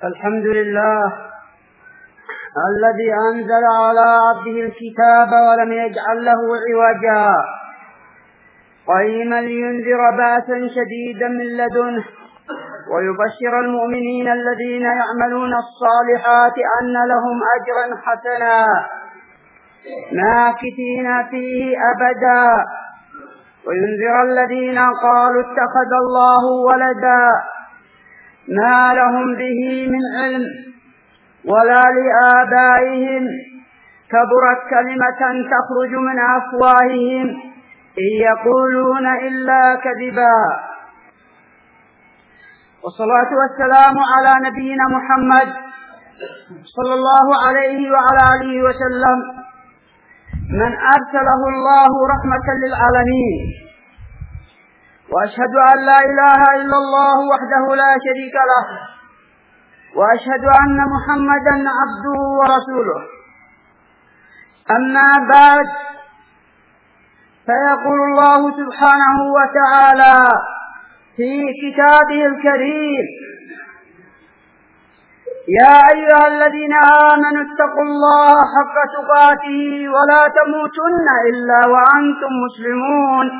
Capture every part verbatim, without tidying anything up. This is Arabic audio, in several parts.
الحمد لله الذي أنزل على عبده الكتاب ولم يجعل له عوجا قيما لينذر بأسا شديدا من لدنه ويبشر المؤمنين الذين يعملون الصالحات أن لهم أجرا حسنا ماكثين فيه أبدا وينذر الذين قالوا اتخذ الله ولدا ما لهم به من علم ولا لآبائهم كبرت كلمة تخرج من أفواههم إن يقولون إلا كذبا. والصلاة والسلام على نبينا محمد صلى الله عليه وعلى آله وسلم من أرسله الله رحمة للعالمين، وأشهد أن لا إله إلا الله وحده لا شريك له، وأشهد أن محمدا عبده ورسوله. أما بعد، فيقول الله سبحانه وتعالى في كتابه الكريم: يا أيها الذين آمنوا اتقوا الله حق تقاته ولا تموتن إلا وأنتم مسلمون،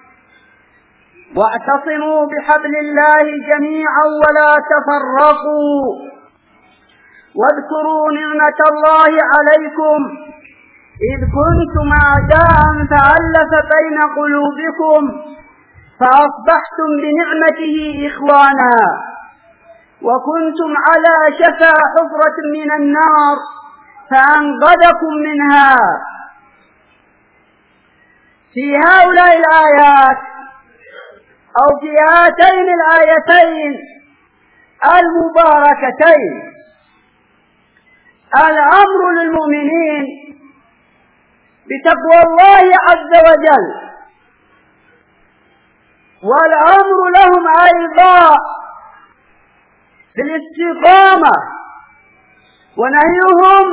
واعتصموا بحبل الله جميعا ولا تفرقوا، واذكروا نعمة الله عليكم إذ كنتم أعداء فألف بين قلوبكم فأصبحتم بنعمته إخوانا، وكنتم على شفا حفرة من النار فأنقذكم منها. في هؤلاء الآيات أو في هاتين الآيتين المباركتين الأمر للمؤمنين بتقوى الله عز وجل، والأمر لهم أيضا بالاستقامة، ونهيهم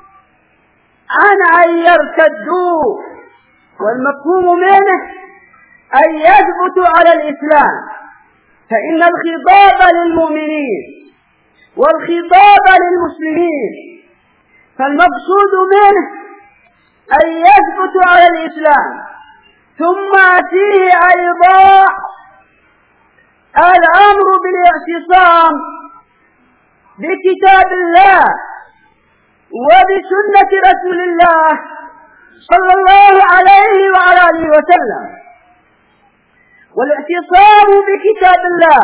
عن أن يرتدوا، والمفهوم منه أن يثبتوا على الإسلام، فإن الخطاب للمؤمنين والخطاب للمسلمين، فالمقصود منه أن يثبتوا على الإسلام، ثم فيه أيضا الأمر بالاعتصام بكتاب الله وبسنة رسول الله صلى الله عليه وعلى آله وسلم. والاعتصام بكتاب الله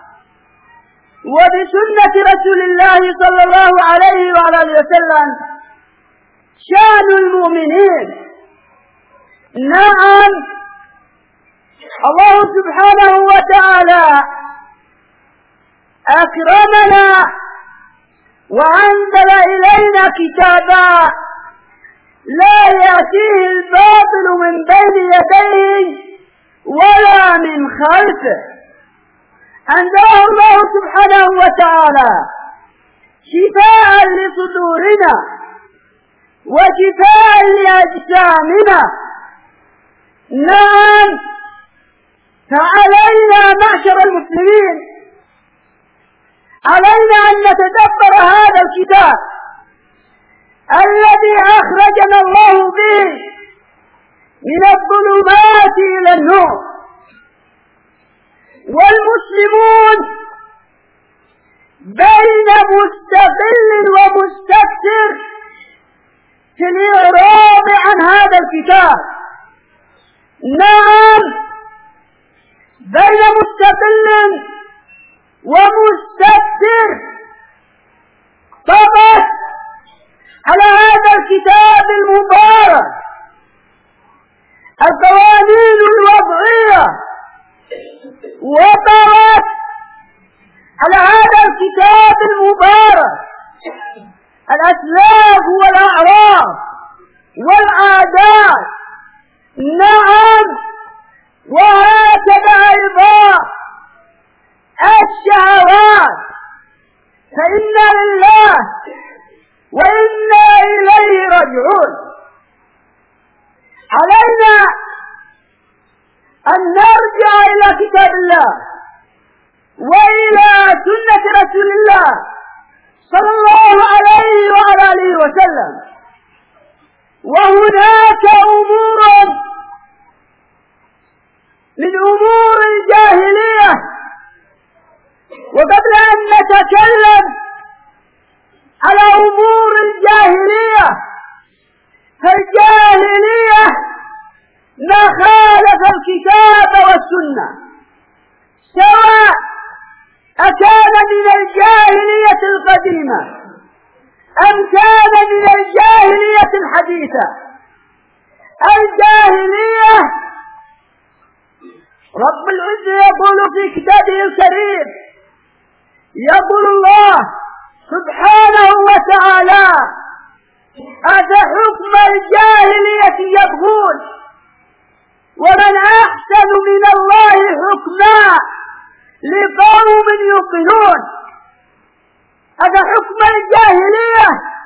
وبسنة رسول الله صلى الله عليه وعلى آله وسلم شأن المؤمنين. نعم، الله سبحانه وتعالى أكرمنا وأنزل إلينا كتابا لا يأتيه الباطل من بين يديه ولا من خلفه. أنزله الله سبحانه وتعالى شفاء لصدورنا وشفاء لأجسامنا. نعم، فعلينا معشر المسلمين علينا أن نتدبر هذا الكتاب الذي أخرجنا الله به من الظلمات إلى النور. والمسلمون بين مستقل ومستكثر في الإعراض عن هذا الكتاب. نعم، بين مستقل ومستكثر طبعا على هذا الكتاب المبارك القوانين الوضعية، وطرت على هذا الكتاب المبارك الأسلاف والأعراف والعادات. نعم، وهكذا أيضا الشهوات، فإنا لله وإنا إليه راجعون. علينا أن نرجع إلى كتاب الله وإلى سنة رسول الله وسلم. وهناك أمور من أمور الجاهلية. وقبل أن نتكلم على أمور الجاهلية، فالجاهلية ما خالف الكتاب والسنة، سواء أكان من الجاهلية القديمة أم كان من الجاهلية الحديثة. الجاهلية رب العزة يقول في كتابه الكريم، يقول الله سبحانه وتعالى: أفحكم الجاهلية يبغون ومن أحسن من الله حكما لقوم يوقنون. أفحكم الجاهلية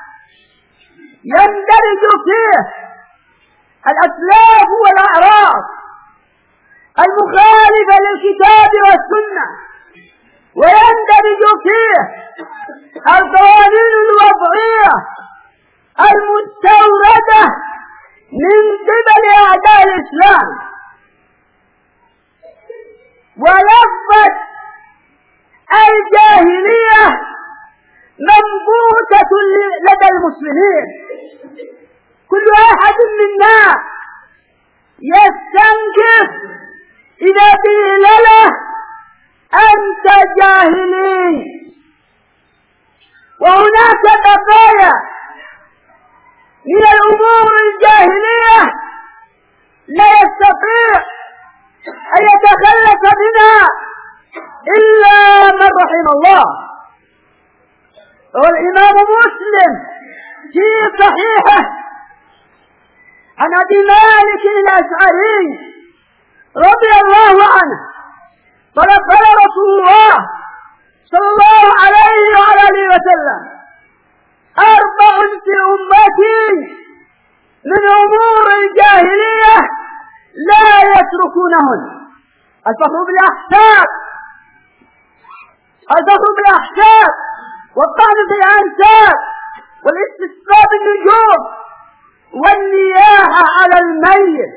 يندرج فيه الأسلاف والأعراض المخالفة للكتاب والسنة، ويندرج فيه القوانين الوضعية المستوردة من قبل أعداء الإسلام. ولفظة الجاهلية منبوتة لدى المسلمين. كل أحد منا يستنكف إذا قيل له أنت جاهلي. وهناك بقايا من الأمور الجاهلية لا يستطيع أن يتخلص منها إلا من رحم الله. والإمام مسلم في صحيحه عن أبي مالك الأشعري رضي الله عنه قال: قال رسول الله صلى الله عليه وعلى آله وسلم: أربع في أمتي من أمور الجاهلية لا يتركونهن: الفخر بالأحساب، الفخر بالأحساب، والطعن في الأنساب، والاستسقاء بالنجوم، والنياحة على الميت.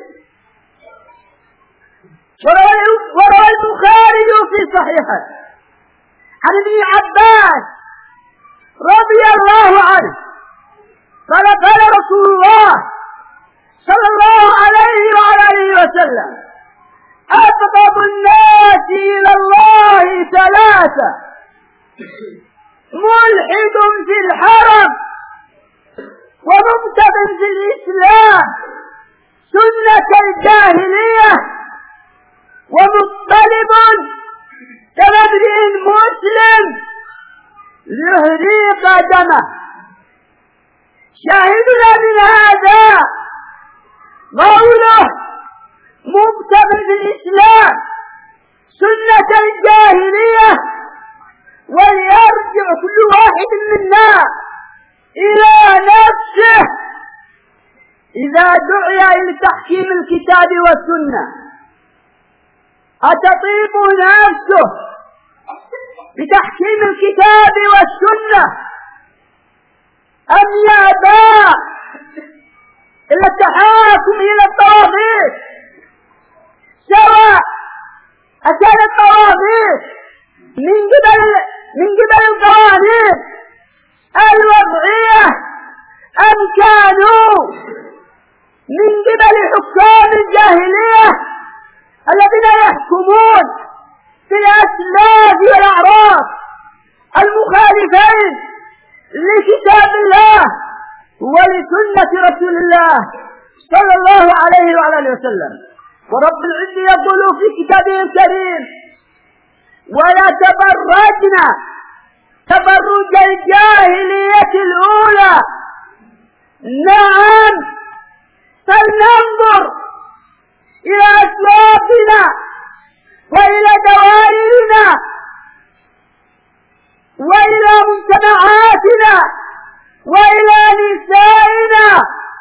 وروى البخاري في صحيحه عن ابن عباس رضي الله عنه قال: قال رسول الله صلى الله عليه وعلى آله وسلم: أبغض الناس إلى الله ثلاثة: ملحد في الحرم، ومبتغ في الإسلام سنة الجاهلية، ومطلب كمبرئ مسلم يهريق دمه. شاهدنا من هذا قوله مبتغ في الإسلام سنة الجاهلية، وليرجع كل واحد منا إلى نفسه إذا دعي إلى تحكيم الكتاب والسنة. أتطيب نفسه بتحكيم الكتاب والسنة أم يأبى إلا التحاكم إلى الطواغيت، سواء أكان الطواغيت من قبل من قبل القوانين الوضعية أم كانوا من قبل حكام الجاهلية الذين يحكمون في الأسلاف والأعراض المخالفين لكتاب الله ولسنة رسول الله صلى الله عليه وعلى آله وسلم. ورب العزة يقول في كتابه الكريم: ولا تبرجنا تبرج الجاهلية الأولى. نعم، فلننظر إلى أسلافنا وإلى دوائرنا وإلى مجتمعاتنا وإلى نسائنا،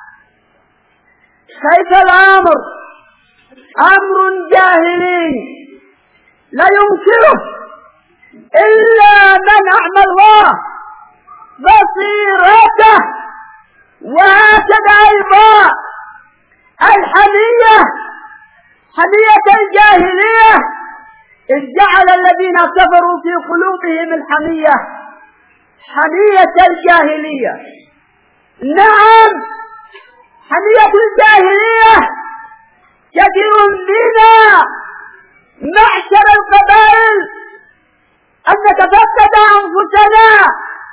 كيف الأمر أمر جاهلي لا ينكره إلا من أعمى الله بصيرته وهكذا أيضا الحمية، حمية الجاهلية، إذ جعل الذين كفروا في قلوبهم الحمية حمية الجاهلية. نعم، حمية الجاهلية كثير منا معشر القبائل أن نتفتت أنفسنا،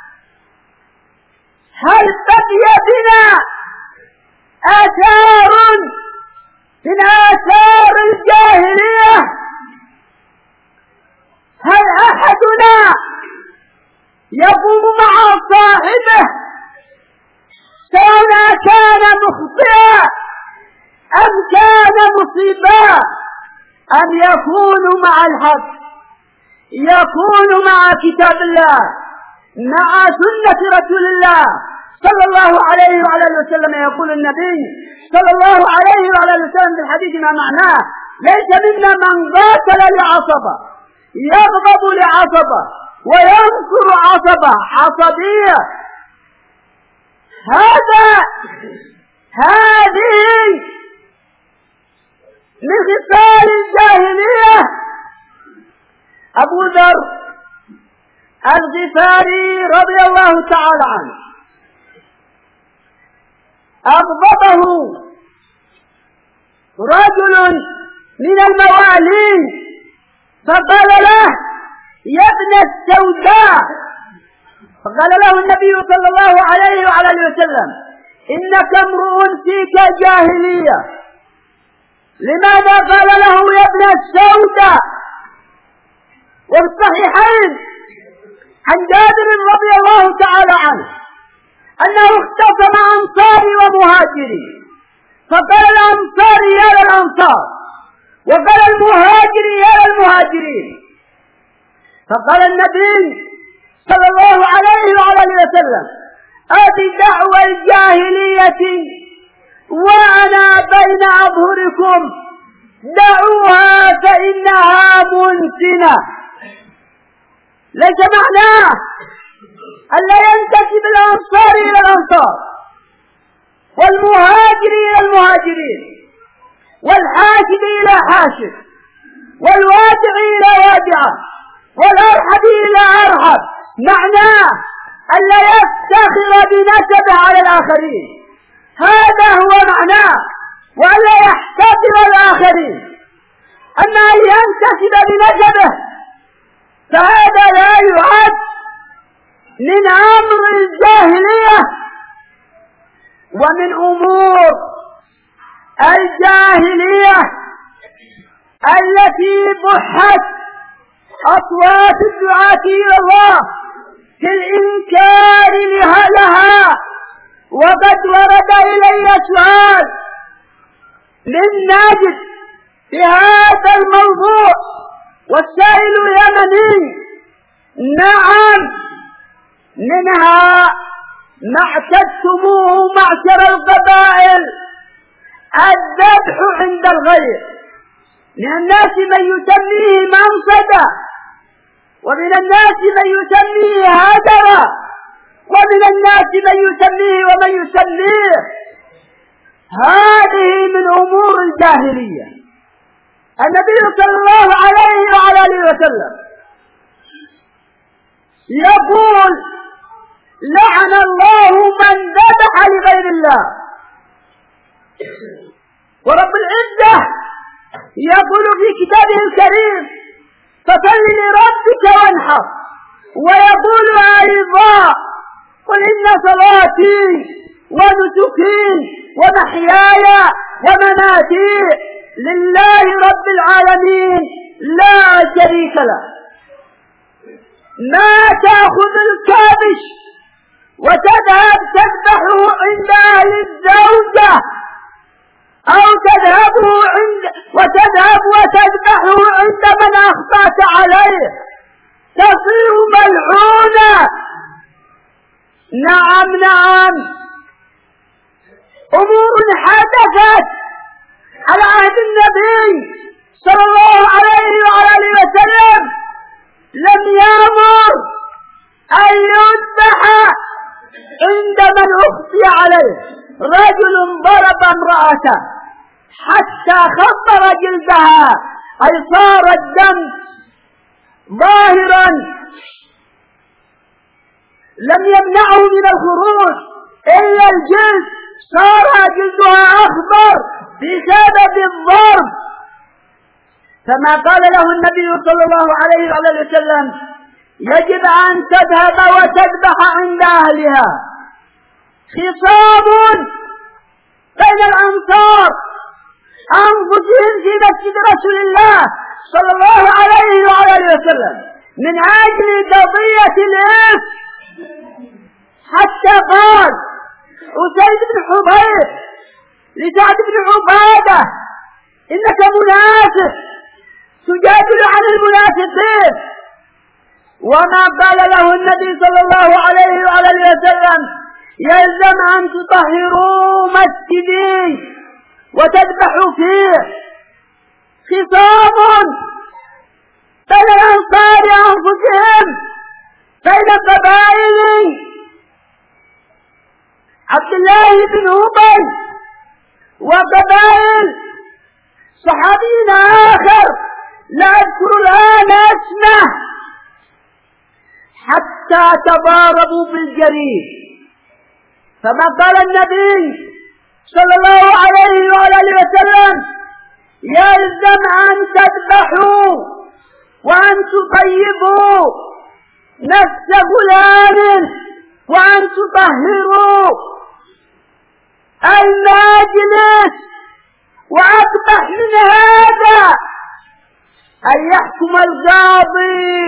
هل بقي بنا آثار من آثار الجاهلية؟ هل أحدنا يقوم مع صاحبه سواء كان مخطئا أم كان مصيبا أن يكون مع الحق، يكون مع كتاب الله، مع سنة رسول الله صلى الله عليه وعلى اله وسلم؟ يقول النبي صلى الله عليه وعلى اله وسلم في الحديث ما معناه: ليس منا من قاتل لعصبة، يغضب لعصبة وينصر عصبة، عصبية. هذا هذه من خصال الجاهلية. أبو ذر الغفاري رضي الله تعالى عنه أغضبه رجل من الموالين فقال له: يا ابن السوداء، فقال له النبي صلى الله عليه وعلى اله وسلم: إنك امرؤ فيك جاهلية. لماذا قال له يا ابن السوداء؟ وفي الصحيحين عن جابر رضي الله تعالى عنه أنه اختصم أنصاري ومهاجري، فقال الأنصاري يا للأنصار، وقال المهاجري يا للمهاجرين. فقال النبي صلى الله عليه وعلى اله وسلم: أبي دعوى الجاهلية وأنا بين أظهركم، دعوها فإنها منتنة. ليس معناه ألا ينتسب الأنصار إلى الأنصار، والمهاجر إلى المهاجرين، والحاشد إلى حاشد، والوادع إلى وادعة، والأرحب إلى أرحب. معناه ألا يفتخر بنسبه على الآخرين، هذا هو معناه، وألا يحتقر الآخرين. أما أن ينتسب بنسبه فهذا لا يعد من أمر الجاهلية. ومن أمور الجاهلية التي بحت أصوات الدعاة إلى الله في الإنكار لها، وقد ورد إلي سؤال من ناجد في هذا الموضوع، والسائل يمني. نعم، منها ما اعتدتموه معشر القبائل: الذبح عند الغير. من الناس من يسميه منصدا، ومن الناس من يسميه هدرا، ومن الناس من يسميه ومن يسميه. هذه من أمور الجاهلية. النبي صلى الله عليه وعلى اله وسلم يقول: لعن الله من ذبح لغير الله. ورب العزة يقول في كتابه الكريم: فصل لربك وانحر. ويقول أيضا: قل إن صلاتي ونسكي ومحياي ومماتي لله رب العالمين لا شريك له. ما تأخذ الكابش وتذهب تذبحه عند أهل الزوجة، أو تذهبه عند وتذهب وتذبحه عند من أخطأت عليه، تصير ملعونة. نعم نعم، أمور حدثت على عهد النبي صلى الله عليه وعلى اله وسلم لم يأمر أن يذبح عند من أخفي عليه رجل ضرب امرأته حتى خطر جلدها، أي صار الدم ظاهرا لم يمنعه من الخروج إلا الجلد، صار جلدها أخضر بسبب الضرب. فما قال له النبي صلى الله عليه وسلم يجب أن تذهب وتذبح عند أهلها. خصام بين الأنصار أنفسهم في مسجد رسول الله صلى الله عليه وآله وسلم من أجل قضية الإفك، حتى قال أسيد بن حضير لسعد بن عبادة إنك منافق تجادل عن المنافقين. وما قال له النبي صلى الله عليه وآله وسلم يلزم أن تطهروا مسجدي وتذبحوا فيه. خصام بين الأنصار أنفسهم، بين قبائل عبد الله بن أبي وقبائل صحابي آخر لا أذكر الآن اسمه، حتى تضاربوا بالجريح. فما قال النبي صلى الله عليه وآله وسلم يلزم أن تذبحوا وأن تطيبوا نفس فلان وأن تطهروا المجلس. وأقبح من هذا أن يحكم القاضي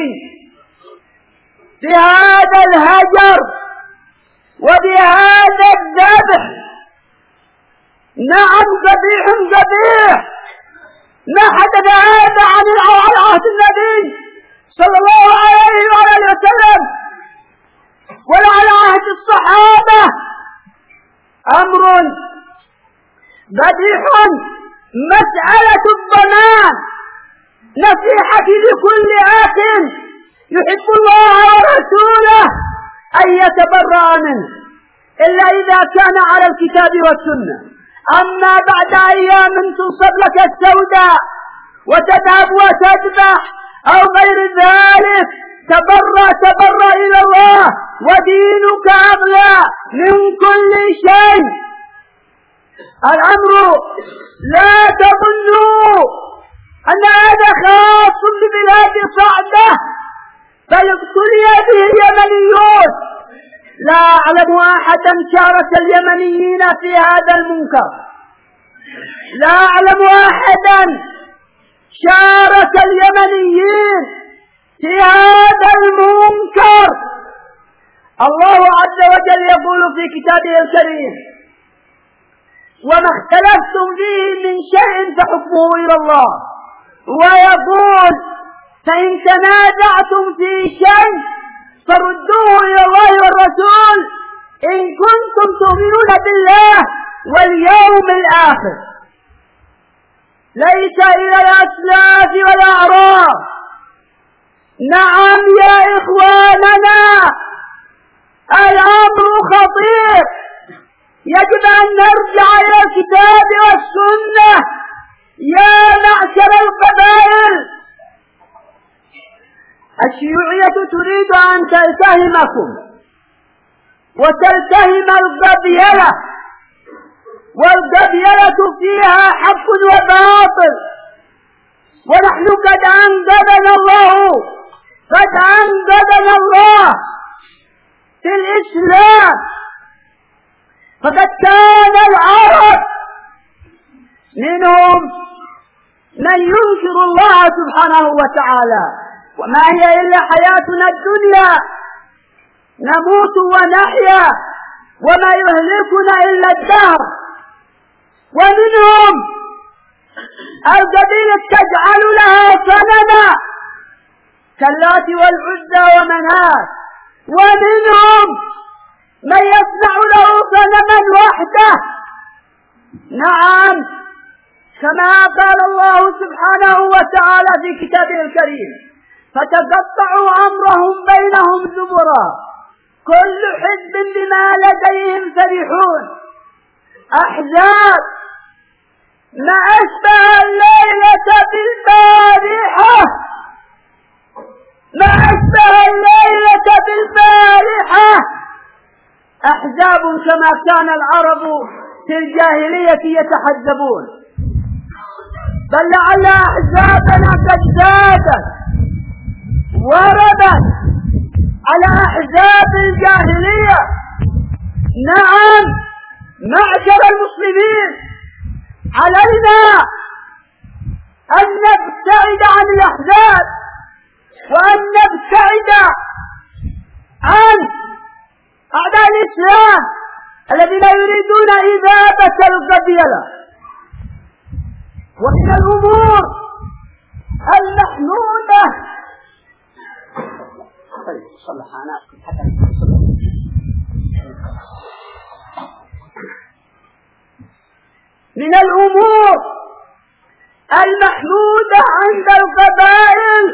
بهذا الهجر وبهذا الذبح. نعم قبيح قبيح، ما حدث هذا عن عهد النبي صلى الله عليه وآله وسلم ولا على عهد الصحابة. أمر قبيح. مسألة الضمان نصيحتي لكل أخ يحب الله ورسوله أن يتبرأ منه إلا إذا كان على الكتاب والسنة. أما بعد أيام تنصب لك السوداء وتذهب وتذبح أو غير ذلك تبرأ تبرأ إلى الله ودينك أغلى من كل شيء. الأمر لا تظنوا أن هذا خاص ببلاد صعدة، بل ابتلي به اليمنيون. لا أعلم أحدا شارك اليمنيين في هذا المنكر، لا أعلم أحدا شارك اليمنيين في هذا المنكر. الله عز وجل يقول في كتابه الكريم وما اختلفتم فيه من شيء فحكمه إلى الله. ويقول فإن تنازعتم في شيء فردوه إلى الله والرسول إن كنتم تؤمنون بالله واليوم الآخر. ليس إلى الأسلاف والأعراف. نعم يا إخواننا الأمر خطير، يجب أن نرجع إلى الكتاب والسنة. يا معشر القبائل، الشيوعية تريد أن تلتهمكم وتلتهم القبيلة، والقبيلة فيها حق وباطل، ونحن قد أنقذنا الله قد أنقذنا الله في الإسلام. فقد كان العرب منهم من ينكر الله سبحانه وتعالى، وما هي إلا حياتنا الدنيا نموت ونحيا وما يهلكنا إلا الدهر. ومنهم القبيلة تجعل لها صنما كاللات والعزى ومنات، ومنهم من يصنع له صنما وحده. نعم كما قال الله سبحانه وتعالى في كتابه الكريم فتقطعوا أمرهم بينهم زبرا كل حزب بما لديهم فرحون. أحزاب ما أشبه الليلة بالبارحة، ما أشبه الليلة بالبارحة. أحزاب كما كان العرب في الجاهلية يتحزبون، بل لعل أحزابنا قد زادت وردت على أحزاب الجاهلية. نعم معشر المسلمين، علينا أن نبتعد عن الأحزاب وأن نبتعد عن أعداء الإسلام الذين يريدون إذابة القبيلة. ومن الأمور المحمودة من الأمور المحمودة عند القبائل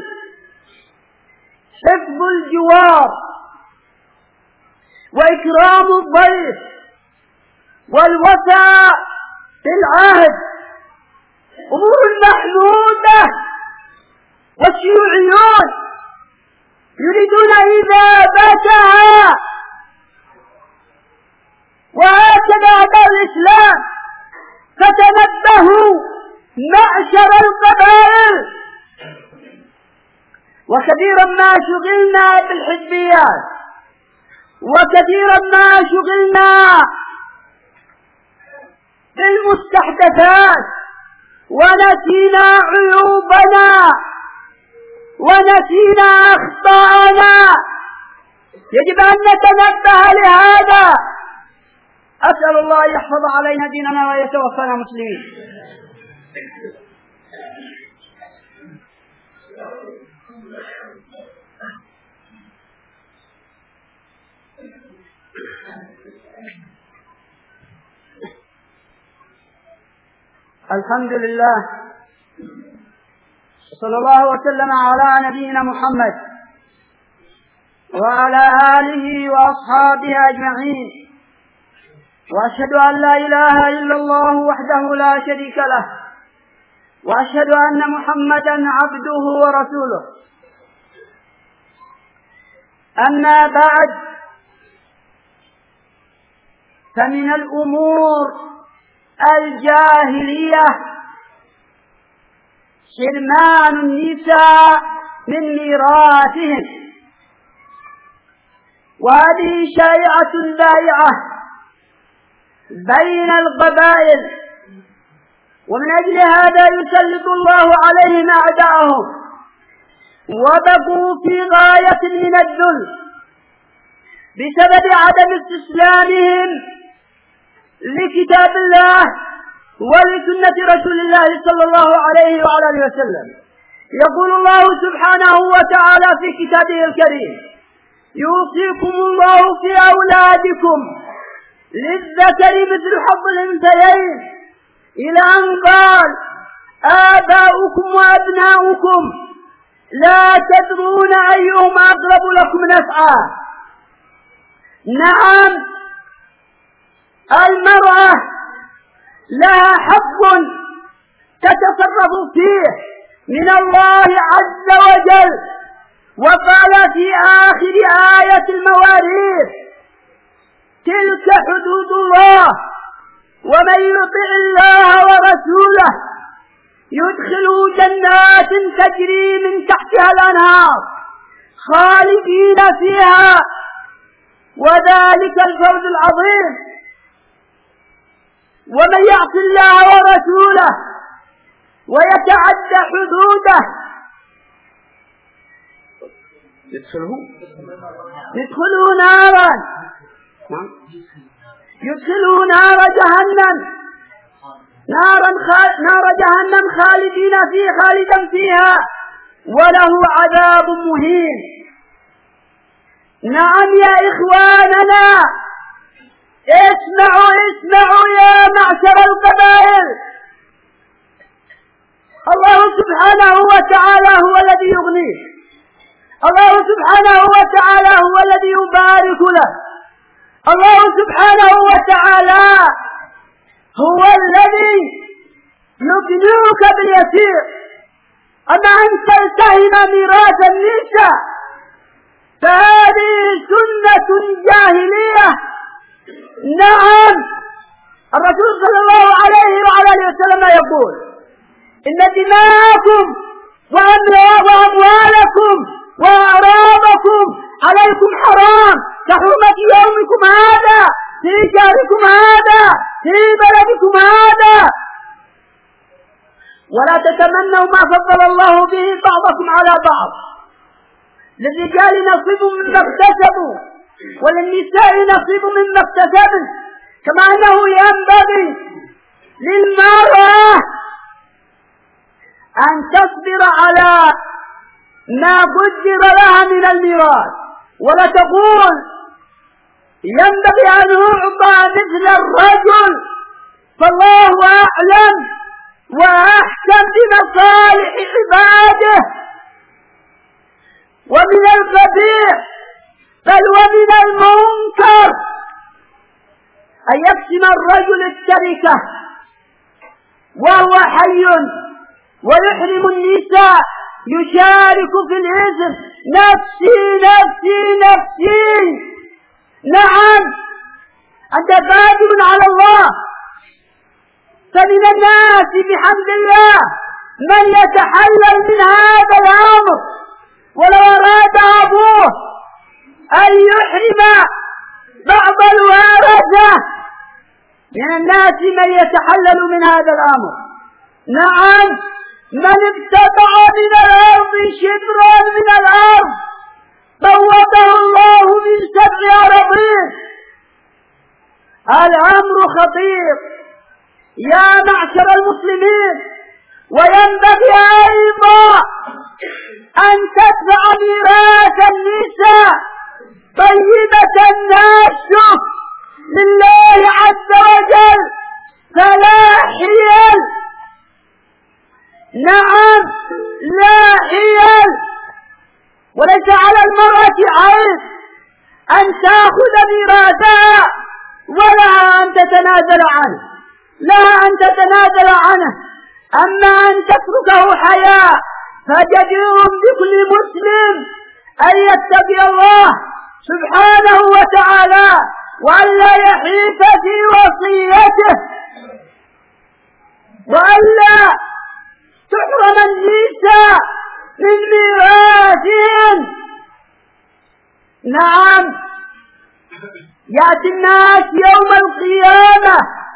حفظ الجوار وإكرام الضيف والوفاء بالعهد، أمور محمودة. والشيوعيون يريدون إذابتها، وهكذا أعداء الإسلام. فتنبهوا معشر القبائل. وكثيرا ما شغلنا بالحزبيات، وكثيرا ما شغلنا بالمستحدثات، ونسينا عيوبنا ونسينا أخطاءنا. يجب أن نتنبه لهذا. أسأل الله يحفظ علينا ديننا ويتوفانا مسلمين. الحمد لله، صلى الله وسلم على نبينا محمد وعلى آله وأصحابه أجمعين، وأشهد أن لا إله إلا الله وحده لا شريك له، وأشهد أن محمدا عبده ورسوله. أما بعد، فمن الأمور الجاهلية حرمان النساء من ميراثهم، وهذه شائعة ذائعة بين القبائل، ومن أجل هذا يسلط الله عليهم أعداءهم، وبقوا في غاية من الذل بسبب عدم استسلامهم لكتاب الله ولسنة رسول الله صلى الله عليه وعلى آله وسلم. يقول الله سبحانه وتعالى في كتابه الكريم: يوصيكم الله في أولادكم للذكر مثل حظ الأنثيين، إلى أن قال: آباؤكم وأبناؤكم لا تدرون أيهم أقرب لكم نفعا. نعم، المرأة لها حق تتصرف فيه من الله عز وجل، وقال في آخر آية المواريث: تلك حدود الله، ومن يطع الله ورسوله يدخله جنات تجري من تحتها الأنهار خالدين فيها، وذلك الفوز العظيم. ومن يعص الله ورسوله ويتعدى حدوده يدخله يدخله نارا يدخله نار جهنم نارا نار جهنم خالدين فيه خالدا فيها، وله عذاب مهين. نعم يا إخواننا، اسمعوا اسمعوا يا معشر القبائل. الله سبحانه وتعالى هو الذي يغنيه، الله سبحانه وتعالى هو الذي يبارك له، الله سبحانه وتعالى هو الذي يبنيك باليسير. أما أن تلتهم ميراث النساء فهذه سنة جاهلية. نعم، الرسول صلى الله عليه وعلى اله وسلم يقول: إن دماءكم وأموالكم وأعراضكم عليكم حرام كحرمة يومكم هذا في شهركم هذا في بلدكم هذا، ولا تتمنوا ما فضل الله به بعضكم على بعض. للرجال نصيب مما اكتسبوا وللنساء نصيب مما اكتسبن، كما أنه ينبغي للمرأة أن تصبر على ما قدر لها من الميراث، ولا تقول ينبغي أن أعطى مثل الرجل، فالله أعلم وأحكم بمصالح عباده. ومن القبيح بل ومن المنكر أن يقسم الرجل التركة وهو حي ويحرم النساء، يشارك في الإثم، نفسي نفسي نفسي. نعم، أنت قادر على الله، فمن الناس بحمد الله من يتحلل من هذا الأمر، ولو أراد أبوه أن يحرم بعض الورثة من الناس من يتحلل من هذا الأمر. نعم، من ابتدع من الأرض شبرا من الأرض فوضه الله من سبع أراضين. الأمر خطير يا معشر المسلمين، وينبغي أيضا أن تدفع ميراث النساء طيبة ناشفة لله عز وجل فلا حيل. نعم، لا حيل، وليس على المرأة عيب أن تأخذ ميراثها ولا أن تتنازل عنه، لها أن تتنازل عنه. أما أن تتركه حياء فجدير بكل مسلم أن يتقي الله سبحانه وتعالى وأن لا يحيف في وصيته، وأن لا تحرم النساء من ميراثهم. نعم، يأتي الناس يوم القيامة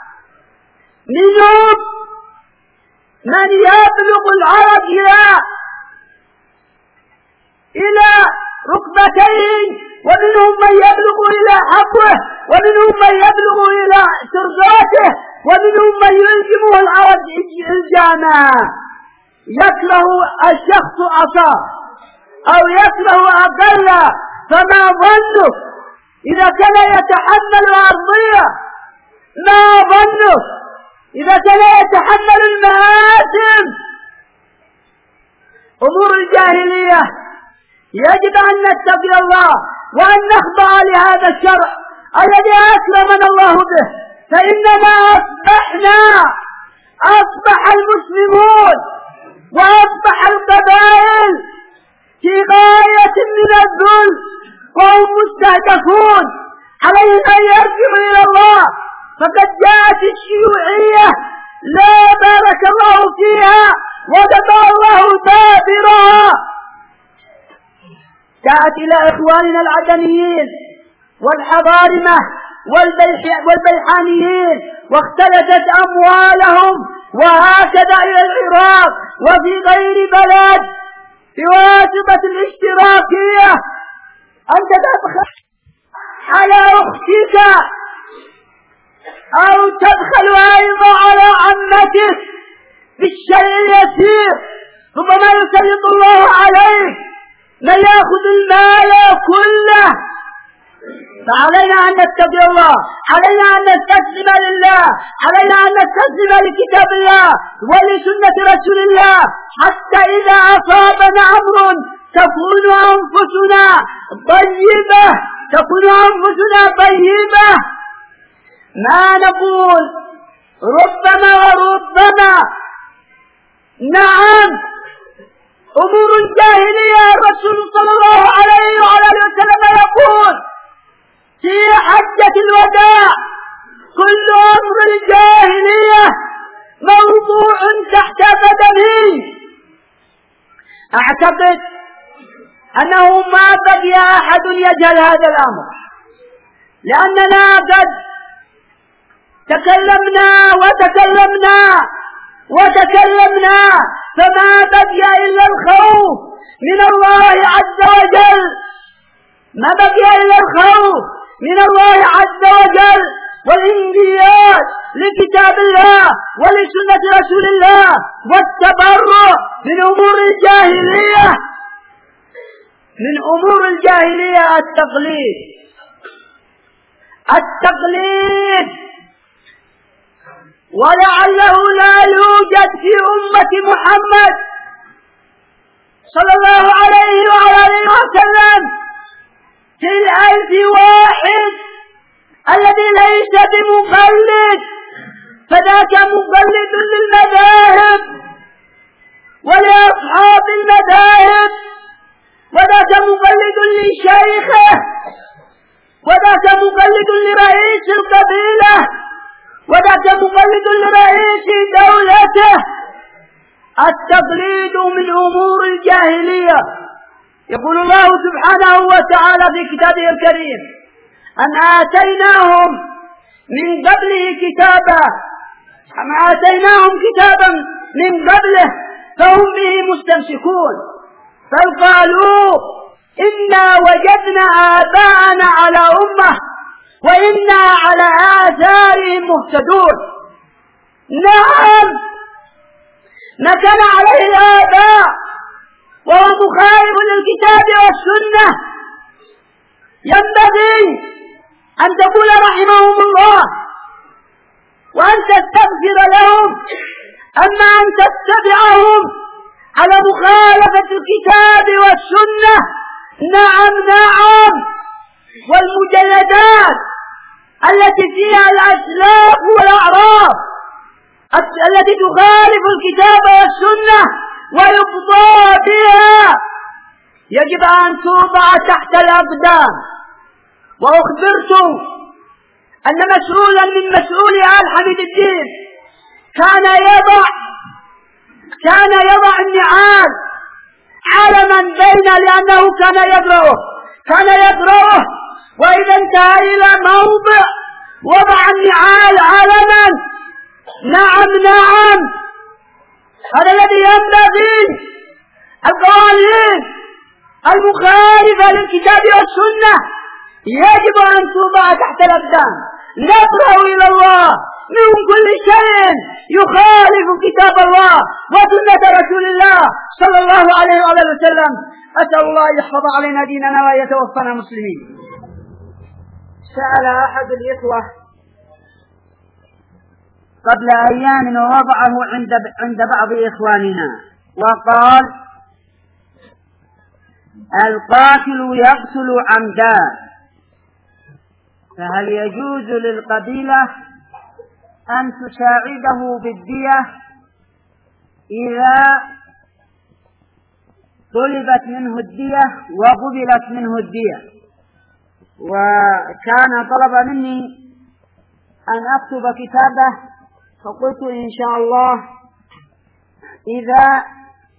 منهم من يبلغ العرض إلى إلى ركبتين، ومنهم من يبلغ إلى حقه، ومنهم من يبلغ إلى سرقاته، ومنهم من يلزمه العرض إلزاما. يكره الشخص عصاه أو يكره أقل، فما ظنه إذا كان يتحمل أرضية؟ ما ظنه إذا كان يتحمل المآثم؟ أمور الجاهلية يجب أن نتقي الله وأن نخضع لهذا الشرع الذي أكرمنا الله به، فإننا أصبحنا أصبح المسلمون وأصبح القبائل في غاية من الذل وهم مستهدفون. عليهم أن يرجعوا إلى الله، فقد جاءت الشيوعية لا بارك الله فيها وقطع الله دابرها، جاءت إلى إخواننا العدنيين والحضارمة والبيحانيين واختلست أموالهم، وهكذا إلى العراق وفي غير بلد بواسطة الاشتراكية. أنت تدخل على أختك أو تدخل أيضا على عمتك بالشيء اليسير، ربما يسلط الله عليك من يأخذ المال كله. فعلينا أن نتقي الله، علينا أن نستسلم لله، علينا أن نستسلم لكتاب الله ولسنة رسول الله، حتى إذا أصابنا أمر تكون أنفسنا طيبة تكون أنفسنا طيبة. ما نقول ربما وربما. نعم أمور الجاهلية الرسول صلى الله عليه وعلى وسلم يقول في حجة الوداع كل أمر الجاهلية موضوع تحت قدمه. أعتقد أنه ما بقي أحد يجهل هذا الأمر، لأننا قد تكلمنا وتكلمنا وتكلمنا فما بقي إلا الخوف من الله عز وجل، ما بقي إلا الخوف من الله عز وجل والانقياد لكتاب الله ولسنة رسول الله والتبرؤ من أمور الجاهلية. من أمور الجاهلية التقليد التقليد ولعله لا يوجد في أمة محمد صلى الله عليه وعلى وسلم في الألف واحد الذي ليس بمقلد، فذاك مقلد للمذاهب ولأصحاب المذاهب، وذاك مقلد لشيخه، وذاك مقلد لرئيس القبيلة، وذاك مقلد لرئيس دولته. التقليد من أمور الجاهلية. يقول الله سبحانه وتعالى في كتابه الكريم أن آتيناهم من قبله كتابا أم آتيناهم كتابا من قبله فهم به مستمسكون، بل قالوا إنا وجدنا آباءنا على أمة وإنا على آثارهم مهتدون. نعم ما كان عليه الآباء وهو مخالف للكتاب والسنة ينبغي أن تقول رحمهم الله وأن تستغفر لهم، أما أن تتبعهم على مخالفة الكتاب والسنة. نعم نعم والمجلدات التي فيها الأسلاف والأعراف التي تخالف الكتاب والسنة ويقضى بها يجب أن توضع تحت الأقدام. وأخبرتم أن مسؤولا من مسؤولي آل حميد الدين كان يضع كان يضع النعال علما بين، لأنه كان يقرأه كان يقرأه وإذا انتهى إلى موضع وضع النعال علما. نعم نعم هذا الذي ينبغي. القوانين المخالفة للكتاب والسنة يجب أن توضع تحت الأقدام. نبرأ إلى الله من كل شيء يخالف كتاب الله وسنة رسول الله صلى الله عليه وسلم. أسأل الله يحفظ علينا ديننا ويتوفنا مسلمين. سأل أحد الإخوة قبل أيام ووضعه عند عند بعض إخواننا وقال: القاتل يقتل عمدا، فهل يجوز للقبيلة أن تساعده بالدية إذا طلبت منه الدية وقبلت منه الدية؟ وكان طلب مني أن أكتب كتابه، فقلت إن شاء الله إذا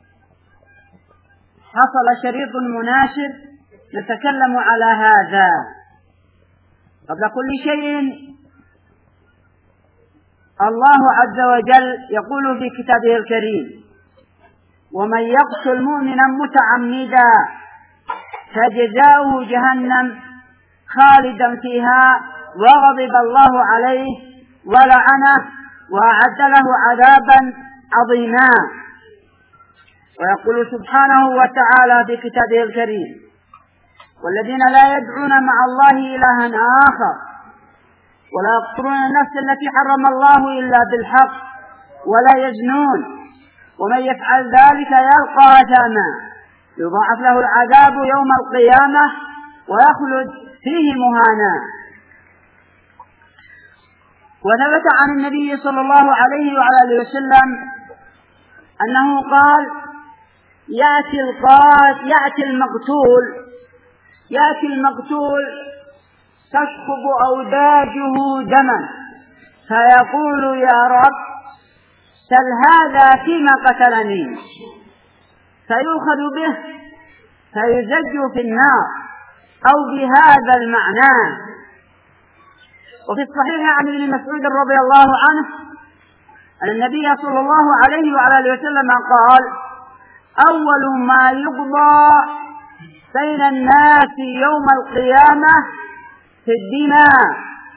حصل شريط مناسب نتكلم على هذا. قبل كل شيء الله عز وجل يقول في كتابه الكريم: ومن يقتل مؤمنا متعمدا فجزاؤه جهنم خالدا فيها وغضب الله عليه ولعنه وأعد له عذابا عظيما. ويقول سبحانه وتعالى في كتابه الكريم: والذين لا يدعون مع الله إلها آخر ولا يقتلون النفس التي حرم الله إلا بالحق ولا يزنون ومن يفعل ذلك يلقى أثاما يضاعف له العذاب يوم القيامة ويخلد فيه مهانا. وثبت عن النبي صلى الله عليه وعلى آله وسلم أنه قال: يأتي القاتل يأتي المقتول يأتي المقتول تشخب أوداجه دما، فيقول: يا رب سل هذا فيما قتلني، فيؤخذ به فيزج في النار أو بهذا المعنى. وفي الصحيح عن ابن مسعود رضي الله عنه أن النبي صلى الله عليه وعلى آله وسلم قال: أول ما يقضى بين الناس يوم القيامة في الدماء.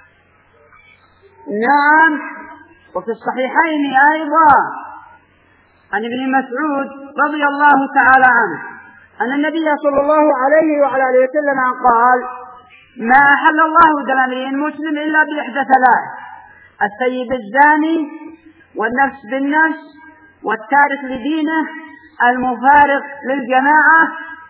نعم. وفي الصحيحين أيضا عن ابن مسعود رضي الله تعالى عنه أن النبي صلى الله عليه وعلى آله وسلم قال: ما أحل الله دم امرئ مسلم إلا بإحدى ثلاث: السيب الزاني، والنفس بالنفس، والتارك لدينه، المفارق للجماعة.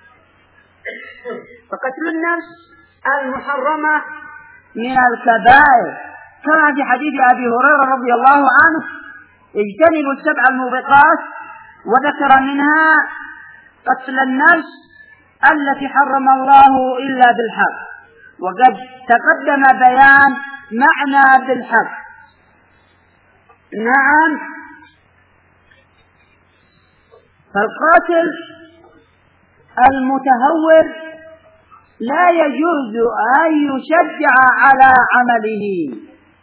فقتل النفس المحرمة من الكبائر، كما في حديث أبي هريرة رضي الله عنه: اجتنبوا السبع الموبقات، وذكر منها قتل النفس التي حرم الله إلا بالحق. وقد تقدم بيان معنى بالحق. نعم. فالقاتل المتهور لا يجوز أن يشجع على عمله.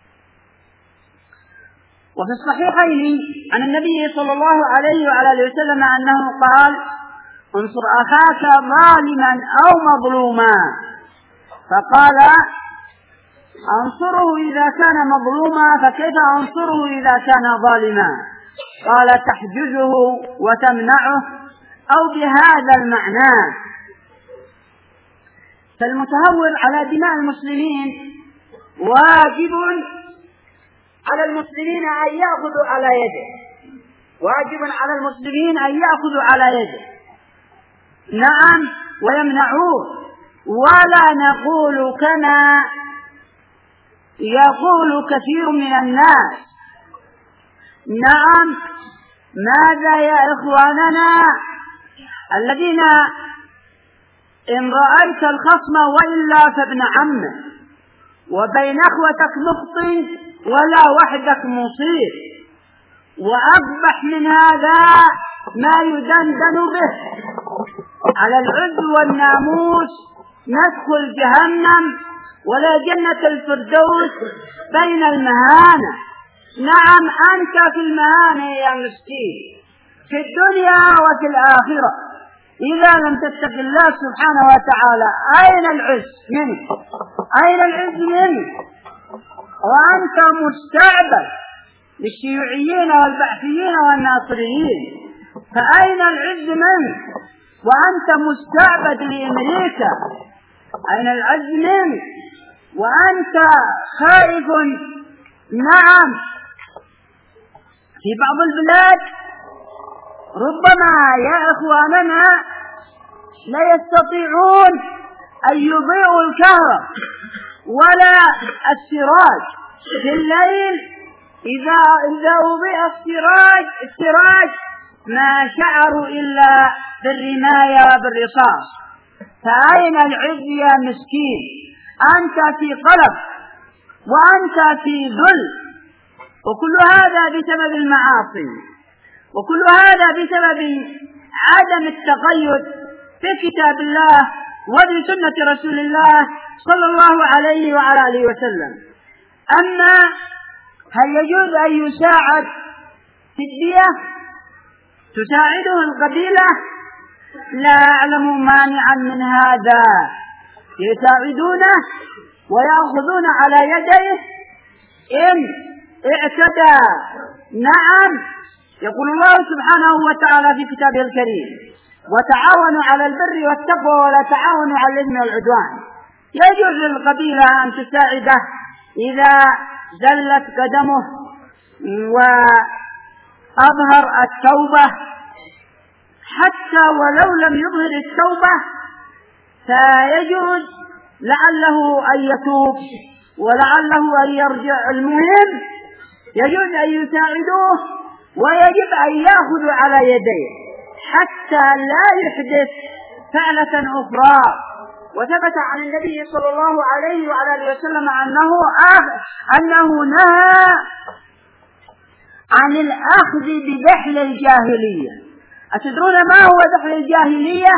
وفي الصحيحين عن النبي صلى الله عليه وعلى آله وسلم أنه قال: انصر أخاك ظالما أو مظلوما. فقال: أنصره إذا كان مظلوما، فكيف أنصره إذا كان ظالما؟ قال: تحجزه وتمنعه أو بهذا المعنى. فالمتهور على دماء المسلمين واجب على المسلمين أن يأخذوا على يده، واجب على المسلمين أن يأخذوا على يده. نعم. ويمنعوه. ولا نقول كما يقول كثير من الناس: نعم، ماذا يا إخواننا الذين إن رأيت الخصم وإلا فابن عمه، وبين أخوتك مخطي ولا وحدك مصيب، وأقبح من هذا ما يدندن به على العز والناموس ندخل جهنم ولا جنة الفردوس بين المهانة. نعم، أنت في المهانة يا مسكين في الدنيا وفي الآخرة إذا لم تتق الله سبحانه وتعالى. أين العز منك؟ أين العز منك؟ وأنت مستعبد للشيوعيين والبعثيين والناصريين، فأين العز منك؟ وأنت مستعبد لأمريكا، أين العز منك؟ وأنت خائف. نعم، في بعض البلاد ربما يا إخواننا لا يستطيعون أن يضيئوا الكهرباء ولا السراج في الليل. إذا إذا أضيء السراج السراج ما شعروا إلا بالرماية وبالرصاص. فأين العز يا مسكين؟ أنت في قلب وأنت في ذل، وكل هذا بسبب المعاصي، وكل هذا بسبب عدم التقيد في كتاب الله وبسنة رسول الله صلى الله عليه وعلى آله وسلم. أما هل يجوز أن يساعد في الدية تساعده القبيلة؟ لا أعلم مانعا من هذا، يساعدونه ويأخذون على يديه إن اعتدى. نعم، يقول الله سبحانه وتعالى في كتابه الكريم: وتعاونوا على البر والتقوى ولا تعاونوا على الإثم والعدوان. يجوز للقبيلة أن تساعده إذا زلت قدمه وأظهر التوبة حتى ولو لم يظهر التوبة فيجوز لعله أن يتوب ولعله أن يرجع. المهم يجوز أن يساعدوه ويجب أن يأخذوا على يديه حتى لا يحدث فعلة أخرى. وثبت عن النبي صلى الله عليه وعلى آله وسلم أنه أنه نهى عن الأخذ بدحل الجاهلية. أتدرون ما هو دحل الجاهلية؟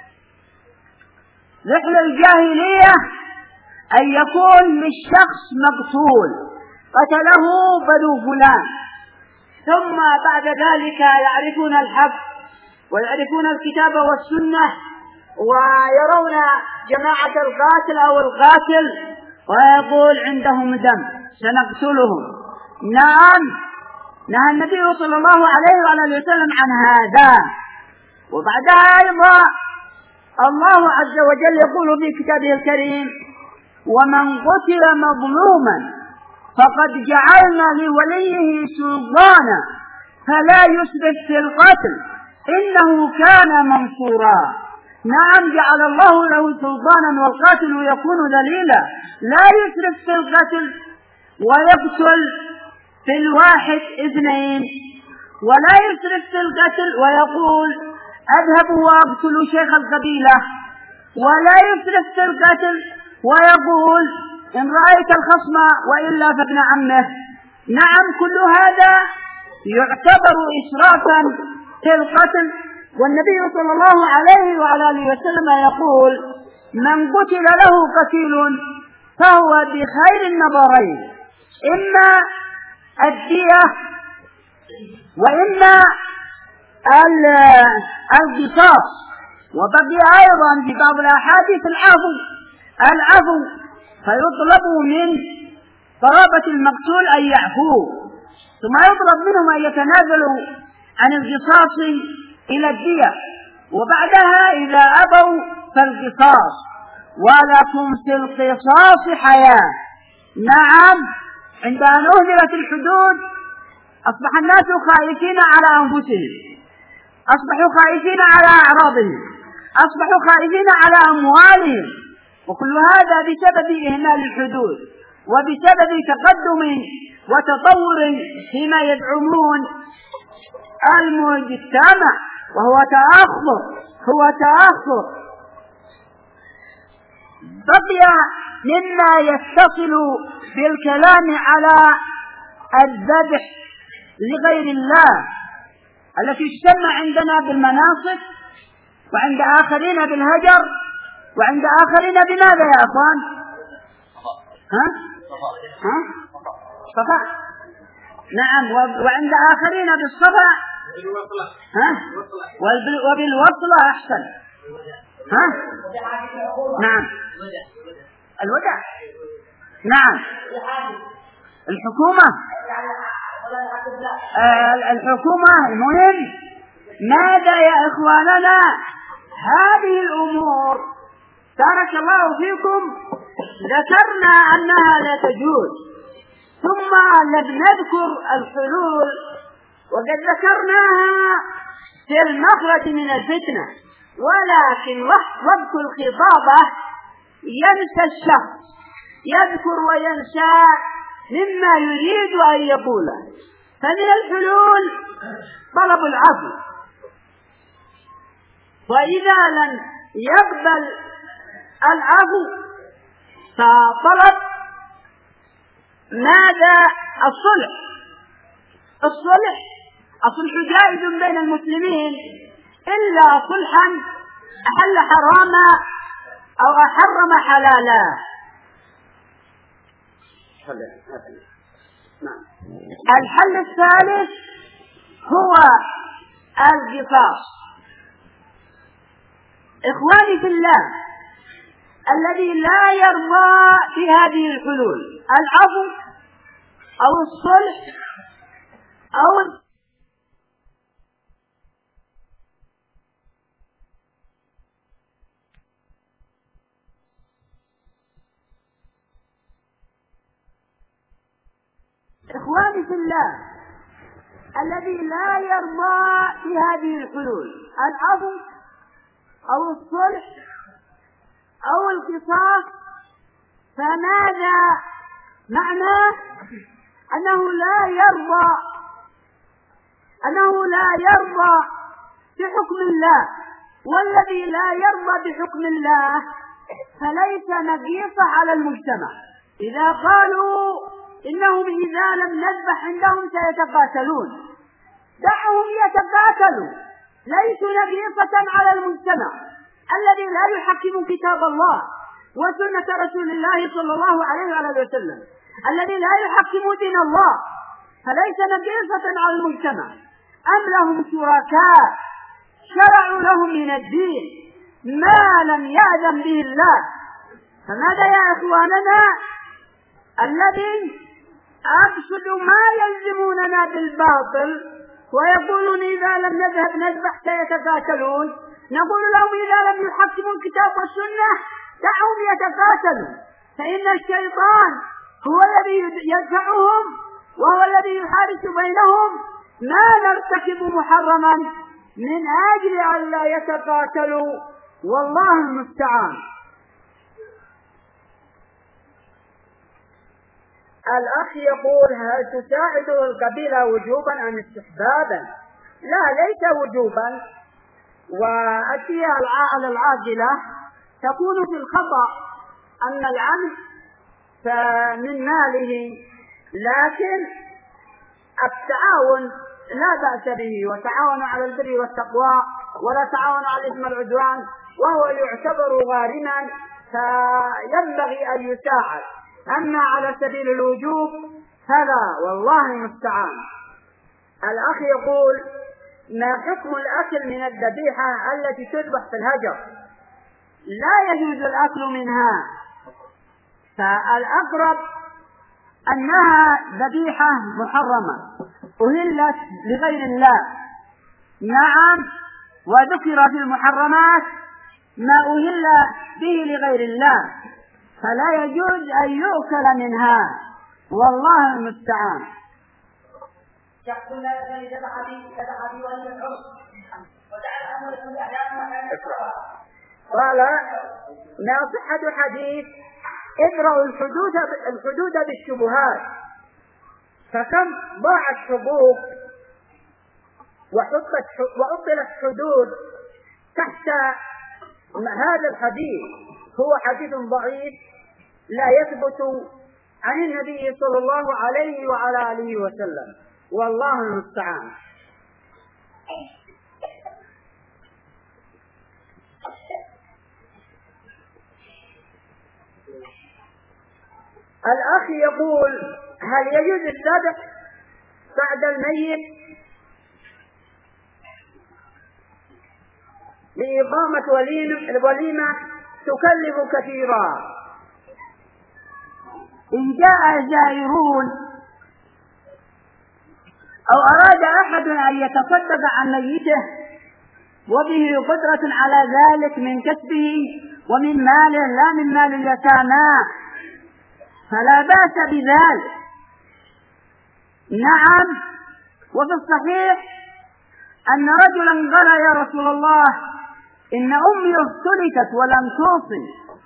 دحل الجاهلية أن يكون للشخص مقتول قتله بنو فلان، ثم بعد ذلك يعرفون الحق ويعرفون الكتاب والسنة ويرون جماعة القاتل أو القاتل ويقول عندهم دم سنقتلهم. نعم، نهى النبي صلى الله عليه وآله وسلم عن هذا. وبعدها أيضا الله عز وجل يقول في كتابه الكريم: ومن قتل مظلوما فقد جعلنا لوليه سلطانا فلا يسرف في القتل إنه كان منصورا. نعم، جعل الله له سلطانا والقاتل يكون ذليلا، لا يسرف في القتل ويقتل في الواحد اثنين، ولا يسرف في القتل ويقول أذهب وأقتل شيخ القبيلة، ولا يسرف في القتل ويقول إن رأيت الخصم وإلا فابن عمه. نعم، كل هذا يعتبر إسرافا في القتل. والنبي صلى الله عليه وعلى آله وسلم يقول: من قتل له قتيل فهو بخير النظرين، إما الدية وإما القصاص. وبقي أيضا في بعض الأحاديث العفو العفو فيطلب من قرابة المقتول أن يعفوه، ثم يطلب منهم أن يتنازلوا عن القصاص إلى الدية، وبعدها إذا أبوا فالقصاص، ولكم في القصاص حياة. نعم، عند أن أهدرت الحدود أصبح الناس خائفين على أنفسهم، أصبحوا خائفين على أعراضهم، أصبحوا خائفين على أموالهم، وكل هذا بسبب إهمال الحدود وبسبب تقدم وتطور فيما يدعمون المجتمع، وهو تأخر هو تأخر. بقي مما يتصل بالكلام على الذبح لغير الله التي تسمى عندنا بالمناصب، وعند آخرين بالهجر، وعند آخرين بماذا يا أخوان؟ ها؟ ها؟ صفا. نعم، وعند آخرين بالصفا. ها؟ وبالوصلة أحسن. ها؟ نعم، الوداع. نعم، الحكومة. آه الحكومة. المهم ماذا يا إخواننا؟ هذه الأمور بارك الله فيكم ذكرنا أنها لا تجوز، ثم نذكر الحلول، وقد ذكرناها في المخرج من الفتنة، ولكن وقت الخطابة ينسى الشخص، يذكر وينسى مما يريد أن يقوله. فمن الحلول طلب العفو، وإذا لم يقبل العفو فطلب ماذا؟ الصلح. الصلح الصلح جائز بين المسلمين إلا صلحا أحل حراما أو أحرم حلالا. الحل الثالث هو القصاص. إخواني في الله، الذي لا يرضى في هذه الحلول العفو أو الصلح أو إخواني في الله، الذي لا يرضى بهذه الحلول، العفو أو الصلح أو القصاص، فماذا معناه؟ أنه لا يرضى أنه لا يرضى بحكم الله، والذي لا يرضى بحكم الله فليس نقيصة على المجتمع. إذا قالوا إنهم إذا لم نذبح عندهم سيتقاتلون، دعهم يتقاتلوا، ليسوا نقيصة على المجتمع الذي لا يحكم كتاب الله وسنة رسول الله صلى الله عليه وآله وسلم، الذي لا يحكم دين الله، فليس نقيصة على المجتمع. أم لهم شركاء شرعوا لهم من الدين ما لم يأذن به الله. فماذا يا إخواننا الذي أقصد ما يلزموننا بالباطل ويقولون إذا لم نذهب نذبح سيتقاتلون، نقول لهم إذا لم يحكموا الكتاب والسنة دعهم يتقاتلوا، فإن الشيطان هو الذي يدفعهم وهو الذي يحارس بينهم، ما نرتكب محرما من أجل أن لا يتقاتلوا، والله المستعان. الأخ يقول: هل تساعده القبيلة وجوبا أم استحبابا؟ لا، ليس وجوبا، والأشياء العاجلة تكون في الخطأ، أن العمد فمن ماله، لكن التعاون لا بأس به، وتعاونوا على البر والتقوى ولا تعاونوا على الإثم والعدوان، وهو يعتبر غارما فينبغي أن يساعد. أما على سبيل الوجوب فلا، والله المستعان. الأخ يقول: ما حكم الأكل من الذبيحة التي تذبح في الهجر؟ لا يجوز الأكل منها، فالأقرب أنها ذبيحة محرمة أهلت لغير الله. نعم، وذكر في المحرمات ما أهل به لغير الله، فلا يجوز أن يؤكل منها، والله المستعان. قال: ما صحة حديث ادرأوا الحدود الحدود بالشبهات؟ فكم ضاعت حقوق وحطت وأبطلت حدود تحت هذا الحديث. هو حديث ضعيف لا يثبت عن النبي صلى الله عليه وعلى آله وسلم، والله المستعان. الأخ يقول: هل يجوز الذبح بعد الميت لإقامة وليمة تكلف كثيرا؟ إن جاء زائرون أو أراد أحد أن يتصدق عن ميته وبه قدرة على ذلك من كسبه ومن ماله لا من مال اليتامى فلا بأس بذلك. نعم، وفي الصحيح أن رجلا قال: يا رسول الله، إن أمي افتلتت ولم توصي،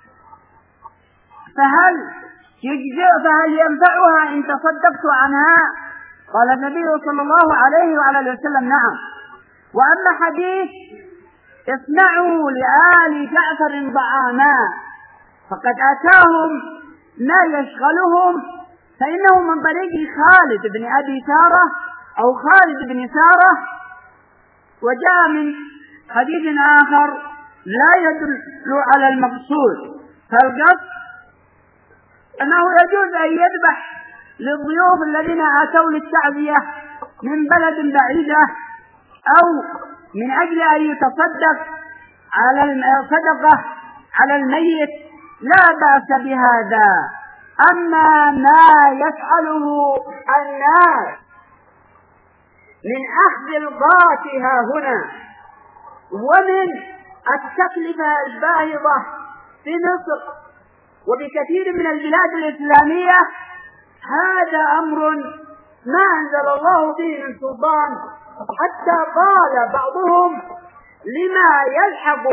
فهل يجزئ فهل ينفعها إن تصدقت عنها؟ قال النبي صلى الله عليه وعلى وسلم: نعم. وأما حديث اصنعوا لآل جعفر طعاما فقد أتاهم ما يشغلهم، فإنه من طريق خالد بن أبي سارة أو خالد بن سارة. وجاء من حديث آخر لا يدل على المقصود، فالقصد أنه يجوز أن يذبح للضيوف الذين أتوا للتعزية من بلد بعيدة، أو من أجل أن يتصدق على الصدقة على الميت، لا بأس بهذا. أما ما يفعله الناس من أخذ الغاتها هنا ومن التكلفة الباهظة في مصر وبكثير من البلاد الإسلامية، هذا أمر ما أنزل الله به من سلطان، حتى قال بعضهم لما يلحق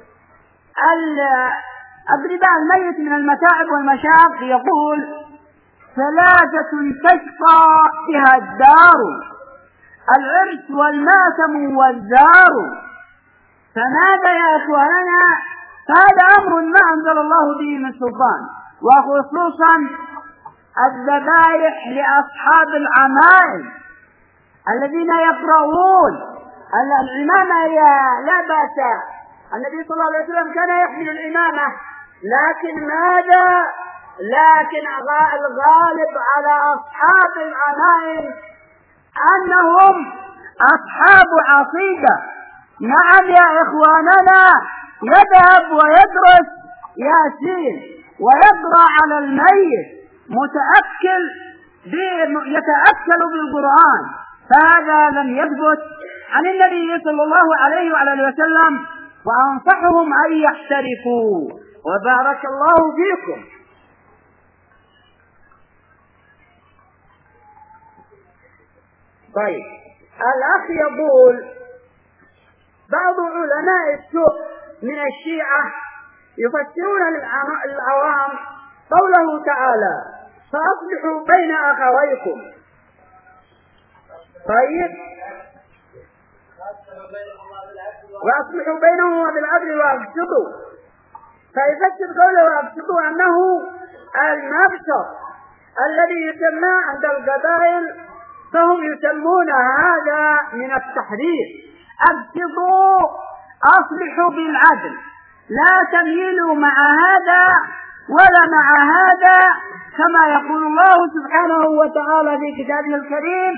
الأقرباء الميت من المتاعب والمشاق يقول ثلاثة تشقى بها الدار، العرس والماتم والزار. فماذا يا إخواننا؟ هذا أمر ما أنزل الله به من سلطان، وخصوصا الذبائح لأصحاب العمائم الذين يقرؤون الإمامة لا بأس، النبي صلى الله عليه وسلم كان يحمل الإمامة، لكن ماذا؟ لكن الغالب على أصحاب العمائم أنهم أصحاب عقيدة. نعم يا إخواننا، يذهب ويدرس ياسين ويقرأ على الميت متأكل يتأكل بالقرآن، فهذا لم يثبت عن النبي صلى الله عليه وعلى وسلم، وأنصحهم أن يحترفوا. وبارك الله فيكم. طيب، الأخ يقول بعض علماء السوء من الشيعة يفسرون للعوام قوله تعالى فأصلحوا بين أخويكم. طيب، وأصلحوا بينهما بالعدل وأقسطوا، فيفسر قوله وأقسطوا أنه المبسط الذي يسمى عند القبائل، فهم يسمون هذا من التحريف. أقسطوا، أصلحوا بالعدل، لا تميلوا مع هذا ولا مع هذا، كما يقول الله سبحانه وتعالى في كتابه الكريم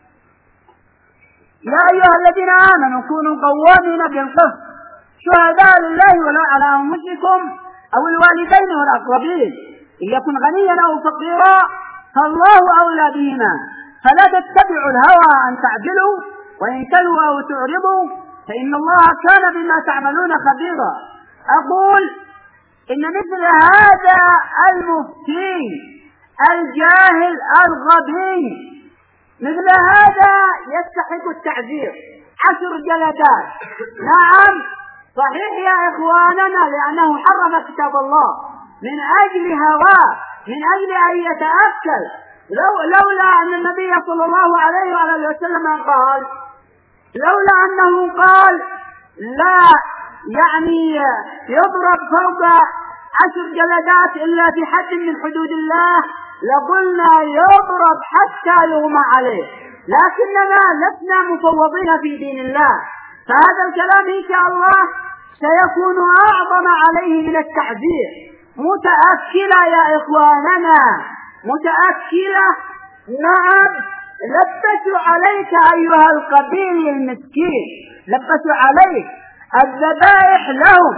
يا أيها الذين آمنوا كونوا قوامين بالقسط شهداء لله ولا على أنفسكم أو الوالدين والأقربين، إن يكن غنيا أو فقيرا فالله أولى بهما، فلا تتبعوا الهوى أن تعدلوا وإن تلوا أو تعرضوا فإن الله كان بما تعملون خبيرا. أقول إن مثل هذا المفتي الجاهل الغبي مثل هذا يستحق التعذير، عشر جلدات. نعم صحيح يا إخواننا، لأنه حرم كتاب الله من أجل هواه، من أجل أن يتأكل. لو لولا أن النبي صلى الله عليه وآله وسلم قال لولا أنه قال لا يعني يضرب فوق عشر جلدات إلا في حد من حدود الله لقلنا يضرب حتى يغمى عليه، لكننا لسنا مفوضين في دين الله، فهذا الكلام إن شاء الله سيكون أعظم عليه من التعذير. متأكلة يا إخواننا، متأكلة. نعم، لبسوا عليك أيها القبيل المسكين، لبسوا عليك الذبائح لهم،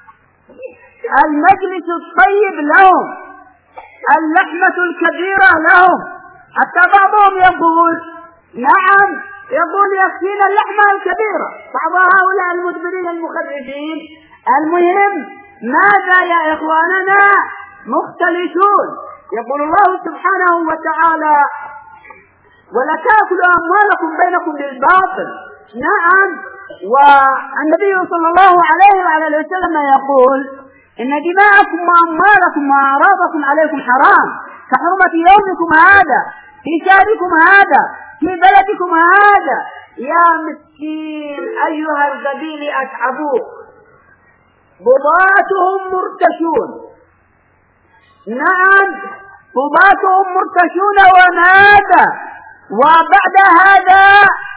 المجلس الطيب لهم، اللحمة الكبيرة لهم، حتى بعضهم يقول نعم يقول يكفينا اللحمة الكبيرة، بعض هؤلاء المدبرين المخرجين. المهم ماذا يا إخواننا؟ مختلفون. يقول الله سبحانه وتعالى ولا تأكلوا أموالكم بينكم بالباطل. نعم، والنبي صلى الله عليه وعلى وسلم يقول إن دماءكم وأموالكم وأعراضكم عليكم حرام كحرمة يومكم هذا في شهركم هذا في بلدكم هذا. يا مسكين أيها القبيل أتعبوه، بضاتهم مرتشون. نعم، بضاتهم مرتشون. وماذا؟ وبعد هذا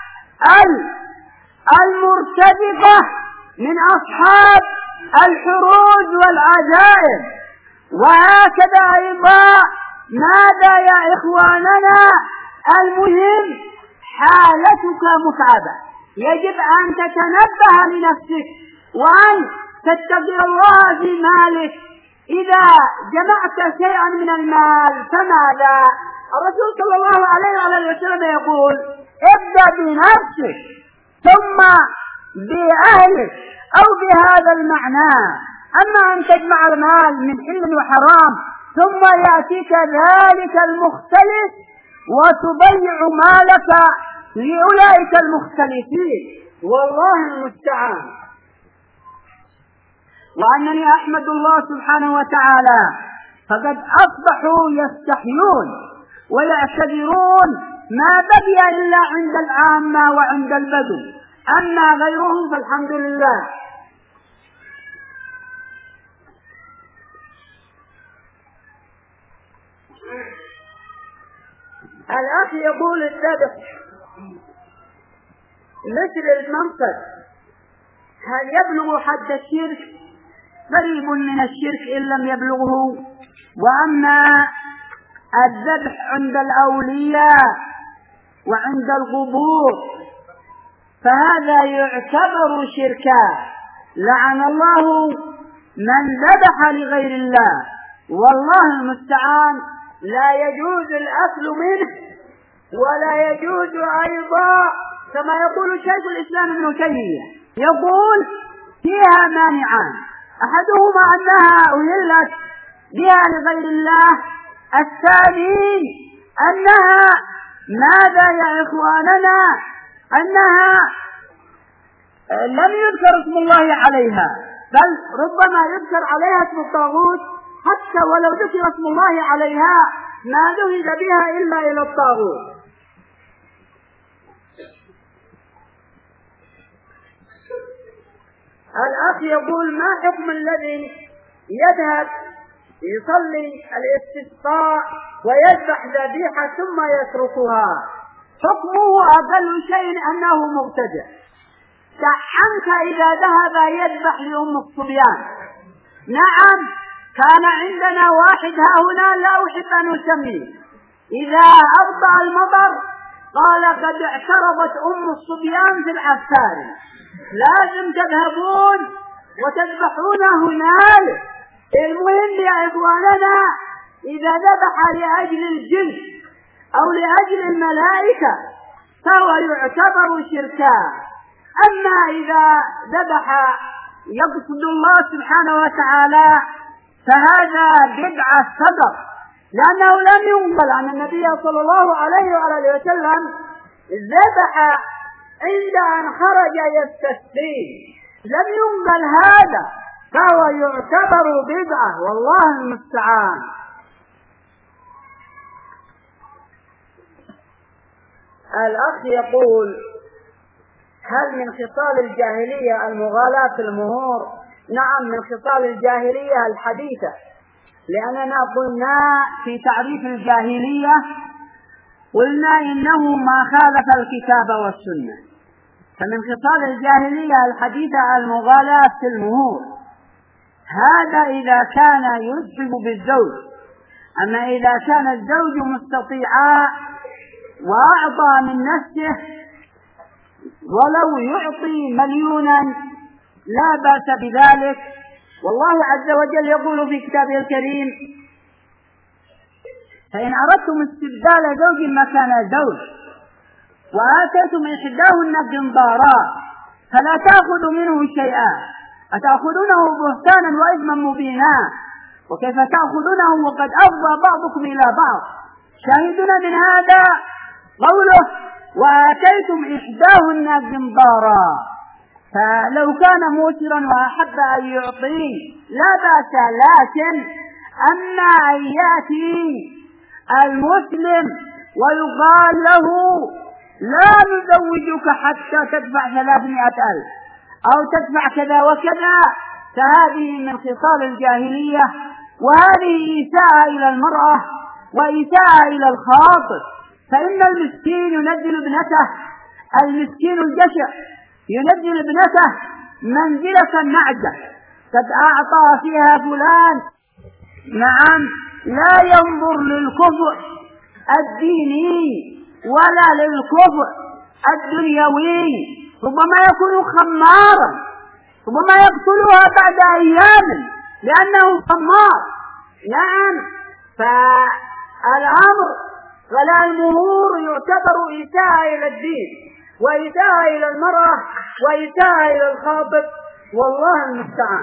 المرتزقة من أصحاب الحروج والعزائم. وهكذا أيضا ماذا يا إخواننا؟ المهم حالتك متعبة، يجب أن تتنبه لنفسك وأن تتقي الله في مالك. إذا جمعت شيئا من المال فماذا؟ الرسول صلى الله عليه وسلم يقول ابدأ بنفسك ثم بأهلك أو بهذا المعنى. أما أن تجمع المال من حل وحرام ثم يأتيك ذلك المختلف وتضيع مالك لأولئك المختلفين، والله المستعان. وأنني أحمد الله سبحانه وتعالى فقد أصبحوا يستحيون ويعتذرون ما بقي إلا عند العامة وعند البدو، أما غيرهم فالحمد لله. الأخ يقول الذبح مثل المنقذ هل يبلغ حد الشرك؟ قريب من الشرك إن لم يبلغه. وأما الذبح عند الأولياء وعند القبور فهذا يعتبر شركا، لعن الله من ذبح لغير الله، والله المستعان. لا يجوز الأكل منه ولا يجوز أيضا كما يقول شيخ الإسلام ابن تيمية، يقول فيها مانعان، أحدهما أنها أهلت بها لغير الله، الثاني أنها ماذا يا إخواننا أنها لم يذكر اسم الله عليها، بل ربما يذكر عليها اسم الطاغوت، حتى ولو ذكر اسم الله عليها ما ذهب بها إلا إلى الطاغوت. الأخ يقول ما حكم الذي يذهب يصلي الاستسقاء ويذبح ذبيحة ثم يتركها؟ حكمه أقل شيء أنه مبتدع. عنك إذا ذهب يذبح لأم الصبيان. نعم كان عندنا واحد ها هنا لا أحب أن أسميه، إذا أبطأ المطر قال قد اعترضت أم الصبيان في العسكر، لازم تذهبون وتذبحون هنالك. المهم يا إخواننا إذا ذبح لأجل الجن أو لأجل الملائكة فهو يعتبر شركا، أما إذا ذبح يقصد الله سبحانه وتعالى فهذا بدعة صدق، لأنه لم ينقل عن النبي صلى الله عليه وآله وسلم ذبح عند أن خرج يستسقي، لم ينقل هذا، فهو يعتبر بدعة، والله المستعان. الأخ يقول هل من خصال الجاهلية المغالاة في المهور؟ نعم من خصال الجاهلية الحديثة، لأننا قلنا في تعريف الجاهلية قلنا إنه ما خالف الكتاب والسنة، فمن خصال الجاهلية الحديثة المغالاة في المهور، هذا إذا كان يسحب بالزوج. أما إذا كان الزوج مستطيعا وأعطى من نفسه ولو يعطي مليونا لا بأس بذلك، والله عز وجل يقول في كتابه الكريم فإن أردتم استبدال زوج مكان زوج وآتيتم إحداهن قنطارا فلا تأخذوا منه شيئا أتأخذونه بهتانا وإثما مبينا وكيف تأخذونه وقد أفضى بعضكم إلى بعض. شاهدنا من هذا قوله وآتيتم إحداهن قنطارا، فلو كان موسرا وأحب أن يعطيه لا بأس، لكن أما أن يأتي المسلم ويقال له لا نزوجك حتى تدفع ثلاثمائة ألف أو تدفع كذا وكذا، فهذه من خصال الجاهلية، وهذه إيساءة إلى المرأة وإيساءة إلى الخاطب. فإن المسكين ينزل ابنته، المسكين الجشع ينزل ابنته منزلة النعجة قد أعطى فيها فلان. نعم لا ينظر للكفء الديني ولا للكفء الدنيوي، ربما يكون خمارا، ربما يقتلها بعد أيام لأنه خمار. نعم فالأمر ولا المهور يعتبر إساءة إلى الدين وإساءة إلى المرأة وإساءة إلى الخاطب، والله المستعان.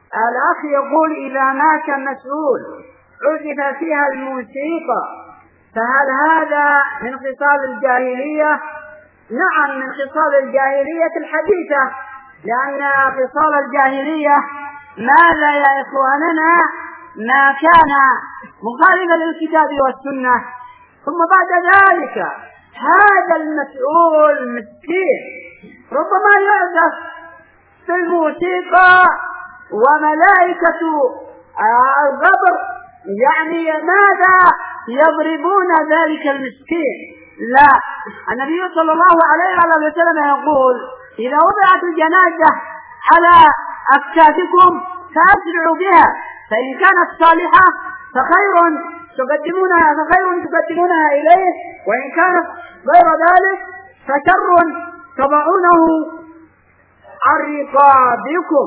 الأخ يقول إذا مات مسؤول عزف فيها الموسيقى فهل هذا من خصال الجاهلية؟ نعم، من خصال الجاهلية الحديثة، لأن خصال الجاهلية ماذا يا إخواننا؟ ما كان مخالفا للكتاب والسنة. ثم بعد ذلك هذا المسؤول مسكين ربما يعزف في الموسيقى وملائكة الغبر يعني ماذا يضربون ذلك المسكين؟ لا، النبي صلى الله عليه وسلم يقول إذا وضعت الجنازة على أكتافكم فأسرعوا بها، فإن كانت صالحة فخير تقدمونها فخير تقدمونها إليه، وإن كانت غير ذلك فشر تضعونه عن رقابكم.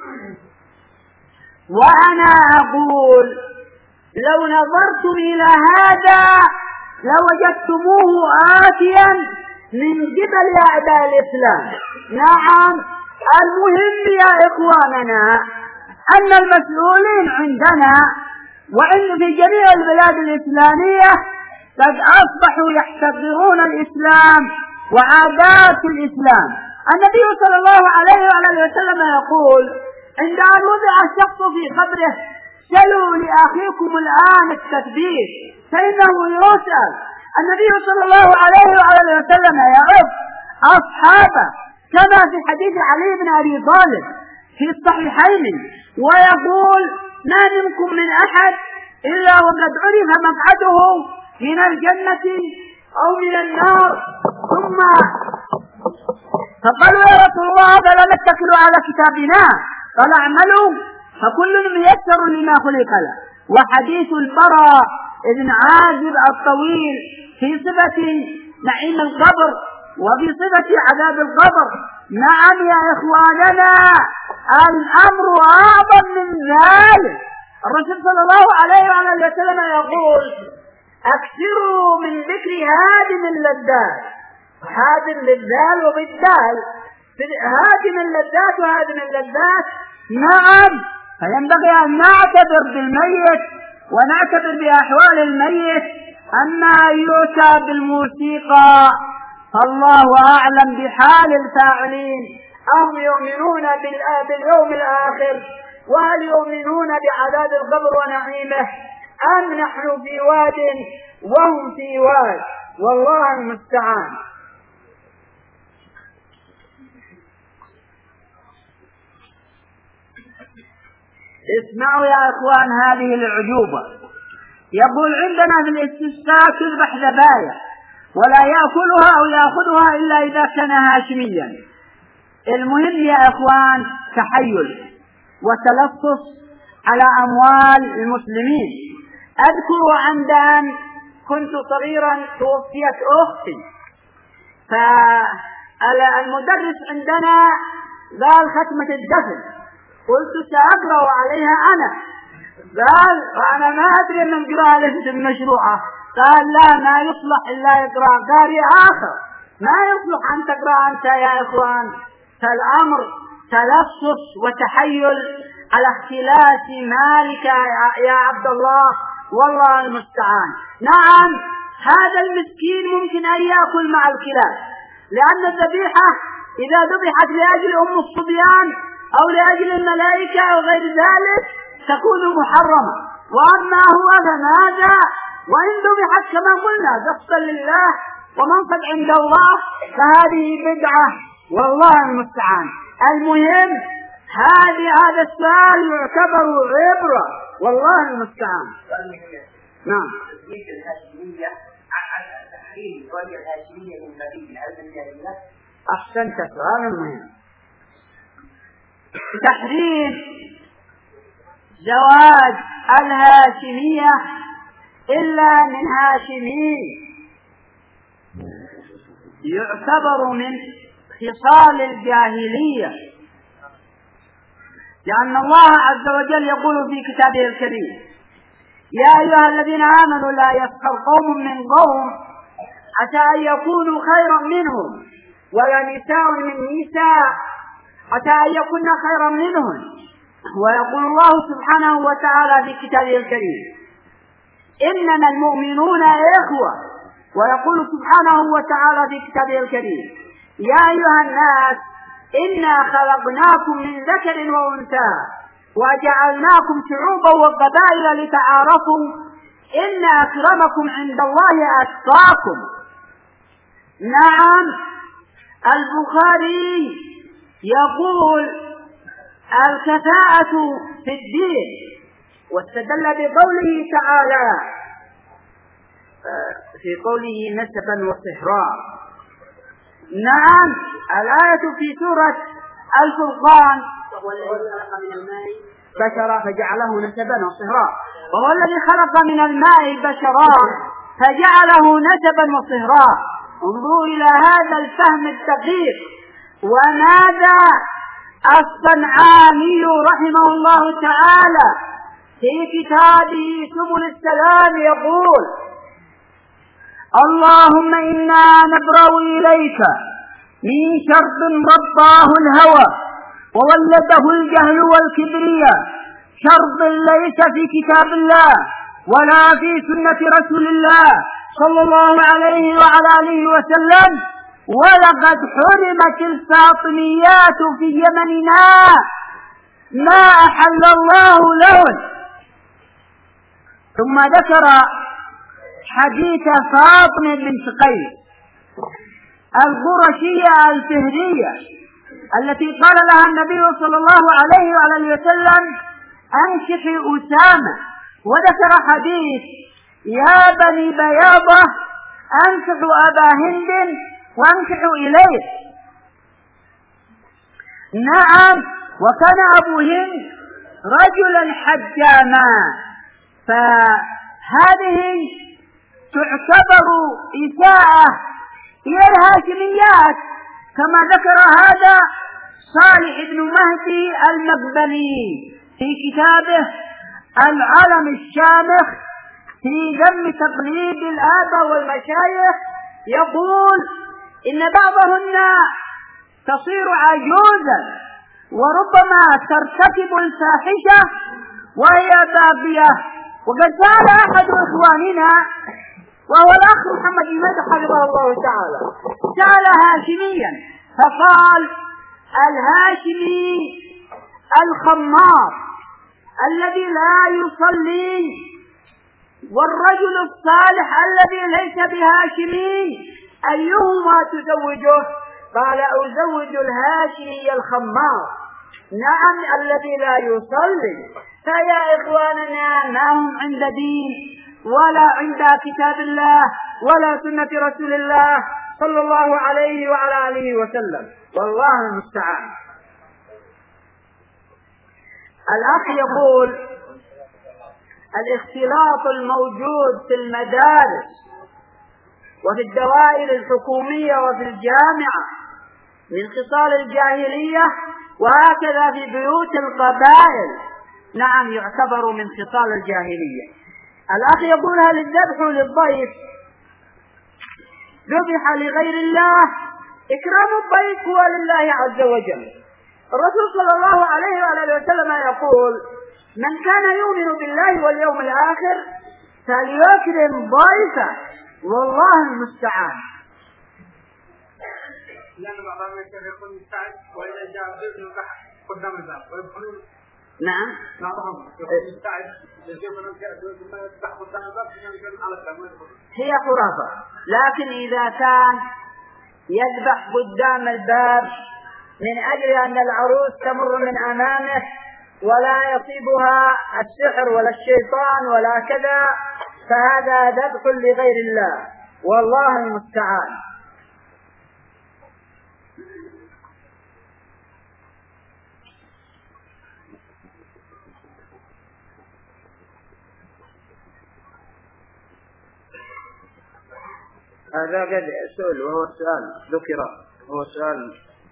وأنا أقول لو نظرتم إلى هذا لوجدتموه آتيا من قبل أعداء الإسلام. نعم، المهم يا إخواننا أن المسؤولين عندنا وإن في جميع البلاد الإسلامية قد أصبحوا يحتقرون الإسلام وعادات الإسلام. النبي صلى الله عليه وسلم يقول عند أن وضع الشخص في قبره سلوا لأخيكم الآن التكبير فإنه يسأل. النبي صلى الله عليه وسلم يعظ أصحابه كما في حديث علي بن أبي طالب في الصحيحين ويقول ما منكم من أحد إلا وقد عرف مقعده من الجنة أو من النار. ثم فقالوا يا رسول الله فلا نتكل على كتابنا، قال اعملوا فكل ميسر لما خلق له. وحديث البراء بن عازب الطويل في صفة نعيم القبر وفي صفة عذاب القبر. نعم يا إخواننا الأمر أعظم من ذلك. الرسول صلى الله عليه وسلم يقول أكثروا من ذكر هادم اللذات، هادم للذال وبالذال، هادم اللذات وهادم اللذات. نعم، فينبغي أن نعتبر بالميت ونعتبر بأحوال الميت. أما يؤتى بالموسيقى فالله أعلم بحال الفاعلين، أهم يؤمنون باليوم الآخر وهل يؤمنون بعذاب القبر ونعيمه أم نحن في واد وهم في واد، والله المستعان. اسمعوا يا إخوان هذه العجوبة. يقول عندنا في الاستسقاء تذبح ذبايا ولا يأكلها أو يأخذها إلا إذا كان هاشميا. المهم يا إخوان تحيل وتلصص على أموال المسلمين. أذكر عند أن كنت صغيرا توفيت أختي، فالمدرس عندنا قال ختمة الدفن، قلت سأقرأ عليها أنا، قال وأنا ما أدري أن القراءة ليست مشروعة، قال لا ما يصلح إلا يقرأ قارئ آخر، ما يصلح أن تقرأ أنت يا إخوان. فالأمر تلصص وتحيل على اختلاس مالك يا عبد الله، والله المستعان. نعم، هذا المسكين ممكن أن يأكل مع الكلاب، لأن الذبيحة إذا ذبحت لأجل أم الصبيان أو لأجل الملائكة أو غير ذلك تكون محرمة، وأما هو فماذا وإن ذبحت كما قلنا دفتا لله ومنفذ عند الله فهذه بدعة، والله المستعان. المهم هذه هذا السؤال يعتبر عبرة، والله المستعان. نعم. أحسنت، سؤال مهم. تحريم زواج الهاشمية إلا من هاشمي يعتبر من خصال الجاهلية، لأن الله عز وجل يقول في كتابه الكريم يا أيها الذين آمنوا لا يسخر قوم من قوم عسى أن يكونوا خيرا منهم ولا نساء من نساء عسى أن يكون خيرا منهم ويقول الله سبحانه وتعالى في كتابه الكريم: إنما المؤمنون إخوة. ويقول سبحانه وتعالى في كتابه الكريم: يا أيها الناس إنا خلقناكم من ذكر وأنثى وجعلناكم شعوبا وقبائل لتعارفوا إن أكرمكم عند الله أتقاكم. نعم، البخاري يقول الكفاءة في الدين، واستدل بقوله تعالى في قوله نسبا وصهرا. نعم، الآية في سورة الفرقان: وهو الذي خلق من الماء بشرا فجعله نسبا وصهرا. وهو الذي خلق من الماء بشرا فجعله نسبا وصهرا. انظروا إلى هذا الفهم الدقيق. وماذا الصنعاني رحمه الله تعالى في كتابه سبل السلام يقول: اللهم إنا نبرأ إليك من شر رباه الهوى وولده الجهل والكبرياء، شر ليس في كتاب الله ولا في سنة رسول الله صلى الله عليه وعلى آله وسلم. ولقد حرمت الفاطميات في يمننا ما أحل الله لهن. ثم ذكر حديث فاطمة بنت قيس القرشية الفهرية التي قال لها النبي صلى الله عليه وعلى وسلم: أنكحي أسامة. وذكر حديث: يا بني بياضة أنكحوا أبا هند وانكحوا إليه. نعم، وكان أبو هند رجلا حجاما، فهذه تعتبر إساءة إلى الهاشميات، كما ذكر هذا صالح بن مهدي المقبلي في كتابه العلم الشامخ في ذم تقليد الآباء والمشايخ. يقول إن بعضهن تصير عجوزا وربما ترتكب الفاحشة وهي باقية. وقد سأل أحد إخواننا وهو الأخ محمد إماد حفظه الله تعالى، سأل هاشميا فقال: الهاشمي الخمار الذي لا يصلي والرجل الصالح الذي ليس بهاشمي أيهما تزوجه؟ قال: أزوج الهاشمي الخمار. نعم، الذي لا يصلي. فيا إخواننا ما هم عند دين ولا عند كتاب الله ولا سنة رسول الله صلى الله عليه وعلى آله وسلم، والله المستعان. الأخ يقول: الاختلاط الموجود في المدارس وفي الدوائر الحكومية وفي الجامعة من خصال الجاهلية وهكذا في بيوت القبائل، نعم، يعتبر من خصال الجاهلية. الأخ يقول: هل الذبح للضيف ذبح لغير الله؟ إكرام الضيف هو لله عز وجل. الرسول صلى الله عليه وآله وسلم يقول: من كان يؤمن بالله واليوم الآخر فليكرم ضيفه، والله المستعان. لأن بعض الناس يكون مستعد وإذا جاء ضيف ينكح قدام الباب ويدخلون. نعم، بعضهم يكون مستعد يجيب من الجاء ضيف ما يفتح قدام الباب يمكن على الباب. هي خرافة. لكن إذا كان يذبح قدام الباب من أجل أن العروس تمر من أمامه ولا يصيبها السحر ولا الشيطان ولا كذا، فهذا ذبح لغير الله، والله المستعان. هذا قد سؤال وهو السؤال ذكر هو سؤال: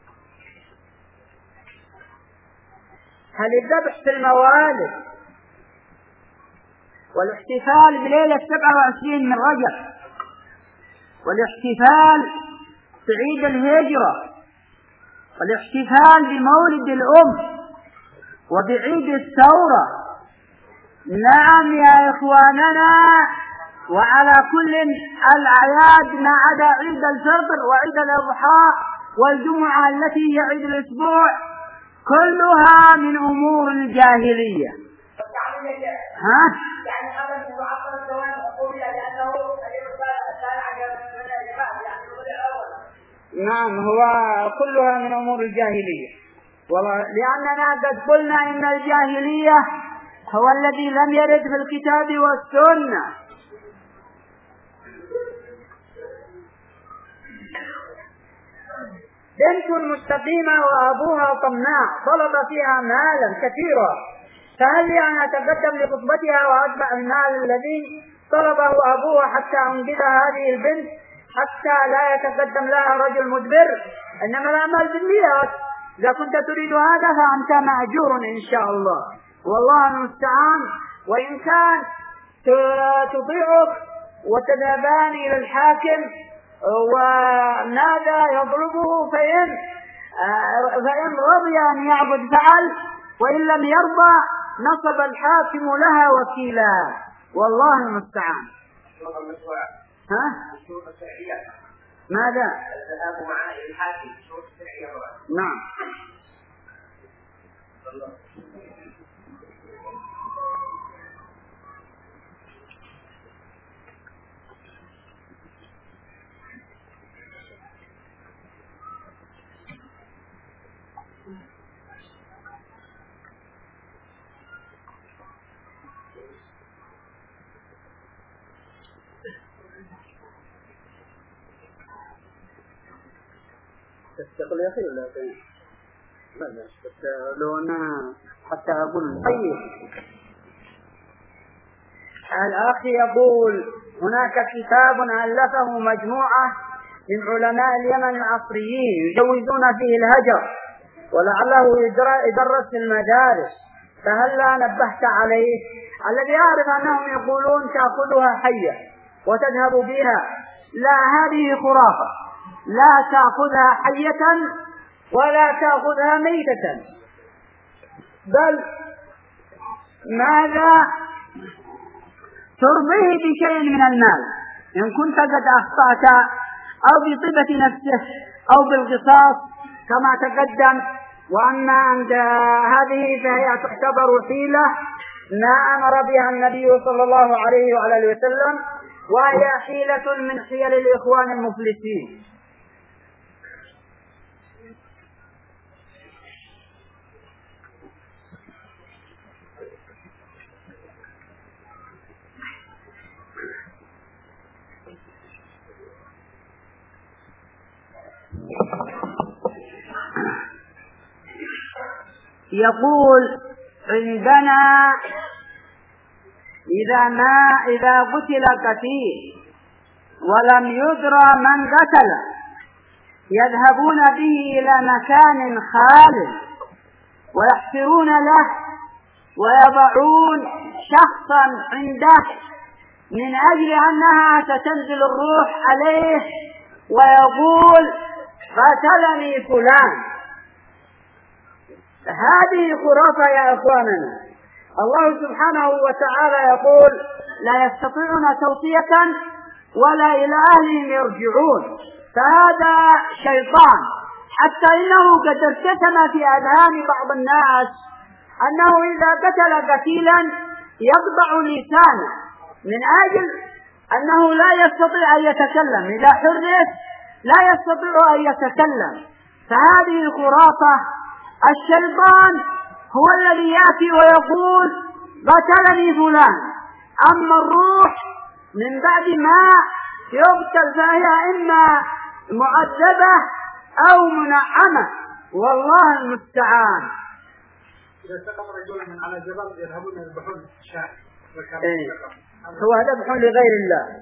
هل الذبح في الموالد والاحتفال بليلة سبعة وعشرين من رجب والاحتفال بعيد الهجرة والاحتفال بمولد الأم وبعيد الثورة. نعم يا إخواننا، وعلى كل الأعياد ما عدا عيد الفطر وعيد الأضحى والجمعة التي هي عيد الأسبوع كلها من أمور الجاهلية. ها؟ يعني هذا المعطل الدوام الحكومي لأنه نعم هو كلها من أمور الجاهلية، لأننا قد قلنا إن الجاهلية هو الذي لم يرد في الكتاب والسنة. بنت مستقيمة وأبوها طماع طلب فيها مالا كثيرا، فهل لي أن أتقدم لخطبتها وأتبع المال الذي طلبه أبوها حتى أنقذ هذه البنت حتى لا يتقدم لها رجل مدبر؟ إنما الأعمال بالنيات، إذا كنت تريد هذا فأنت مأجور إن شاء الله، والله المستعان. وإن كان تطيعك وتذهبان إلى الحاكم وماذا يضربه فإن فإن رضي أن يعبد فعل، وإن لم يرضى نصب الحاكم لها وكيلا، والله المستعان. ها؟ ماذا؟ الذهاب معنا إلى الحاكم شروط شرعية. نعم. تستقل يا أخي ولا شيء؟ لا لا بس لو أنها حتى أقول. طيب الأخ يقول هناك كتاب ألفه مجموعة من علماء اليمن العصريين يجوزون فيه الهجر ولعله يدرس في المدارس، فهل لا نبهت عليه؟ الذي أعرف أنهم يقولون تأخذها حية وتذهب بها، لا، هذه خرافة، لا تأخذها حية ولا تأخذها ميتة، بل ماذا ترضيه بشيء من المال إن كنت قد أخطأت، أو بطيبة نفسه أو بالقصاص كما تقدم. وأما عند هذه فهي تعتبر حيلة ما أمر بها النبي صلى الله عليه وعلى وسلم، وهي حيلة من حيل الإخوان المفلسين. يقول عندنا إذا ما إذا قتل قتيل ولم يدرى من قتل يذهبون به إلى مكان خال ويحفرون له ويضعون شخصا عنده من أجل أنها ستنزل الروح عليه ويقول قتلني فلان. هذه خرافة يا أخواننا. الله سبحانه وتعالى يقول لا يستطيعون توصية ولا إلى أهلهم يرجعون، فهذا شيطان، حتى إنه قد ارتسم في أذهان بعض الناس أنه إذا قتل قتيلا يقطع لسانه من أجل أنه لا يستطيع أن يتكلم، إذا حرس لا يستطيع أن يتكلم، فهذه خرافة. الشيطان هو الذي يأتي ويقول قتلني فلان، أما الروح من بعد ما يقتل فهي إما معذبة أو منعمة، والله المستعان. إذا سقط رجل من على جبل يذهبون يذبحون الشاة، إيه. هو ذبح لغير الله.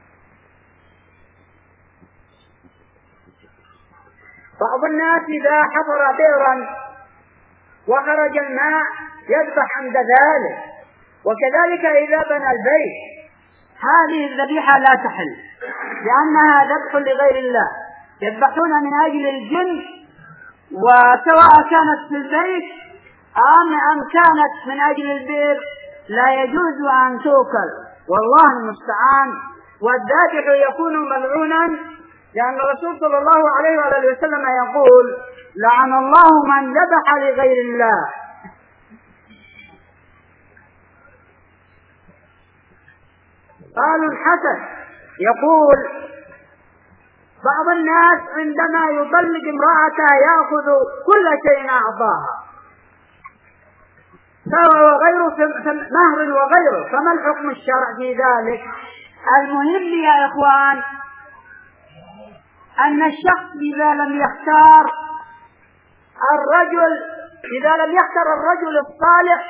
بعض الناس إذا حفر بئرا وخرج الماء يذبح عند ذلك، وكذلك إذا بنى البيت. هذه الذبيحة لا تحل لأنها ذبح لغير الله، يذبحون من أجل الجن، وسواء كانت في البيت أم أم كانت من أجل البر لا يجوز أن تؤكل، والله المستعان. والذابح يكون ملعونا، لأن الرسول صلى الله عليه وآله وسلم يقول: لعن الله من ذبح لغير الله. قال الحسن يقول: بعض الناس عندما يطلق امرأته يأخذ كل شيء أعطاها، سواء وغيره مهر وغيره، فما الحكم الشرعي في ذلك؟ المهم يا إخوان أن الشخص إذا لم يختار الرجل إذا لم يختار الرجل الصالح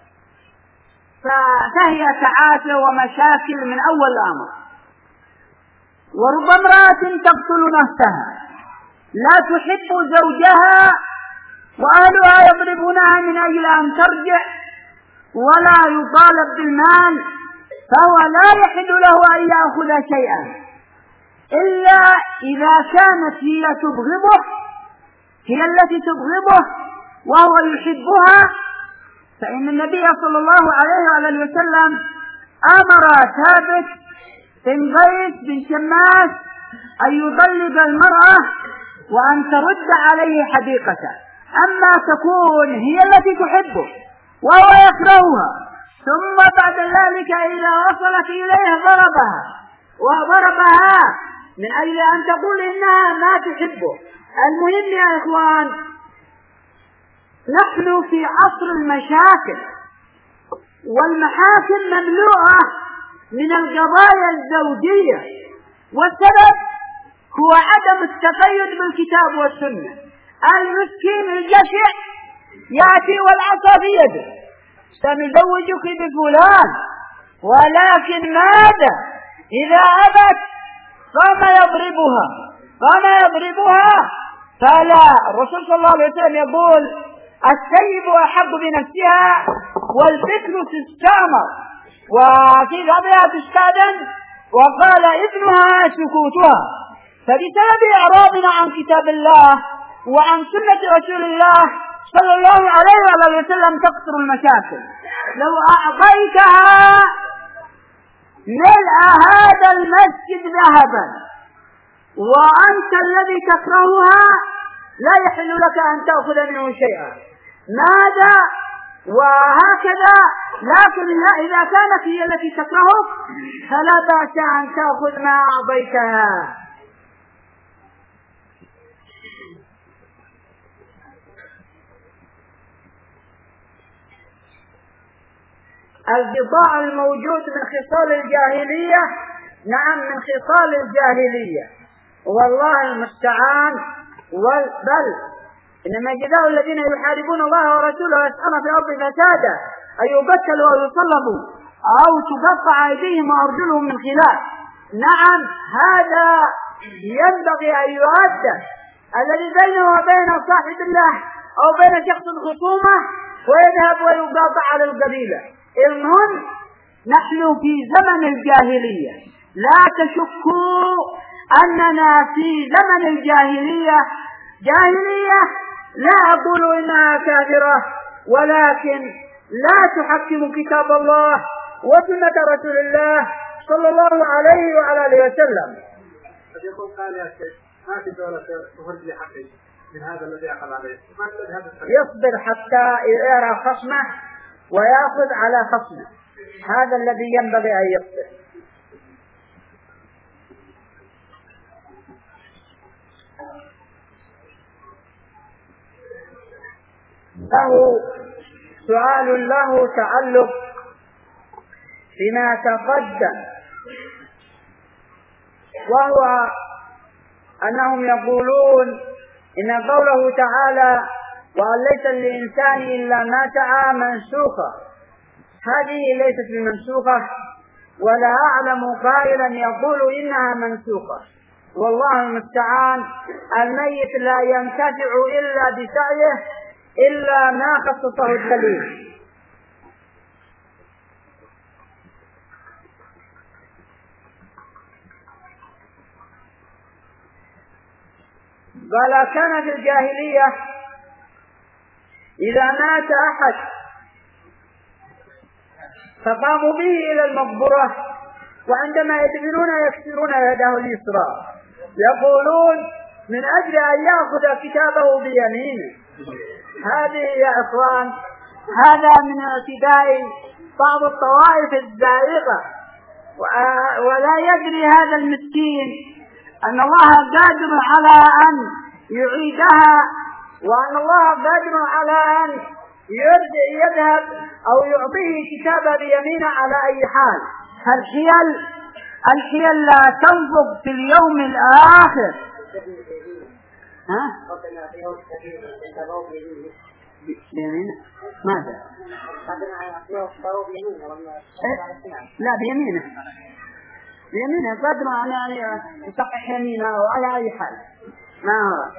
فهي تعاسة ومشاكل من أول الأمر. ورب امرأة تقتل نفسها لا تحب زوجها وأهلها يضربونها من أجل أن ترجع ولا يطالب بالمال، فهو لا يحل له أن يأخذ شيئا إلا إذا كانت هي تبغضه، هي التي تبغضه وهو يحبها، فإن النبي صلى الله عليه وآله وسلم أمر ثابت بن قيس بن شماس أن يطلق المرأة وأن ترد عليه حديقته. أما تكون هي التي تحبه وهو يكرهها ثم بعد ذلك إذا وصلت إليه ضربها وضربها من أجل أن تقول إنها ما تحبه. المهم يا إخوان نحن في عصر المشاكل، والمحاكم مملوءة من القضايا الزوجية، والسبب هو عدم التقيد بالكتاب والسنة. المسكين الجشع يأتي والعصا في يده: سنزوجك بفلان، ولكن ماذا إذا أبت؟ قام يضربها قام يضربها فلا. الرسول صلى الله عليه وسلم يقول: السيب أحب بنفسها والفكر تستعمر، وفي ذبها تستأذن، وقال ابنها سكوتها. فبسبب إعراضنا عن كتاب الله وعن سنة رسول الله صلى الله عليه وسلم تكثر المشاكل. لو أعطيتها ملء هذا المسجد ذهبا وأنت الذي تكرهها لا يحل لك أن تأخذ منه شيئا. ماذا؟ وهكذا. لكن إذا كانت هي التي تكرهك فلا بأس أن تأخذ ما أعطيتها. البضاع الموجود من خصال الجاهلية، نعم من خصال الجاهلية، والله المستعان. بل إنما جزاء الذين يحاربون الله ورسوله ويسعون في الأرض فسادا أن يقتلوا أو يصلبوا أو تقطع أيديهم وأرجلهم من خلاف. نعم هذا ينبغي أن يؤدى، الذي بينه وبين صاحب الله أو بين شخص الخصومة ويذهب ويقاطع على القبيلة. المهم نحن في زمن الجاهلية، لا تشكوا أننا في زمن الجاهلية. جاهلية لا أقول إنها كافرة، ولكن لا تحكم كتاب الله وسنة رسول الله صلى الله عليه وعلى آله وسلم. قد يقول قال يا شيخ ما في دولة تخرج لي حقي من هذا الذي أخذ عليه، يصبر حتى يرى خصمه ويأخذ على خصمه، هذا الذي ينبغي أن يصبر. له سؤال له تعلق بما تقدم، وهو أنهم يقولون إن قوله تعالى وأن ليس للإنسان إلا ما سعى منسوخة، هذه ليست بمنسوخة، ولا أعلم قائلا يقول إنها منسوخة، والله المستعان. الميت لا ينتفع إلا بسعيه إلا ما خصصه الدليل. بل كان في الجاهلية إذا مات أحد فقاموا به إلى المقبرة، وعندما يدفنون يكسرون يده اليسرى، يقولون من أجل أن يأخذ كتابه بيمينه. هذه يا إخوان هذا من اعتداء بعض الطوائف الزائغة، ولا يدري هذا المسكين أن الله قادر على أن يعيدها، وأن الله قادر على أن يذهب أو يعطيه كتابه بيمينه على أي حال. الحيل الحيل لا تنفق في اليوم الآخر. ها؟ بيمينه ماذا؟ لا بيمينه بيمينه قدر أن يصحح يمينه وعلى أي حال ما هو.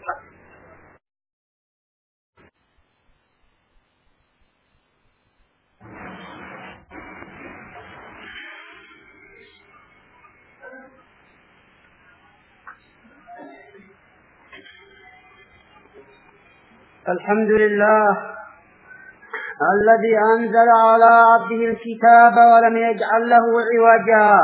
الحمد لله الذي أنزل على عبده الكتاب ولم يجعل له عوجا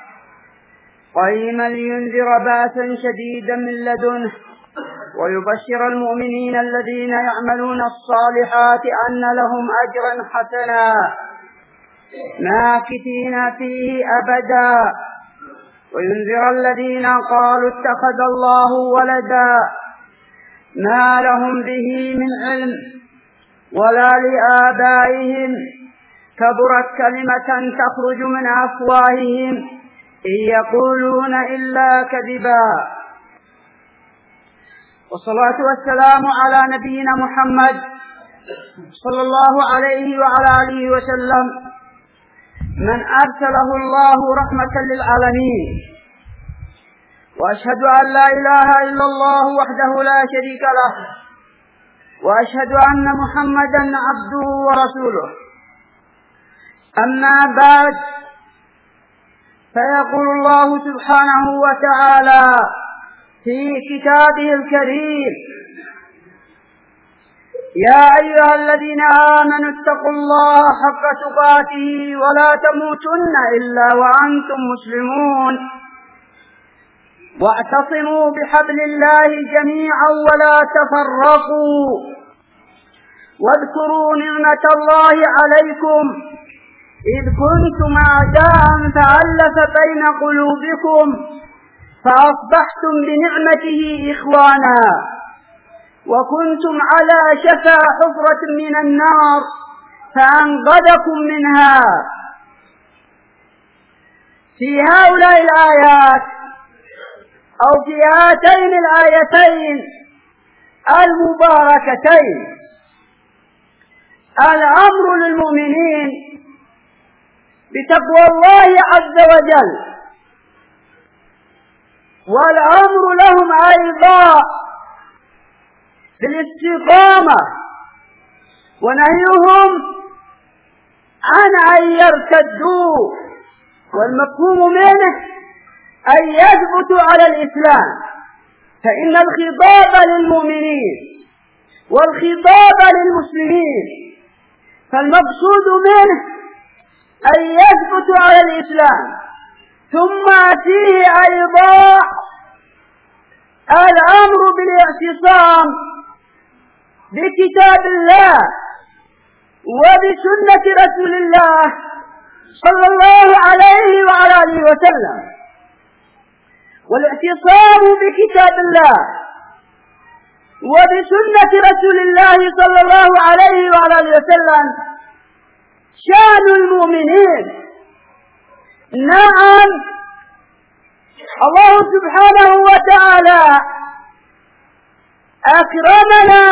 قيما لينذر بأسا شديدا من لدنه ويبشر المؤمنين الذين يعملون الصالحات أن لهم أجرا حسنا ماكثين فيه أبدا وينذر الذين قالوا اتخذ الله ولدا ما لهم به من علم ولا لآبائهم كبرت كلمة تخرج من أفواههم إن يقولون إلا كذبا. والصلاة والسلام على نبينا محمد صلى الله عليه وعلى آله وسلم من أرسله الله رحمة للعالمين، وأشهد أن لا إله إلا الله وحده لا شريك له، وأشهد أن محمدا عبده ورسوله. أما بعد، فيقول الله سبحانه وتعالى في كتابه الكريم: يا أيها الذين آمنوا اتقوا الله حق تقاته ولا تموتن إلا وأنتم مسلمون، واعتصموا بحبل الله جميعا ولا تفرقوا، واذكروا نعمة الله عليكم إذ كنتم أعداء فألف بين قلوبكم فأصبحتم بنعمته إخوانا، وكنتم على شفا حفرة من النار فأنقذكم منها. في هؤلاء الآيات أو في هاتين الآيتين المباركتين الأمر للمؤمنين بتقوى الله عز وجل، والأمر لهم أيضا بالاستقامة، ونهيهم عن أن يرتدوا، والمفهوم منه أن يثبتوا على الإسلام، فإن الخطاب للمؤمنين والخطاب للمسلمين، فالمقصود منه أن يثبتوا على الإسلام، ثم فيه أيضا الأمر بالاعتصام بكتاب الله وبسنة رسول الله صلى الله عليه وعلى آله وسلم. والاعتصام بكتاب الله وبسنة رسول الله صلى الله عليه وعلى آله وسلم شأن المؤمنين. نعم، الله سبحانه وتعالى أكرمنا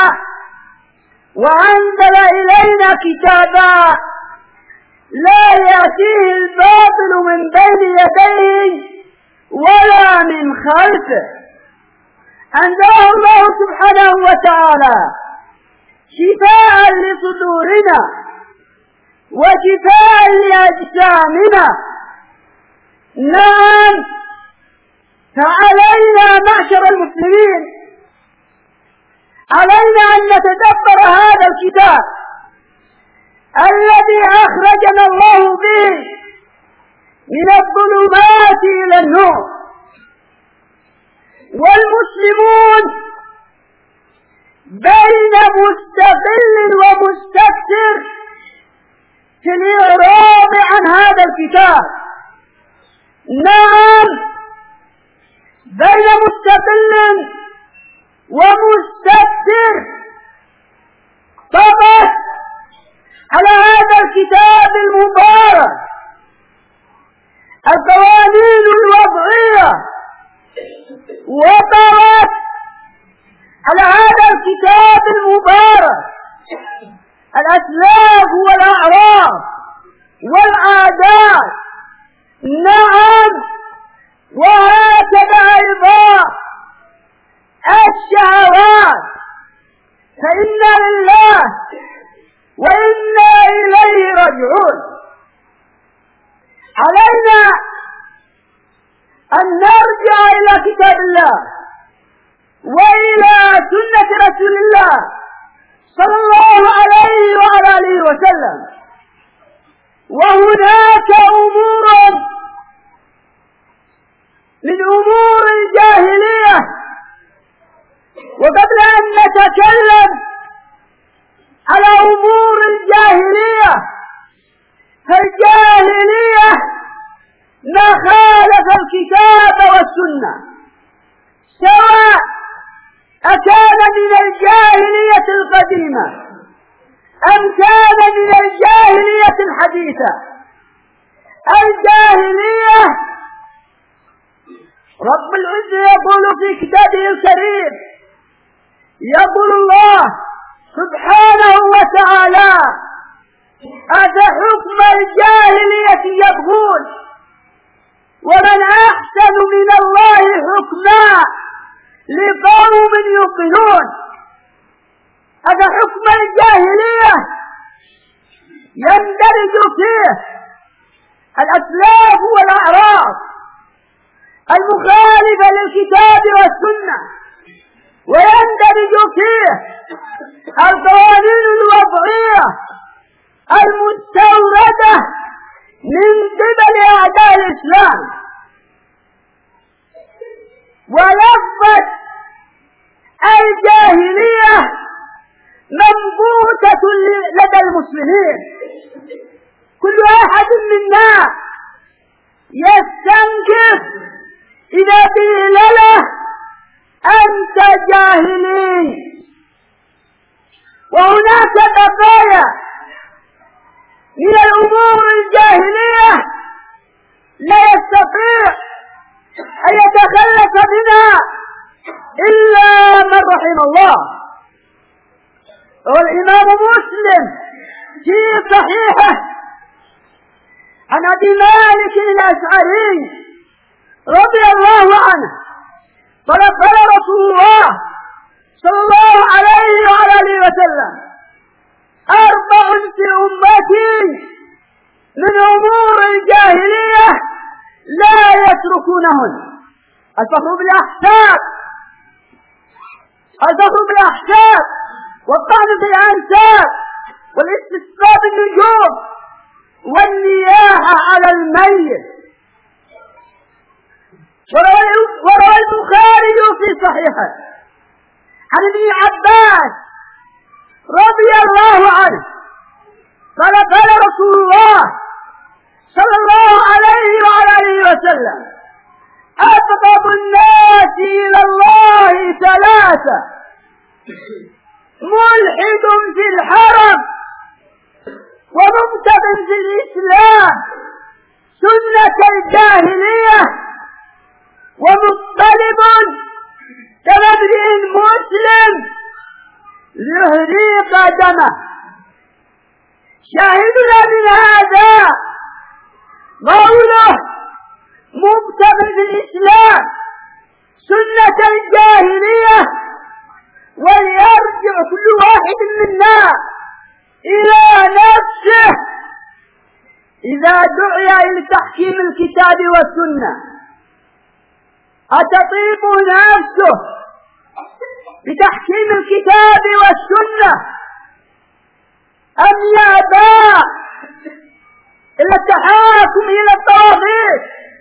وأنزل إلينا كتابا لا يأتيه الباطل من بين يديه ولا من خلفه، أنزله الله سبحانه وتعالى شفاء لصدورنا وشفاء لأجسامنا. نعم، فعلينا معشر المسلمين علينا أن نتدبر هذا الكتاب الذي أخرجنا الله به من الظلمات إلى النور، والمسلمون بين مستقل ومستكثر في الإعراض عن هذا الكتاب. نعم، بين مستقل ومستكثر طبعا على هذا الكتاب المبارك القوانين الوضعية، وطرت على هذا الكتاب المبارك الأسلاف والأعراف والعادات. نعم، وهكذا أيضا الشهوات، فإنا لله وإنا إليه راجعون. علينا أن نرجع إلى كتاب الله وإلى سنة رسول الله صلى الله عليه وعلى آله وسلم. وهناك أمور من أمور الجاهلية، وقبل أن نتكلم على أمور الجاهلية، فالجاهلية ما خالف الكتاب والسنة، سواء أكان من الجاهلية القديمة أم كان من الجاهلية الحديثة. الجاهلية رب العزة يقول في كتابه الكريم، يقول الله سبحانه وتعالى: أفحكم الجاهلية يبغون ومن أحسن من الله حكما لقوم يوقنون. أفحكم الجاهلية يندرج فيه الأسلاف والأعراف المخالفة للكتاب والسنة، ويندرج فيه القوانين الوضعية المستوردة من قبل أعداء الإسلام. ولفظة الجاهلية منبوتة لدى المسلمين، كل أحد منا يستنكف إذا قيل له أنت جاهلي. وهناك بقايا من الأمور الجاهلية لا يستطيع أن يتخلص منها إلا من رحم الله. والإمام مسلم في صحيحه عن أبي مالك الأشعري رضي الله عنه قال: قال رسول الله صلى الله عليه وعلى آله وسلم: أربع في أمتي من أمور الجاهلية لا يتركونهن: الفخر بالأحساب، الفخر بالأحساب، والطعن في الأنساب، والاستسقاء بالنجوم، والنياحة على الميت. وروى البخاري في صحيحه عن ابن عباس رضي الله عنه قال: قال رسول الله صلى الله عليه وعلى آله وسلم: أبغض الناس إلى الله ثلاثة: ملحد في الحرم، ومبتغ في الإسلام سنة الجاهلية، ومطلب كمبرئ مسلم ليهريق دمه. شاهدنا من هذا قوله مبتغ في الإسلام سنة الجاهلية، وليرجع كل واحد منا إلى نفسه إذا دعي إلى تحكيم الكتاب والسنة. أتطيب نفسه بتحكيم الكتاب والسنة أم يأبى إلا التحاكم إلى الطواغيت،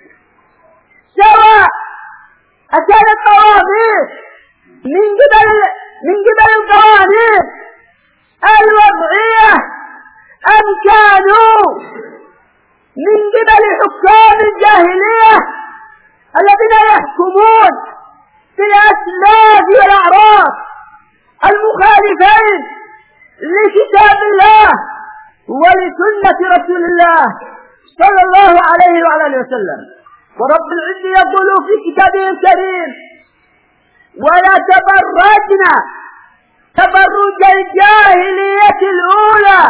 سواء أكان الطواغيت من قبل من قبل القوانين الوضعية أم كانوا من قبل حكام الجاهلية الذين يحكمون بالأسلاف والأعراف المخالفين لكتاب الله ولسنة رسول الله صلى الله عليه وعلى وسلم. ورب العزة يقول في كتابه الكريم: ولا تبرجنا تبرج الجاهلية الأولى.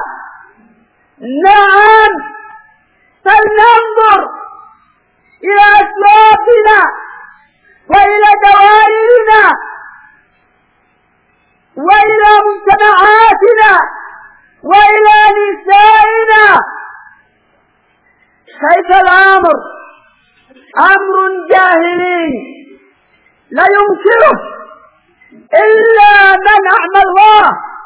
نعم، فلننظر إلى أسلافنا وإلى دوائرنا وإلى مجتمعاتنا وإلى نسائنا، كيف الأمر أمر جاهلي لا ينكره إلا من أعمى الله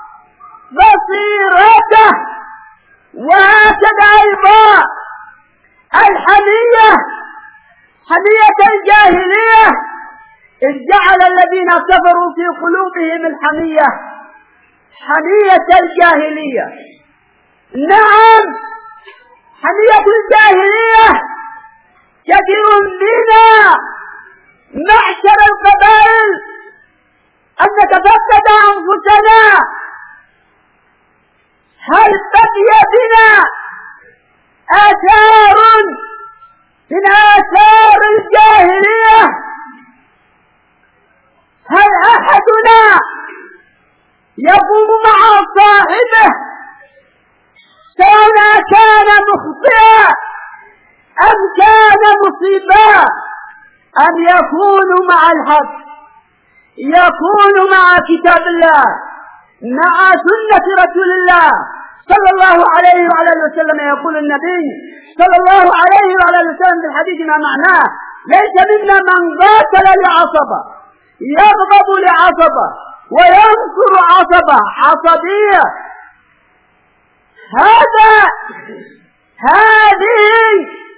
بصيرته. وهكذا أيضا الحمية، حمية الجاهلية، إذ جعل الذين كفروا في قلوبهم الحمية حمية الجاهلية. نعم، حمية الجاهلية كثير منا معشر القبائل أن نتفتت أنفسنا، هل بقي بنا آثار من آثار الجاهلية؟ هل أحدنا يقوم مع صاحبه سواء كان مخطئا أم كان مصيبا أن يكون مع الحق، يكون مع كتاب الله، مع سنة رسول الله صلى الله عليه وعلى وسلم؟ يقول النبي صلى الله عليه وعلى وسلم في الحديث ما معناه: ليس منا من قاتل لعصبة، يغضب لعصبة وينصر عصبة، عصبية. هذا هذه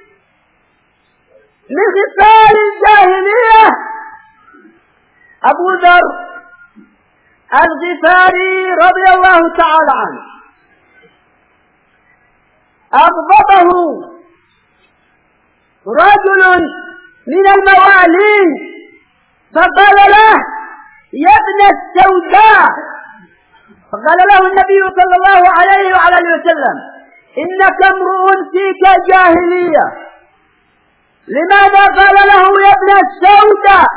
من خصال الجاهلية. أبو ذر الغفاري رضي الله تعالى عنه أغضبه رجل من الموالين فقال له: يا ابن السوداء. فقال له النبي صلى الله عليه وعلى وسلم: إنك امرؤ فيك جاهلية. لماذا قال له يا ابن السوداء؟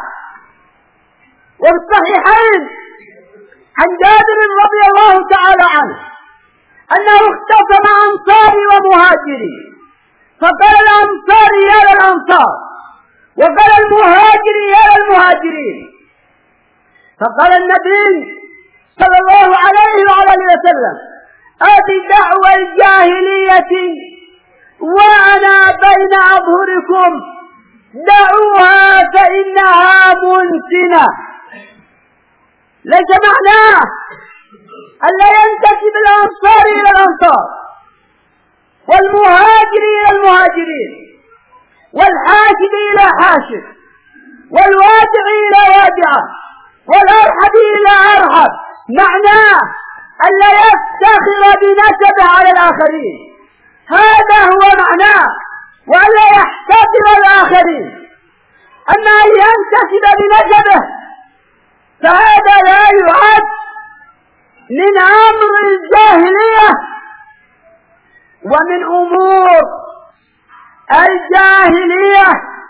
والصحيحين عن جابر رضي الله تعالى عنه أنه اختصم أنصاري ومهاجري، فقال الأنصاري يا للأنصار وقال المهاجري يا للمهاجرين. فقال النبي صلى الله عليه وعلى وسلم: أبي دعوى الجاهلية وأنا بين أظهركم، دعوها فإنها منتنة. ليس معناه ألا ينتسب الأنصار إلى الأنصار والمهاجر إلى المهاجرين والحاشد إلى حاشد والوادع إلى وادعة والأرحب إلى أرحب. معناه ألا يفتخر بنسبه على الآخرين، هذا هو معناه، وألا يحتقر الآخرين. أما أن ينتسب بنسبه فهذا لا يعد من أمر الجاهلية ومن أمور الجاهلية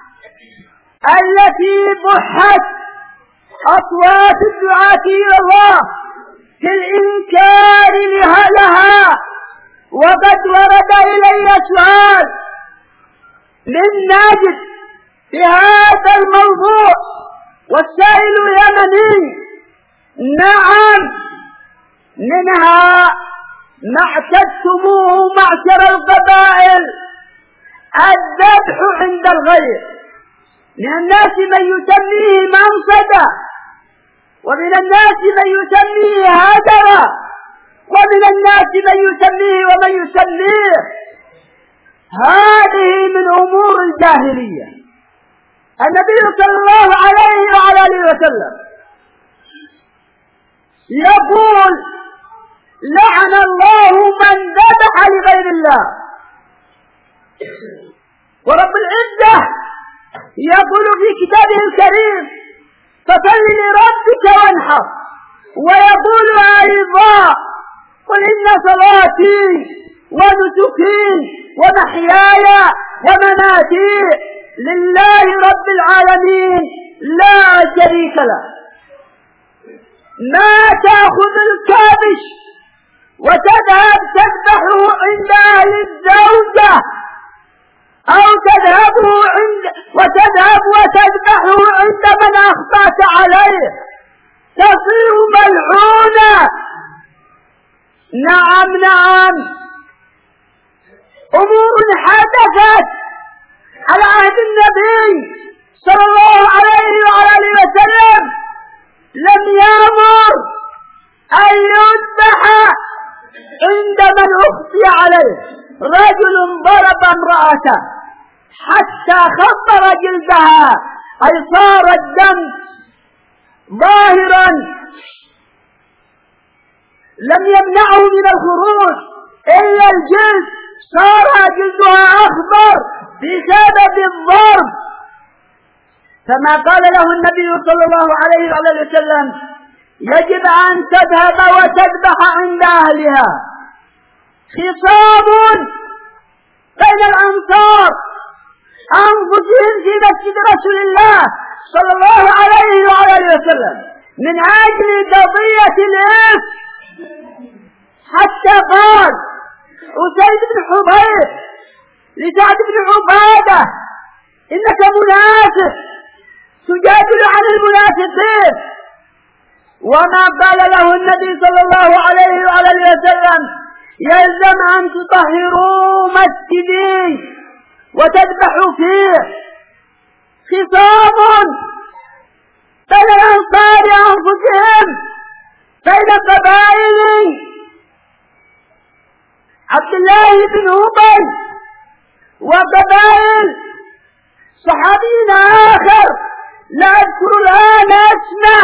التي بحت أصوات الدعاة إلى الله في الإنكار لها. وقد ورد إلي سؤال من ناجد في هذا الموضوع والسائل يمني. نعم، منها ما اعتدتموه معشر القبائل الذبح عند الغير. من الناس من يسميه منصدا ومن الناس من يسميه هدرا، ومن الناس من يسميه ومن يسميه. هذه من أمور الجاهلية. النبي صلى الله عليه وعلى آله وسلم يقول: لعن الله من ذبح لغير الله. ورب العزة يقول في كتابه الكريم: فصل لربك وانحر. ويقول أيضا: قل إن صلاتي ونسكي ومحياي ومماتي لله رب العالمين لا شريك له. ما تأخذ الكابش وتذهب تذبحه عند أهل الزوجة، أو تذهبه عند وتذهب وتذبحه عند من أخطأت عليه، تصير ملعونة. نعم نعم، أمور حدثت على عهد النبي صلى الله عليه وعلى آله وسلم لم يأمر أن يذبح عند من أخطي عليه. رجل ضرب امرأته حتى خطر جلدها، أي صار الدم ظاهرا، لم يمنعه من الخروج إلا الجلد، صار جلدها أخضر بسبب الضرب. فما قال له النبي صلى الله عليه وسلم: يجب أن تذهب وتذبح عند أهلها. خصام بين الأنصار أنفسهم في مسجد رسول الله صلى الله عليه وآله وسلم من أجل قضية الإفك، حتى قال أسيد بن حضير لسعد بن عبادة: إنك منافق تجادل عن المنافقين. وما قال له النبي صلى الله عليه وآله وسلم: يلزم أن تطهروا مسجدي وتذبحوا فيه. خصام بين الأنصار أنفسهم، بين قبائل عبد الله بن أبي وقبائل صحابي آخر لا أذكر الآن اسمه،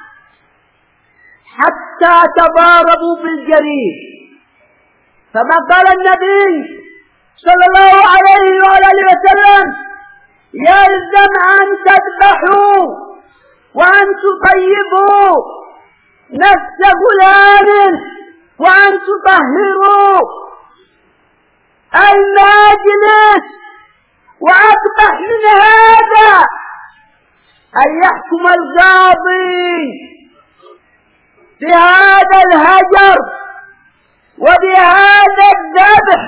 حتى تضاربوا بالجريح. فما قال النبي صلى الله عليه وآله وسلم: يلزم أن تذبحوا وأن تطيبوا نفس فلان وأن تطهروا المجلس. وأقبح من هذا أن يحكم القاضي بهذا الهجر وبهذا الذبح.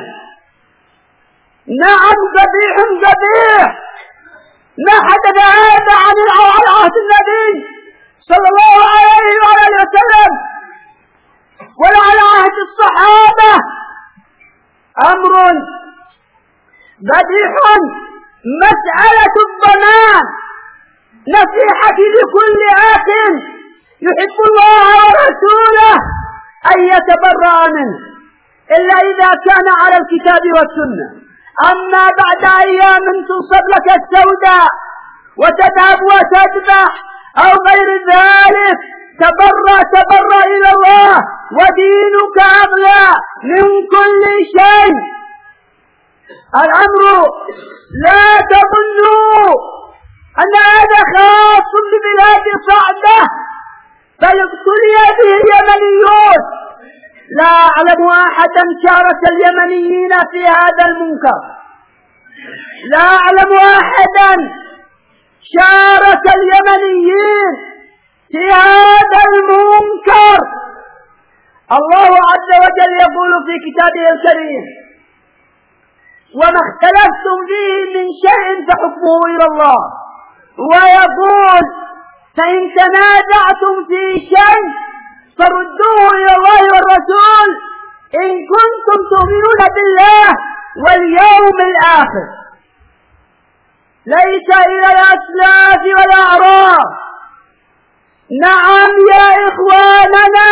نعم، قبيح قبيح. ما حدث هذا عن عهد النبي صلى الله عليه وآله وسلم ولا على عهد الصحابة. أمر قبيح. مسألة الضمان، نصيحتي لكل أخ يحب الله ورسوله أن يتبرأ منه، إلا إذا كان على الكتاب والسنة. أما بعد أيام تنصب لك السوداء وتذهب وتذبح أو غير ذلك، تبرأ تبرأ إلى الله، ودينك أغلى من كل شيء. الأمر لا تظنوا أن هذا خاص ببلاد صعدة، بل ابتلي به اليمنيون. لا أعلم أحدا شارك اليمنيين في هذا المنكر، لا أعلم أحدا شارك اليمنيين في هذا المنكر. الله عز وجل يقول في كتابه الكريم: وما اختلفتم فيه من شيء فحكمه إلى الله. ويقول: فإن تنازعتم في شيء فردوه إلى الله والرسول إن كنتم تؤمنون بالله واليوم الآخر. ليس إلى الأسلاف والأعراض، نعم يا إخواننا،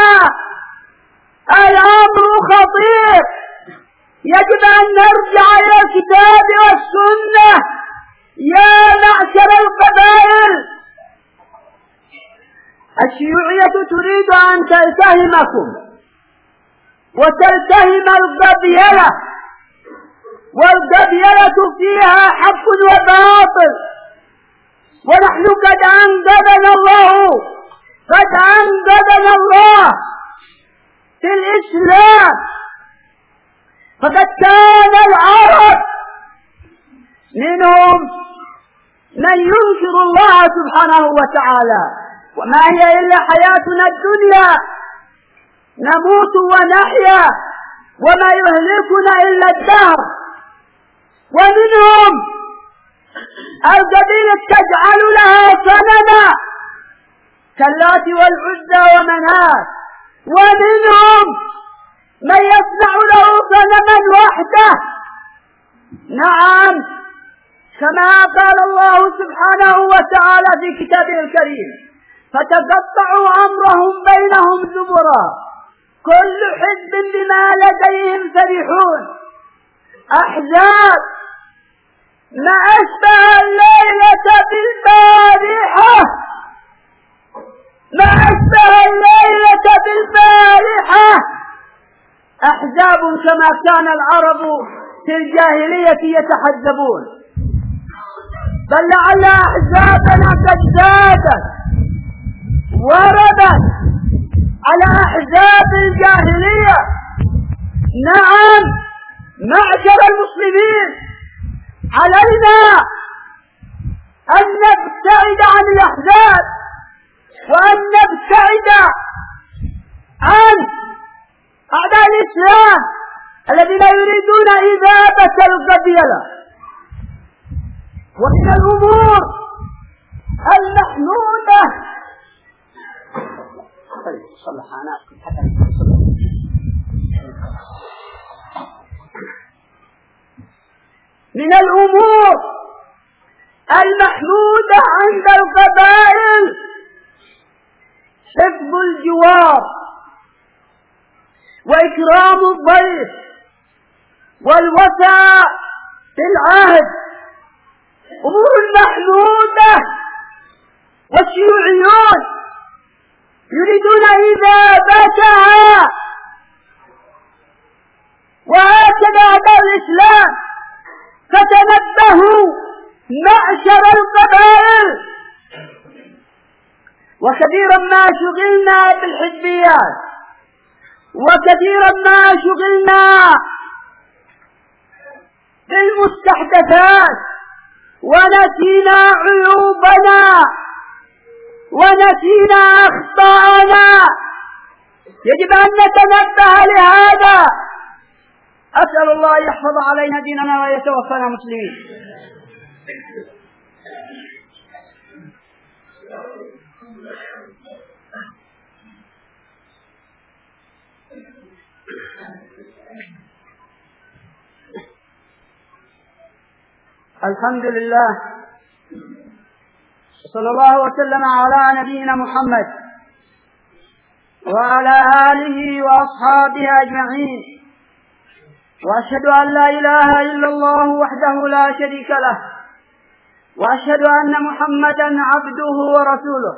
الأمر خطير، يجب أن نرجع إلى الكتاب والسنة يا معشر القبائل. الشيوعية تريد أن تلتهمكم وتلتهم القبيلة، والقبيلة فيها حق وباطل، ونحن قد أنقذنا الله قد أنقذنا الله في الإسلام، فقد كان العرب منهم من ينكر الله سبحانه وتعالى، وما هي إلا حياتنا الدنيا، نموت ونحيا وما يهلكنا إلا الدهر. ومنهم القبيلة تجعل لها صنما كاللات والعزى ومنات، ومنهم من يصنع له صنما وحده. نعم، كما قال الله سبحانه وتعالى في كتابه الكريم: فتقطعوا أمرهم بينهم زبرا كل حزب بما لديهم فرحون. أحزاب ما أشبه الليلة بالبارحة، ما أشبه الليلة بالبارحة. أحزاب كما كان العرب في الجاهلية يتحزبون، بل لعل أحزابنا قد زادت وردت على أحزاب الجاهلية. نعم معشر المسلمين، علينا أن نبتعد عن الأحزاب، وأن نبتعد عن أعداء الإسلام الذين يريدون إذابة القبيلة. ومن الأمور المحمودة من الأمور المحمودة عند القبائل حفظ الجوار وإكرام الضيف والوفاء بالعهد، أمور محمودة. والشيوعيون يريدون إذابتها، وهكذا أعداء الإسلام. فتنبهوا معشر القبائل. وكثيرا ما شغلنا بالحزبيات، وكثيرا ما شغلنا بالمستحدثات، ونسينا عيوبنا ونسينا أخطاءنا. يجب أن نتنبه لهذا. أسأل الله يحفظ علينا ديننا ويتوفانا مسلمين. الحمد لله، صلى الله وسلم على نبينا محمد وعلى آله وأصحابه أجمعين، وأشهد أن لا إله إلا الله وحده لا شريك له، وأشهد أن محمدا عبده ورسوله.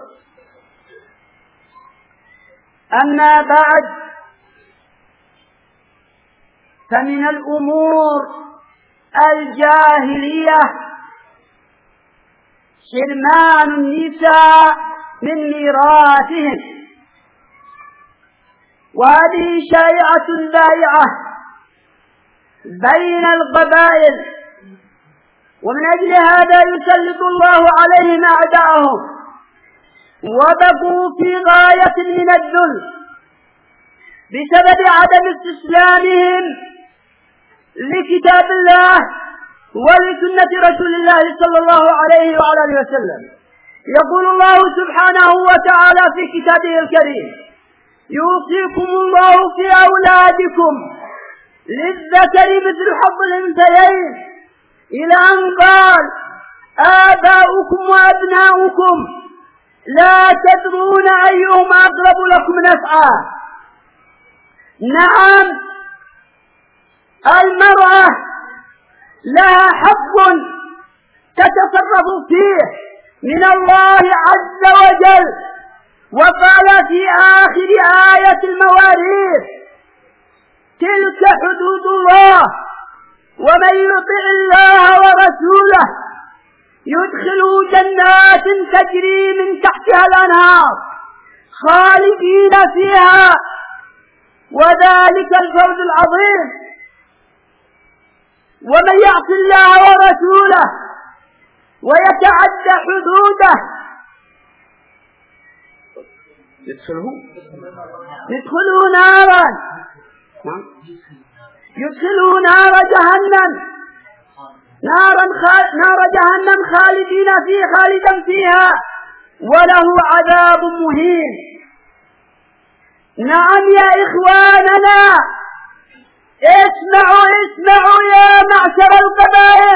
أما بعد، فمن الأمور الجاهلية حرمان النساء من ميراثهم، وهذه شائعة ذائعة بين القبائل، ومن أجل هذا يسلط الله عليهم أعداءهم، وبقوا في غاية من الذل بسبب عدم استسلامهم لكتاب الله ولسنة رسول الله صلى الله عليه وعلى آله وسلم. يقول الله سبحانه وتعالى في كتابه الكريم: يوصيكم الله في أولادكم للذكر مثل حظ الأنثيين، إلى أن قال: آباؤكم وأبناؤكم لا تدرون أيهم أقرب لكم نفعا. نعم، المرأة لها حق تتصرف فيه من الله عز وجل، وقال في آخر آية المواريث: تلك حدود الله ومن يطع الله ورسوله يدخله جنات تجري من تحتها الأنهار خالدين فيها وذلك الفوز العظيم. ومن يعص الله ورسوله ويتعدى حدوده يدخله يدخله نارا يدخله نار جهنم نارا نار جهنم خالدين فيه خالدا فيها وله عذاب مهين. نعم يا إخواننا، اسمعوا اسمعوا يا معشر القبائل،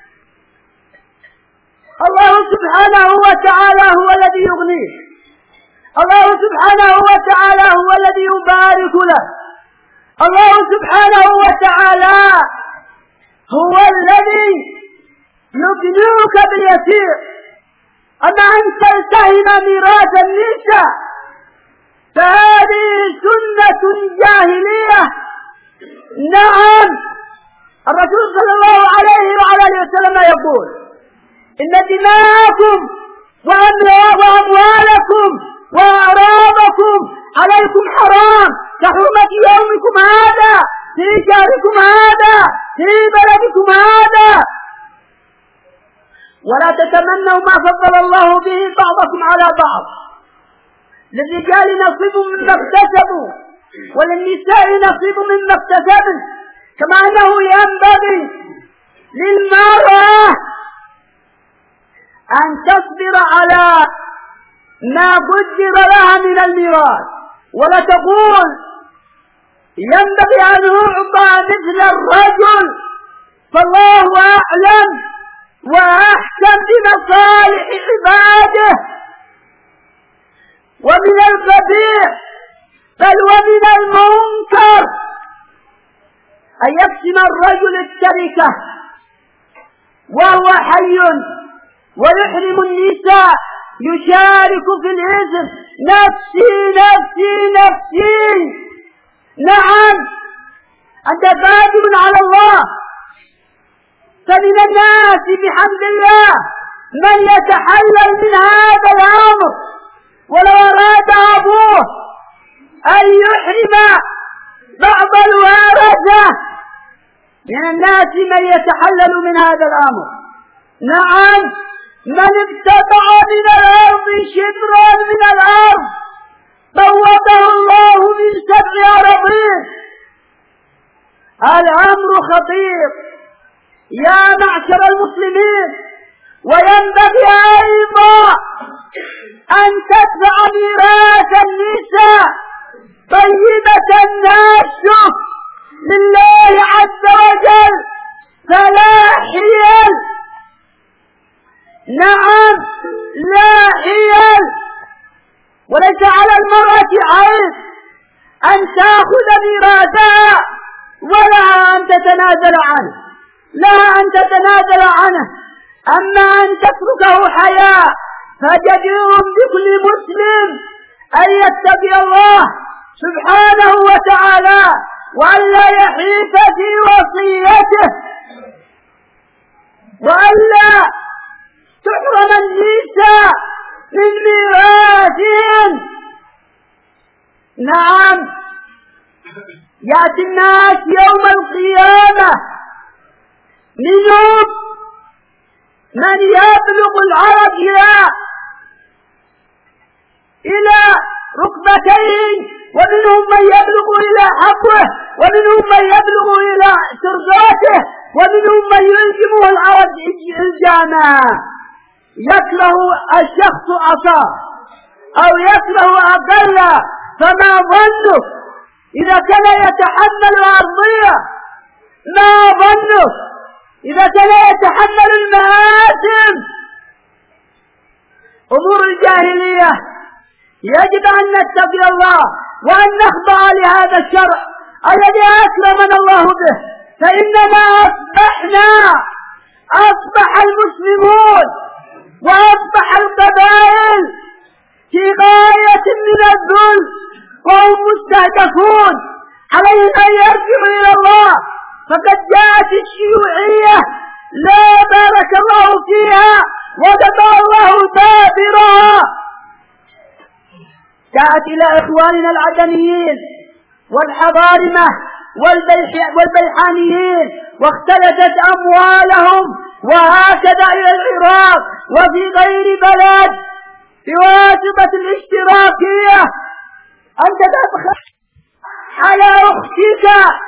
الله سبحانه وتعالى هو الذي يغنيه، الله سبحانه وتعالى هو الذي يبارك له، الله سبحانه وتعالى هو الذي يبنيك باليسير. أما أن تلتهم ميراث النساء فهذه سنة جاهلية. نعم، الرسول صلى الله عليه وعلى اله وسلم يقول: إن دماءكم وأموالكم وأعراضكم عليكم حرام كحرمة يومكم هذا في شهركم هذا في بلدكم هذا، ولا تتمنوا ما فضل الله به بعضكم على بعض. للرجال نصيب مما اكتسبوا وللنساء نصيب مما اكتسبن، كما أنه ينبغي للمرأة أن تصبر على ما قدر لها من الميراث، ولا تقول ينبغي أن يعطى مثل الرجل، فالله أعلم وأحكم بمصالح عباده. ومن القبيح بل ومن المنكر أن يقسم الرجل التركة وهو حي ويحرم النساء، يشارك في الإثم، نفسي نفسي نفسي. نعم، أنت قادر على الله، فمن الناس بحمد الله من يتحلل من هذا الأمر، ولو أراد أبوه أن يحرم بعض الورثة من الناس من يتحلل من هذا الأمر. نعم، من ابتدع من الأرض شبرا من الأرض بوضه الله من سبع أراضين. الأمر خطير يا معشر المسلمين، وينبغي أيضا أن تدفع ميراث النساء طيبة ناشف لله عز وجل فلا حيل. نعم، لا حيل، وليس على المرأة عيب أن تأخذ ميراثها ولا أن تتنازل عنه، لها أن تتنازل عنه. أما أن تتركه حياء فجدير بكل مسلم أن يتقي الله سبحانه وتعالى وأن لا يحيف في وصيته، وأن لا تحرم النساء من ميراثهم. نعم، يأتي الناس يوم القيامة منهم من يبلغ العرض إلى إلى ركبتين، ومنهم من يبلغ إلى حقه، ومنهم من يبلغ إلى سرقاته، ومنهم من يلزمه العرض الجامع. يكره الشخص عصاه أو يكره أقل، فما ظنه إذا كان يتحمل أرضية؟ ما ظنه إذا كان يتحمل المآثم؟ أمور الجاهلية يجب أن نتقي الله وأن نخضع لهذا الشرع الذي أكرمنا الله به، فإننا أصبحنا أصبح المسلمون وأصبح القبائل في غاية من الذل وهم مستهدفون. عليهم أن يرجعوا إلى الله، فقد جاءت الشيوعية لا بارك الله فيها وقضى الله دابرها، جاءت إلى إخواننا العدنيين والحضارمة والبيحانيين واختلست أموالهم، وهكذا إلى العراق وفي غير بلد بواسطة الاشتراكية. أنت تدخل على أختك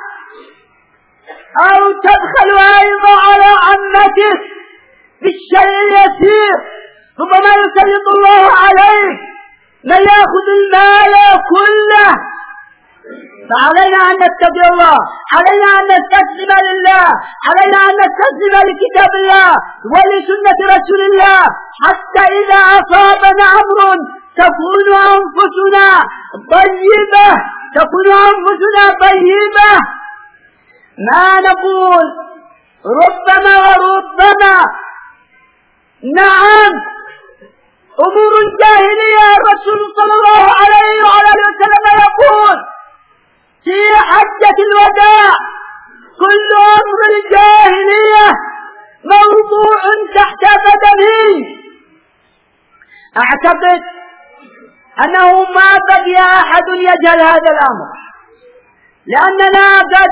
أو تدخل أيضا على عمتك بالشيء اليسير، ربما يسلط الله عليك من يأخذ المال كله. فعلينا أن نتقي الله، علينا أن نستسلم لله، علينا أن نستسلم لكتاب الله ولسنة رسول الله، حتى إذا أصابنا أمر تكون أنفسنا طيبة، تكون أنفسنا طيبة. ما نقول ربما وربما نعم أمور الجاهلية. الرسول صلى الله عليه وعلى آله وسلم يقول في حجة الوداع: كل أمر الجاهلية موضوع تحت قدمي. أعتقد أنه ما بقي أحد يجهل هذا الأمر، لأننا قد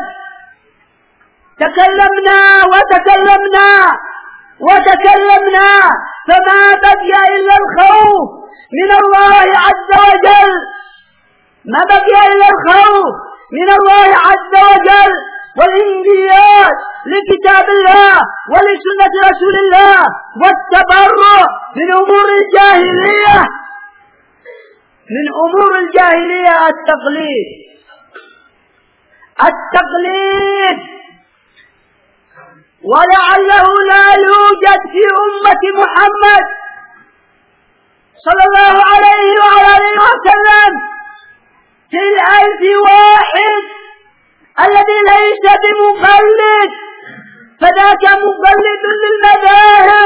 تكلمنا وتكلمنا وتكلمنا فما بقي إلا الخوف من الله عز وجل، ما بقي إلا الخوف من الله عز وجل والانقياد لكتاب الله ولسنة رسول الله والتبرع من أمور الجاهلية. من أمور الجاهلية التقليد، التقليد ولعله لا يوجد في أمة محمد صلى الله عليه وعلى آله وسلم في الألف واحد الذي ليس بمقلد، فذاك مقلد للمذاهب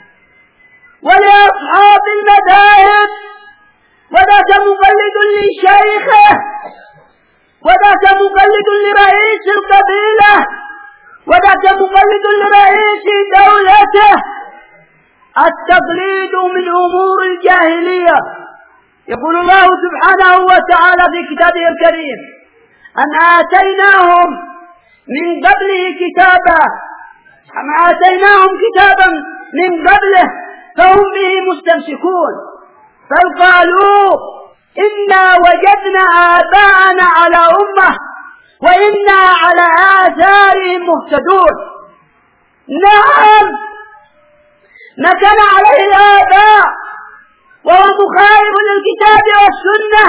ولأصحاب المذاهب، وذاك مقلد لشيخه، وذاك مقلد لرئيس القبيلة، وذاك مقلد لرئيس دولته. التقليد من أمور الجاهلية. يقول الله سبحانه وتعالى في كتابه الكريم: أن آتيناهم من قبله كتابا، أم آتيناهم كتابا من قبله فهم به مستمسكون، بل قالوا إنا وجدنا آباءنا على أمة وإنا على آثارهم مهتدون. نعم، ما كان عليه الآباء وهو مخالف للكتاب والسنة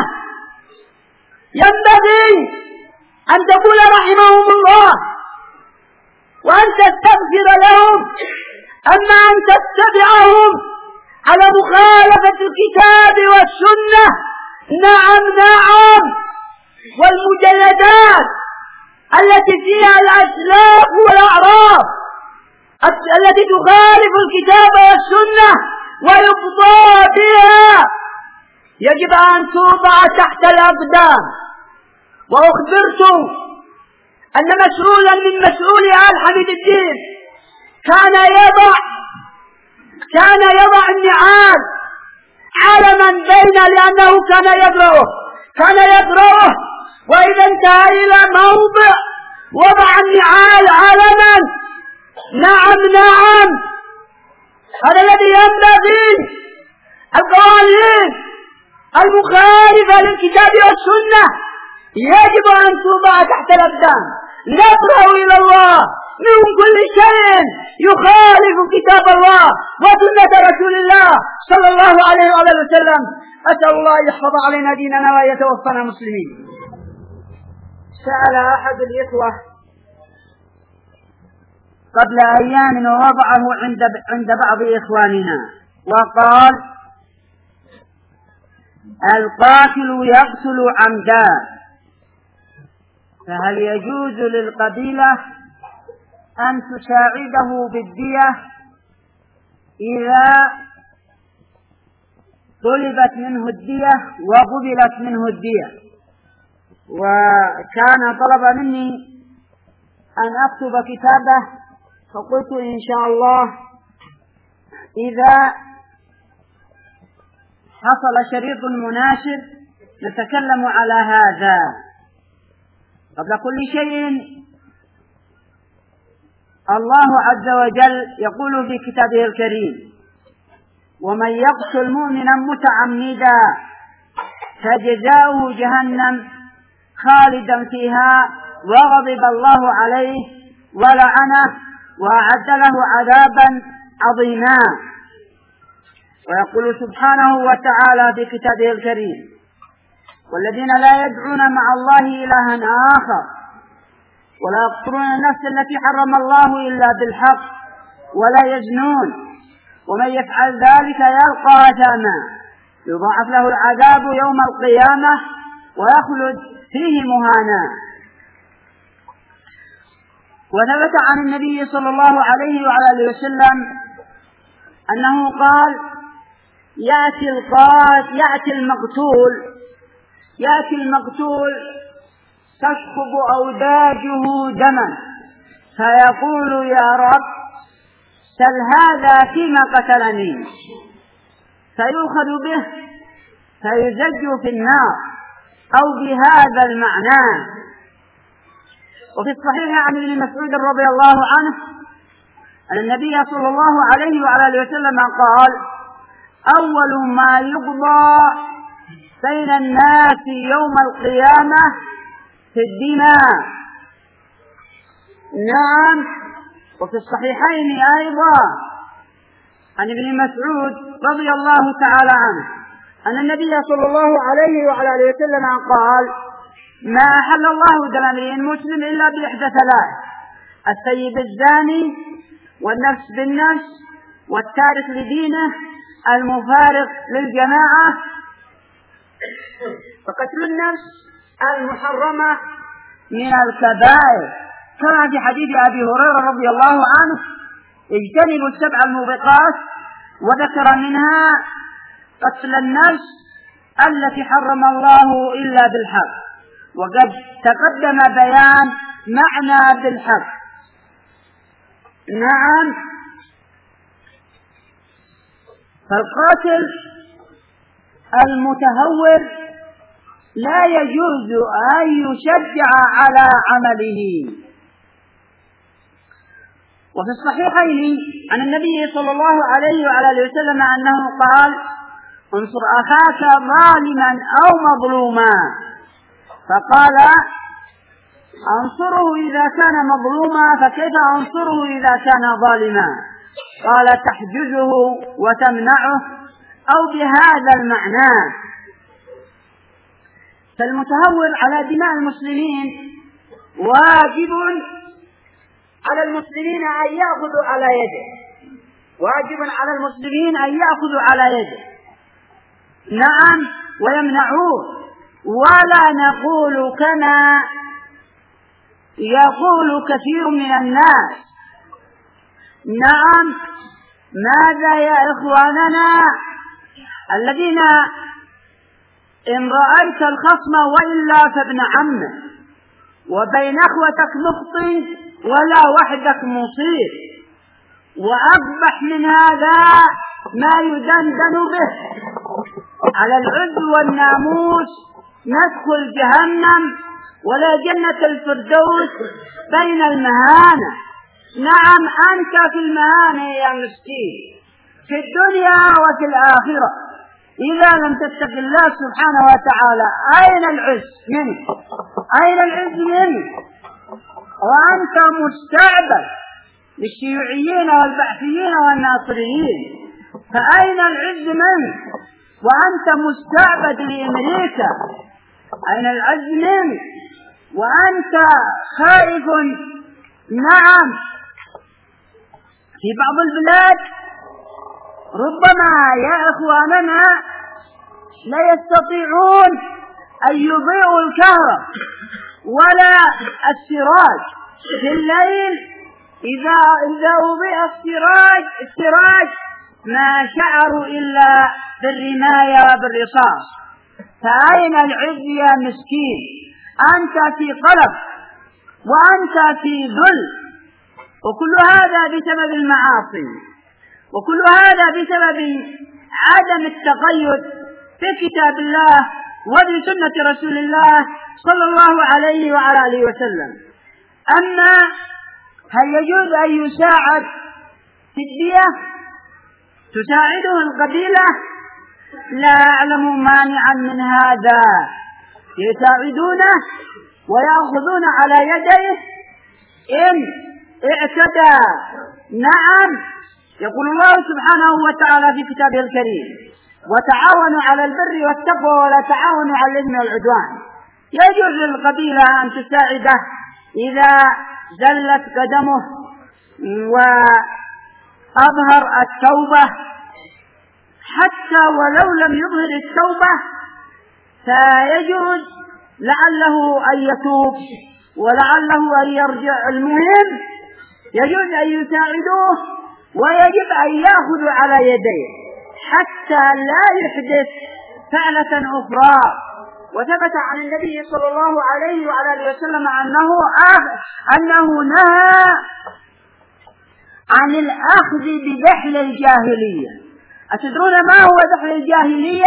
ينبغي أن تقول رحمهم الله وأن تستغفر لهم، أما أن تتبعهم على مخالفة الكتاب والسنة. نعم نعم، والمجلدات التي فيها الأسلاف والأعراف التي تخالف الكتاب والسنة ويقضى بها يجب أن توضع تحت الأقدام. وأخبرت أن مسؤولا من مسؤولي آل حميد الدين كان يضع كان يضع النعال علما بين، لأنه كان يقرأه كان يقرأه وإذا انتهى إلى موضع وضع النعال علما. نعم نعم، هذا الذي ينبغي. القوانين المخالفة للكتاب والسنة يجب أن توضع تحت الأقدام. نبرأ إلى الله من كل شيء يخالف كتاب الله وسنة رسول الله صلى الله عليه وسلم. أسأل الله يحفظ علينا ديننا ويتوفنا مسلمين. سأل أحد الإخوة قبل أيام ووضعه عند عند بعض إخواننا وقال: القاتل يقتل عمدا، فهل يجوز للقبيلة أن تساعده بالدية إذا طلبت منه الدية وقبلت منه الدية؟ وكان طلب مني أن أكتب كتابه، فقلت إن شاء الله إذا حصل شريط مناسب نتكلم على هذا. قبل كل شيء الله عز وجل يقول في كتابه الكريم: ومن يقتل مؤمنا متعمدا فجزاؤه جهنم خالدا فيها وغضب الله عليه ولعنه وأعد له عذابا عظيما. ويقول سبحانه وتعالى في كتابه الكريم: والذين لا يدعون مع الله إلها آخر ولا يقتلون النفس التي حرم الله إلا بالحق ولا يزنون ومن يفعل ذلك يلقى أثاما يضاعف له العذاب يوم القيامة ويخلد فيه مهانا. وثبت عن النبي صلى الله عليه وعلى آله وسلم أنه قال: يأتي القاتل يأتي المقتول يأتي المقتول تشخب أوداجه دما فيقول: يا رب سل هذا فيما قتلني، فيؤخذ به فيزج في النار أو بهذا المعنى. وفي الصحيح عن ابن مسعود رضي الله عنه أن النبي صلى الله عليه وعلى آله وسلم قال: أول ما يقضى بين الناس يوم القيامة في الدماء. نعم. وفي الصحيحين أيضا عن ابن مسعود رضي الله تعالى عنه أن النبي صلى الله عليه وعلى آله وسلم قال: ما أحل الله دم امرئ مسلم إلا بإحدى ثلاث: الثيب الزاني والنفس بالنفس والتارك لدينه المفارق للجماعة. فقتل النفس المحرمة من الكبائر، كما في حديث أبي هريرة رضي الله عنه: اجتنبوا السبع الموبقات، وذكر منها قتل النفس التي حرم الله إلا بالحق، وقد تقدم بيان معنى بالحق. نعم. فالقاتل المتهور لا يجوز أن يشجع على عمله. وفي الصحيحين عن النبي صلى الله عليه وعلى آله وسلم أنه قال: انصر أخاك ظالما أو مظلوما. فقال: أنصره إذا كان مظلوما، فكيف أنصره إذا كان ظالما؟ قال: تحجزه وتمنعه أو بهذا المعنى. فالمتهور على دماء المسلمين واجب على المسلمين أن يأخذوا على يده، واجب على المسلمين أن يأخذوا على يده. نعم. ويمنعوه، ولا نقول كما يقول كثير من الناس: نعم، ماذا يا إخواننا الذين إن رأيت الخصم وإلا فابن عمه، وبين أخوتك مخطئ ولا وحدك مصير. وأقبح من هذا ما يدندن به على العز والناموس ندخل جهنم ولا جنة الفردوس بين المهانة. نعم، أنت في المهانة يا مسكين في الدنيا وفي الآخرة إذا لم تتق الله سبحانه وتعالى. أين العز منك؟ أين العز منك؟ وأنت مستعبد للشيوعيين والبعثيين والناصريين، فأين العز منك؟ وأنت مستعبد لأمريكا، أين العز منك؟ وأنت خائف. نعم، في بعض البلاد ربما يا إخواننا لا يستطيعون أن يضيئوا الكهرباء ولا السراج في الليل. إذا إذا أضيء السراج السراج ما شعروا إلا بالرماية بالرصاص. فأين العز يا مسكين؟ أنت في قلق وأنت في ذل، وكل هذا بسبب المعاصي، وكل هذا بسبب عدم التقيد في كتاب الله وبسنة رسول الله صلى الله عليه وعلى آله وسلم. أما هل يجوز أن يساعد في الدية تساعده القبيلة؟ لا أعلم مانعا من هذا، يساعدونه ويأخذون على يديه إن اعتدى. نعم، يقول الله سبحانه وتعالى في كتابه الكريم: وتعاونوا على البر والتقوى ولا تعاونوا على الإثم والعدوان. يجوز للقبيلة أن تساعده إذا زلت قدمه وأظهر التوبة، حتى ولو لم يظهر التوبة فيجوز لعله أن يتوب ولعله أن يرجع. المهم يجوز أن يساعدوه ويجب أن يأخذوا على يديه حتى لا يحدث فعلة أخرى. وثبت عن النبي صلى الله عليه وعلى آله وسلم أنه أنه نهى عن الأخذ بذحل الجاهلية. أتدرون ما هو ذحل الجاهلية؟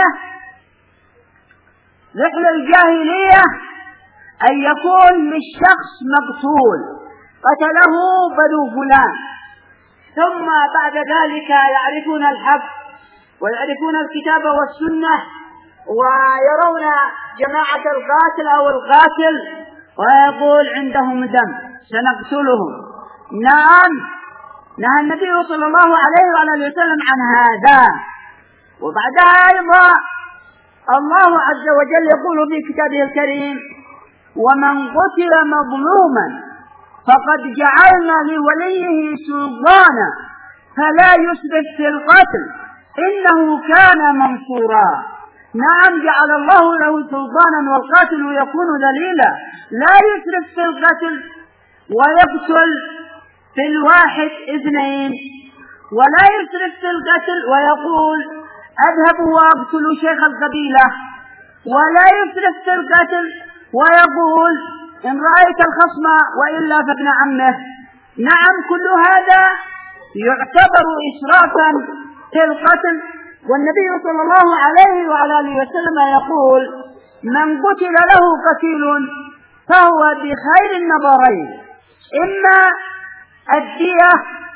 ذحل الجاهلية أن يكون للشخص مقتول قتله بنو فلان، ثم بعد ذلك يعرفون الحق ويعرفون الكتاب والسنة ويرون جماعة القاتل أو القاتل ويقول عندهم دم سنقتلهم. نعم، نهى النبي صلى الله عليه وآله وسلم عن هذا. وبعدها أيضا الله عز وجل يقول في كتابه الكريم: ومن قتل مظلوما فقد جعلنا لوليه سلطانا فلا يسرف في القتل إنه كان منصورا. نعم، جعل الله له سلطانا والقاتل يكون ذليلا، لا يسرف في القتل ويقتل في الواحد اثنين، ولا يسرف في القتل ويقول أذهب وأقتل شيخ القبيلة، ولا يسرف في القتل ويقول إن رأيت الخصم وإلا فابن عمه. نعم، كل هذا يعتبر إسرافا في القتل. والنبي صلى الله عليه وعلى آله وسلم يقول: من قتل له قتيل فهو بخير النظرين، إما الدية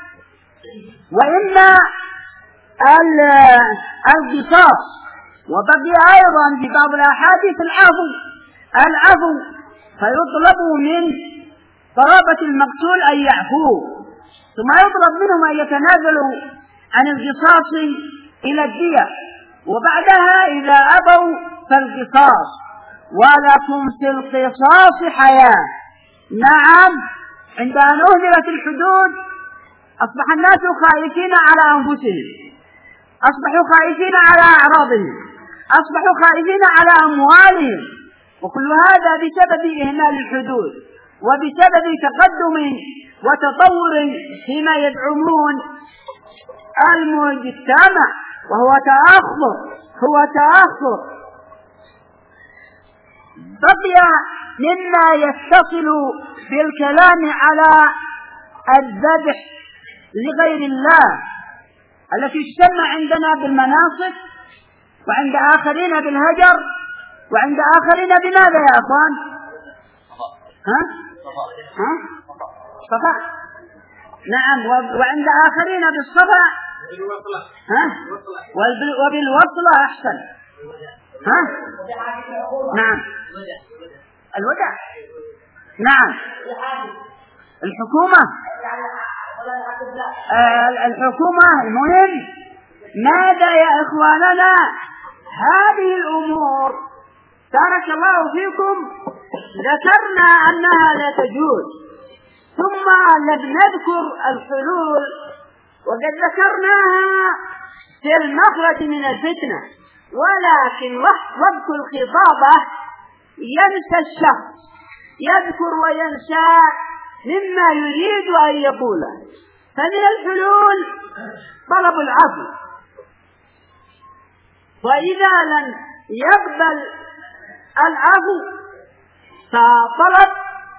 وإما القصاص. وبقي أيضا في بعض الأحاديث العفو العفو فيطلب من قرابة المقتول أن يعفوه، ثم يطلب منهم أن يتنازلوا عن القصاص إلى الدية، وبعدها إذا أبوا فالقصاص، ولكم في القصاص حياة. نعم، عند أن أهدرت الحدود أصبح الناس خائفين على أنفسهم، أصبحوا خائفين على أعراضهم، أصبحوا خائفين على أموالهم، وكل هذا بسبب إهمال الحدود وبسبب تقدم وتطور فيما يدعمون المجتمع، وهو تأخر هو تأخر. بقي مما يتصل بالكلام على الذبح لغير الله التي تسمى عندنا بالمناصب، وعند آخرين بالهجر، وعند آخرين بماذا يا أخوان؟ ها؟ ها؟ صفا. نعم، وعند آخرين بالصفا، ها؟ وبالوصلة أحسن. ها؟ نعم، الوداع. نعم، الحكومة الحكومة المهم. ماذا يا إخواننا؟ هذه الأمور بارك الله فيكم ذكرنا أنها لا تجوز، ثم لم نذكر الحلول، وقد ذكرناها في المخرج من الفتنة، ولكن وقت الخطابة ينسى الشخص، يذكر وينسى مما يريد أن يقوله. فمن الحلول طلب العفو، وإذا لم يقبل العفو فطلب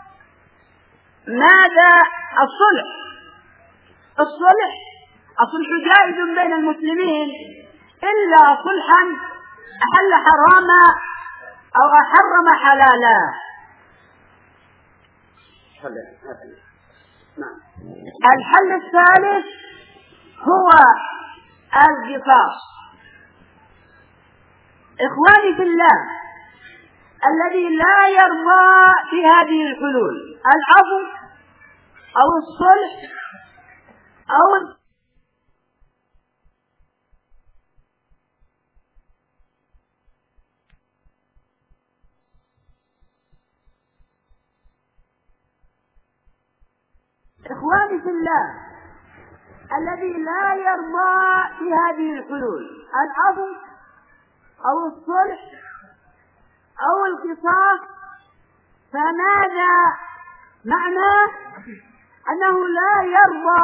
ماذا؟ الصلح. الصلح الصلح جائز بين المسلمين إلا صلحا أحل حراما أو أحرم حلالا. الحل الثالث هو القصاص. إخواني في الله، الذي لا يرضى في هذه الحلول العفو أو الصلح أو إخواني في الله، الذي لا يرضى في هذه الحلول العفو أو الصلح أو القصاص، فماذا معناه؟ أنه لا يرضى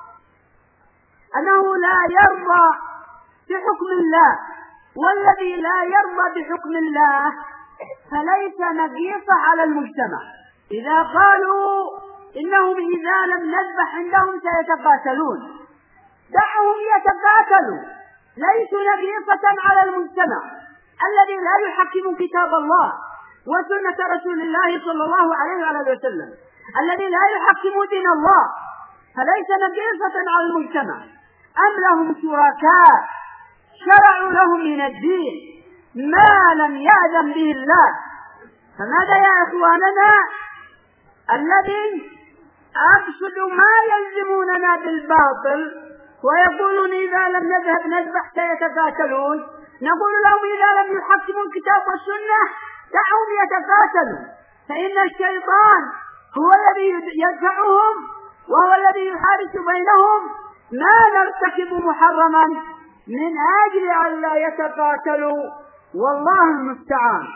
أنه لا يرضى بحكم الله، والذي لا يرضى بحكم الله فليس نقيص على المجتمع. إذا قالوا إنهم إذا لم نذبح عندهم سيتقاتلون، دعهم يتقاتلوا، ليسوا نقيصة على المجتمع الذي لا يحكم كتاب الله وسنة رسول الله صلى الله عليه وآله وسلم، الذي لا يحكم دين الله، فليس نقيصة على المجتمع. أم لهم شركاء شرعوا لهم من الدين ما لم يأذن به الله. فماذا يا إخواننا الذي أقصد ما يلزموننا بالباطل ويقولون إذا لم نذهب نذبح سيتقاتلون، نقول لهم إذا لم يحكموا الكتاب والسنة دعهم يتقاتلوا، فإن الشيطان هو الذي يدفعهم وهو الذي يحارس بينهم. ما نرتكب محرما من أجل أن لا يتقاتلوا، والله المستعان.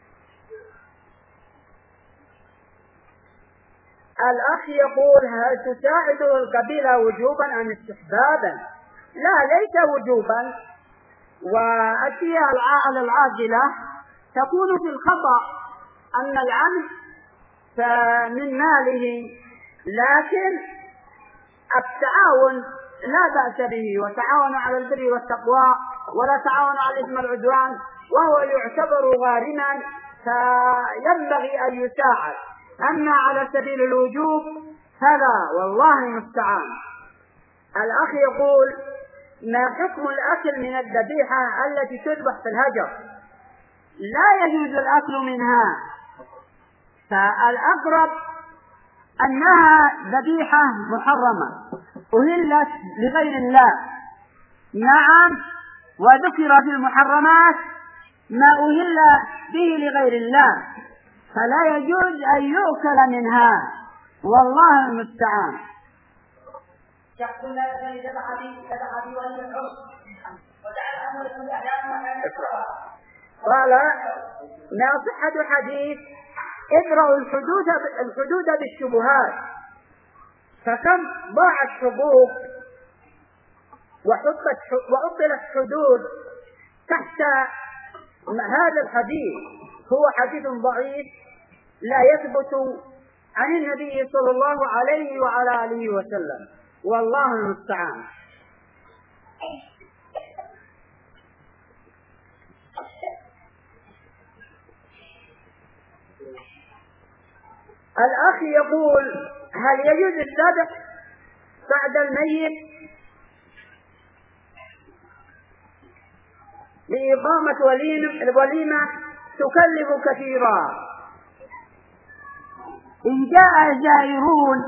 الأخ يقول: هل تساعد القبيلة وجوبا أم استحبابا؟ لا، ليس وجوبا، والشيء على العاجلة تكون في الخطأ أن العمد من ماله، لكن التعاون لا بأس به، وتعاونوا على البر والتقوى ولا تعاونوا على الإثم والعدوان، وهو يعتبر غارما فينبغي أن يساعد. أما على سبيل الوجوب فلا، والله المستعان. الأخ يقول: ما حكم الأكل من الذبيحة التي تذبح في الهجر؟ لا يجوز الأكل منها، فالأقرب أنها ذبيحة محرمة أهلت لغير الله. نعم، وذكر في المحرمات ما أهل به لغير الله، فلا يجوز أن يؤكل منها، والله المستعان. قال: ما صحة حديث ادرأوا الحدود الحدود بالشبهات؟ فكم ضاعت حقوق وحطت وأبطلت حدود تحت هذا الحديث. هو حديث ضعيف لا يثبت عن النبي صلى الله عليه وعلى آله وسلم، والله المستعان. الأخ يقول: هل يجوز الذبح بعد الميت لإقامة وليمة تكلف كثيرا؟ إن جاء زائرون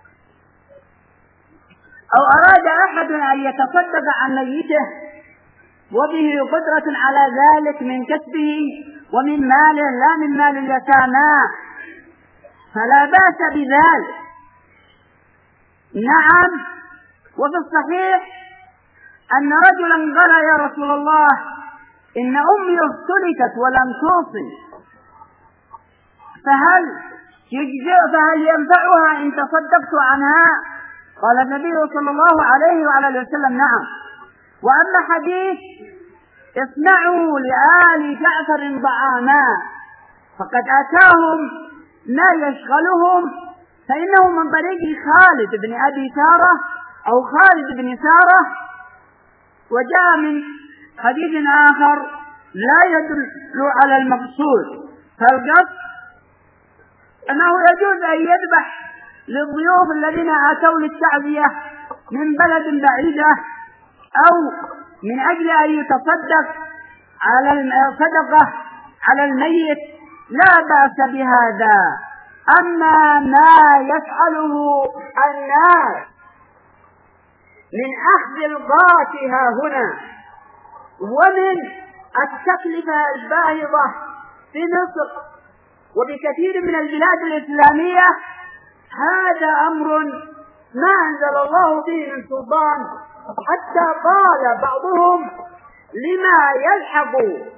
أو أراد أحد أن يتصدق عن ميته وبه قدرة على ذلك من كسبه ومن ماله لا من مال اليتامى فلا بأس بذلك. نعم، وفي الصحيح أن رجلا قال: يا رسول الله، إن أمي اختلكت ولم توصي فهل يجزئ فهل ينفعها إن تصدقت عنها؟ قال النبي صلى الله عليه وعلى وسلم نعم. وأما حديث اصنعوا لآل جعفر طعاما فقد أتاهم ما يشغلهم فإنه من طريق خالد بن أبي سارة أو خالد بن سارة. وجاء من حديث آخر لا يدل على المقصود، فالقصد أنه يجوز أن يذبح للضيوف الذين أتوا للتعزية من بلد بعيدة أو من أجل أن يتصدق على الصدقة على الميت لا بأس بهذا. أما ما يفعله الناس من أخذ الغاتها هنا ومن التكلفة الباهظة في مصر وبكثير من البلاد الإسلامية هذا أمر ما أنزل الله به من سلطان، حتى قال بعضهم لما يلحق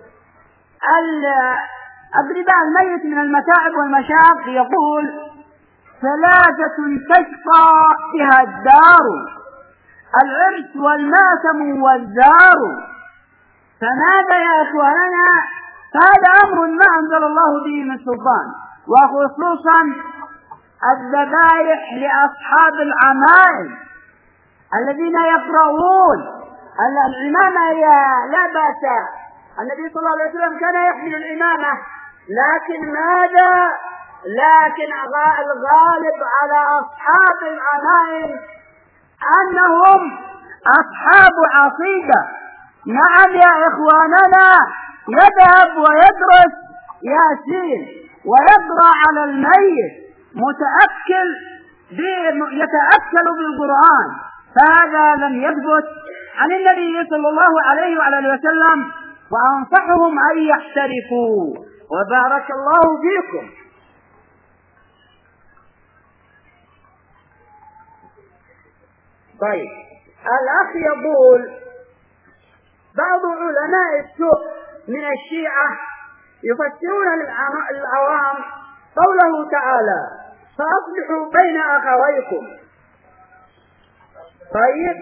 أقرباء الميت من المتاعب والمشاق يقول ثلاثة تشقى بها الدار العرس والماتم والزار. فماذا يا إخواننا؟ هذا أمر ما أنزل الله به من سلطان، وخصوصا الذبائح لأصحاب العمائم الذين يقرؤون الإمامة لا بأس. النبي صلى الله عليه وسلم كان يحمل الإمامة، لكن ماذا؟ لكن الغالب على أصحاب العمائم أنهم أصحاب عقيدة. نعم يا إخواننا، يذهب ويدرس ياسين ويقرأ على الميت متأكل يتأكل بالقرآن، فهذا لم يثبت عن النبي صلى الله عليه وعلى وسلم، وأنصحهم أن يحترفوا. وبارك الله فيكم. طيب، الأخ يقول بعض علماء السوء من الشيعة يفسرون للعوام قوله تعالى فأصلحوا بين أخويكم. طيب،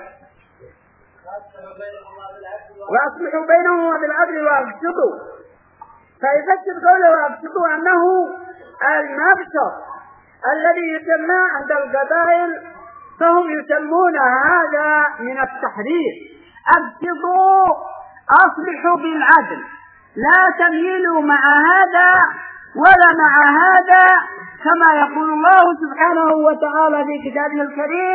وأصلحوا بينهما بالعدل وأقسطوا، فيفسر قوله وأقسطوا أنه المقسط الذي يسمى عند القبائل، فهم يسمون هذا من التحريف. أقسطوا، أصلحوا بالعدل، لا تميلوا مع هذا ولا مع هذا، كما يقول الله سبحانه وتعالى في كتابه الكريم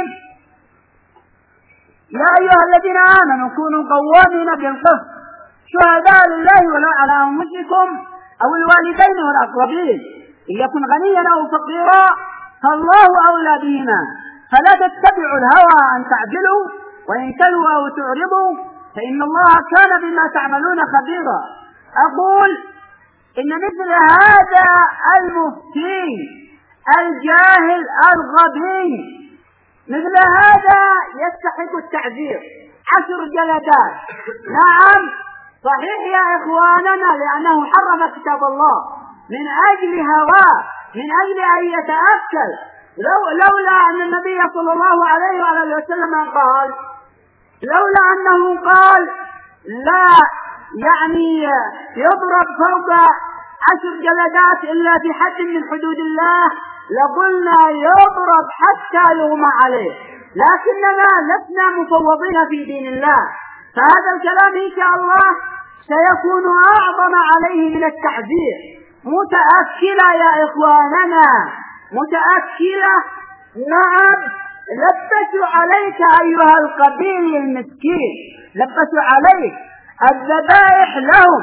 يا أيها الذين آمنوا كونوا قوامين بالقسط شهداء لله ولو على أنفسكم أو الوالدين والأقربين إن يكن غنيا أو فقيرا فالله أولى بهما فلا تتبعوا الهوى أن تعدلوا وإن تلووا أو تعرضوا فإن الله كان بما تعملون خبيرا. أقول إن مثل هذا المفتي الجاهل الغبي مثل هذا يستحق التعذير عشر جلدات. نعم صحيح يا إخواننا، لأنه حرف كتاب الله من أجل هواه، من أجل أن يتأكل. لو لولا أن النبي صلى الله عليه وآله وسلم قال لولا أنه قال لا يعني يضرب فوق عشر جلدات إلا في حد من حدود الله لقلنا يضرب حتى يغمى عليه، لكننا لسنا مفوضين في دين الله، فهذا الكلام إن شاء الله سيكون أعظم عليه من التعذير. متأكلة يا إخواننا، متأكلة. نعم لبسوا عليك أيها القبيل المسكين، لبسوا عليك الذبائح لهم،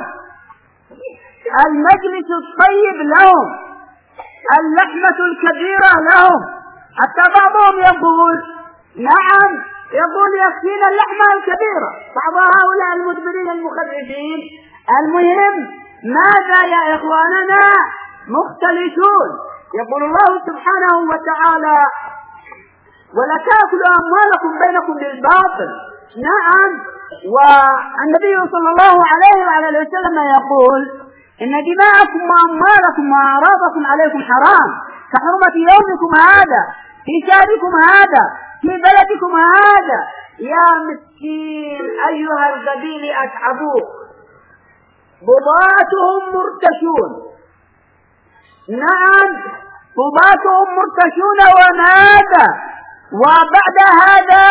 المجلس الطيب لهم، اللحمة الكبيرة لهم. حتى بعضهم يقول نعم يقول يكفينا اللحمة الكبيرة، بعض هؤلاء المدبرين المخرجين. المهم ماذا يا إخواننا؟ مختلفون. يقول الله سبحانه وتعالى ولا تأكلوا أموالكم بينكم بالباطل. نعم والنبي صلى الله عليه وعلى وسلم يقول إن دماءكم وأموالكم وأعراضكم عليكم حرام كحرمة يومكم هذا في شهركم هذا في بلدكم هذا. يا مسكين أيها القبيل أتعبوك، بضاتهم مرتشون. نعم بضاتهم مرتشون. وماذا وبعد هذا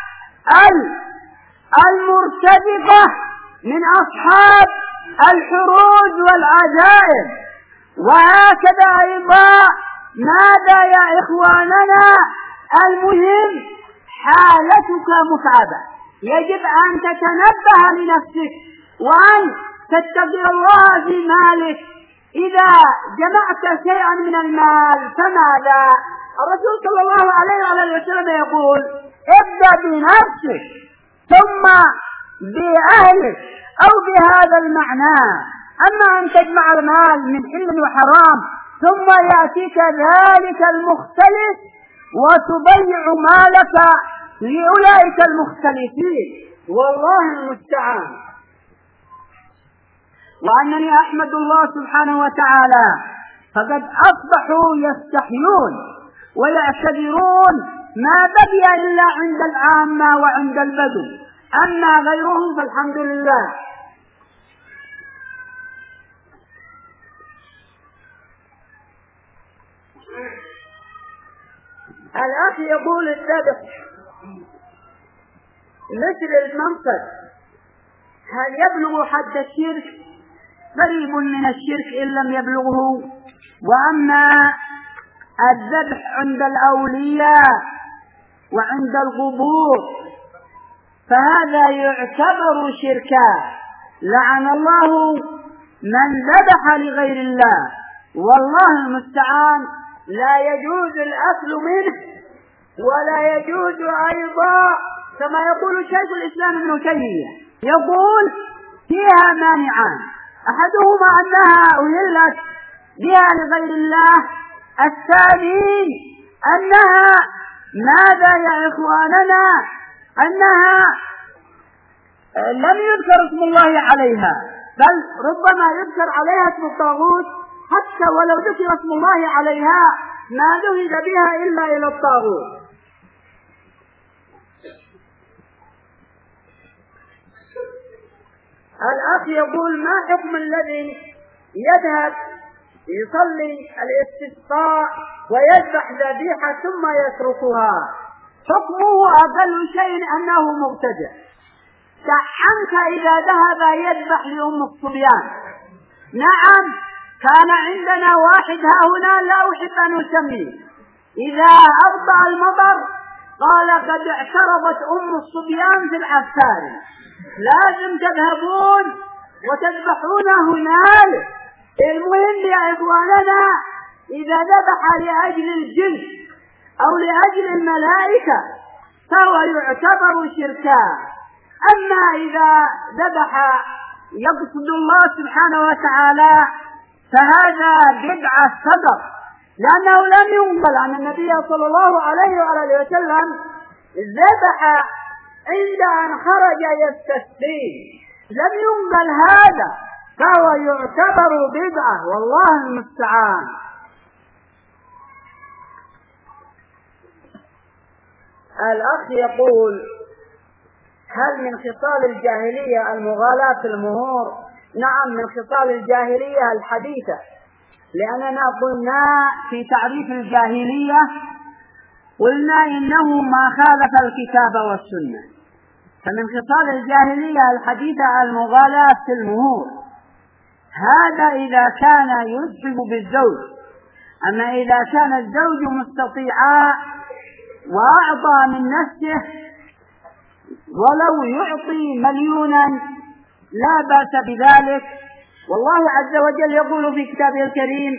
المرتزقة من أصحاب الحروج والعزائم. وهكذا أيضا ماذا يا إخواننا؟ المهم حالتك متعبة، يجب أن تتنبه لنفسك وأن تتقي الله في مالك. إذا جمعت شيئا من المال فماذا؟ الرسول صلى الله عليه وسلم يقول ابدأ بنفسك ثم بأهلك أو بهذا المعنى. أما أن تجمع المال من حل وحرام ثم يأتيك ذلك المختلف وتضيع مالك لأولئك المختلفين، والله المستعان. وأنني أحمد الله سبحانه وتعالى فقد أصبحوا يستحيون ويعتذرون ما بقي إلا عند العامة وعند البدو، أما غيرهم فالحمد لله. الأخ يقول السابق مثل المنصب هل يبلغ حد الشرك؟ قريب من الشرك إن لم يبلغه. وأما الذبح عند الأولياء وعند القبور فهذا يعتبر شركا، لعن الله من ذبح لغير الله، والله المستعان. لا يجوز الأكل منه ولا يجوز أيضا كما يقول شيخ الإسلام ابن تيمية، يقول فيها مانعان: أحدهما أنها أهلت بها لغير الله، الثاني أنها ماذا يا إخواننا؟ أنها لم يذكر اسم الله عليها، بل ربما يذكر عليها اسم الطاغوت، حتى ولو ذكر اسم الله عليها ما ذهب بها إلا إلى الطاغوت. الأخ يقول ما حكم الذي يذهب يصلي الاستسقاء ويذبح ذبيحة ثم يتركها؟ حكمه أقل شيء أنه مبتدع. كعنك إذا ذهب يذبح لأم الصبيان. نعم كان عندنا واحد ها هنا لا أحب أن أسميه، إذا أبطأ المطر قال قد اعترضت أم الصبيان في العسكر، لازم تذهبون وتذبحون هنالك. المهم يا إخواننا إذا ذبح لأجل الجن أو لأجل الملائكة فهو يعتبر شركا. أما إذا ذبح يقصد الله سبحانه وتعالى فهذا بدعة صدق، لأنه لم ينقل عن النبي صلى الله عليه وآله وسلم ذبح عند أن خرج يستسقي، لم ينقل هذا، فهو يعتبر بدعة، والله المستعان. الأخ يقول هل من خصال الجاهلية المغالاة في المهور؟ نعم من خصال الجاهلية الحديثة، لأننا قلنا في تعريف الجاهلية قلنا إنه ما خالف الكتاب والسنة، فمن خصال الجاهلية الحديثة المغالاة في المهور، هذا إذا كان يسحب بالزوج. أما إذا كان الزوج مستطيعا وأعطى من نفسه ولو يعطي مليونا لا بأس بذلك. والله عز وجل يقول في كتابه الكريم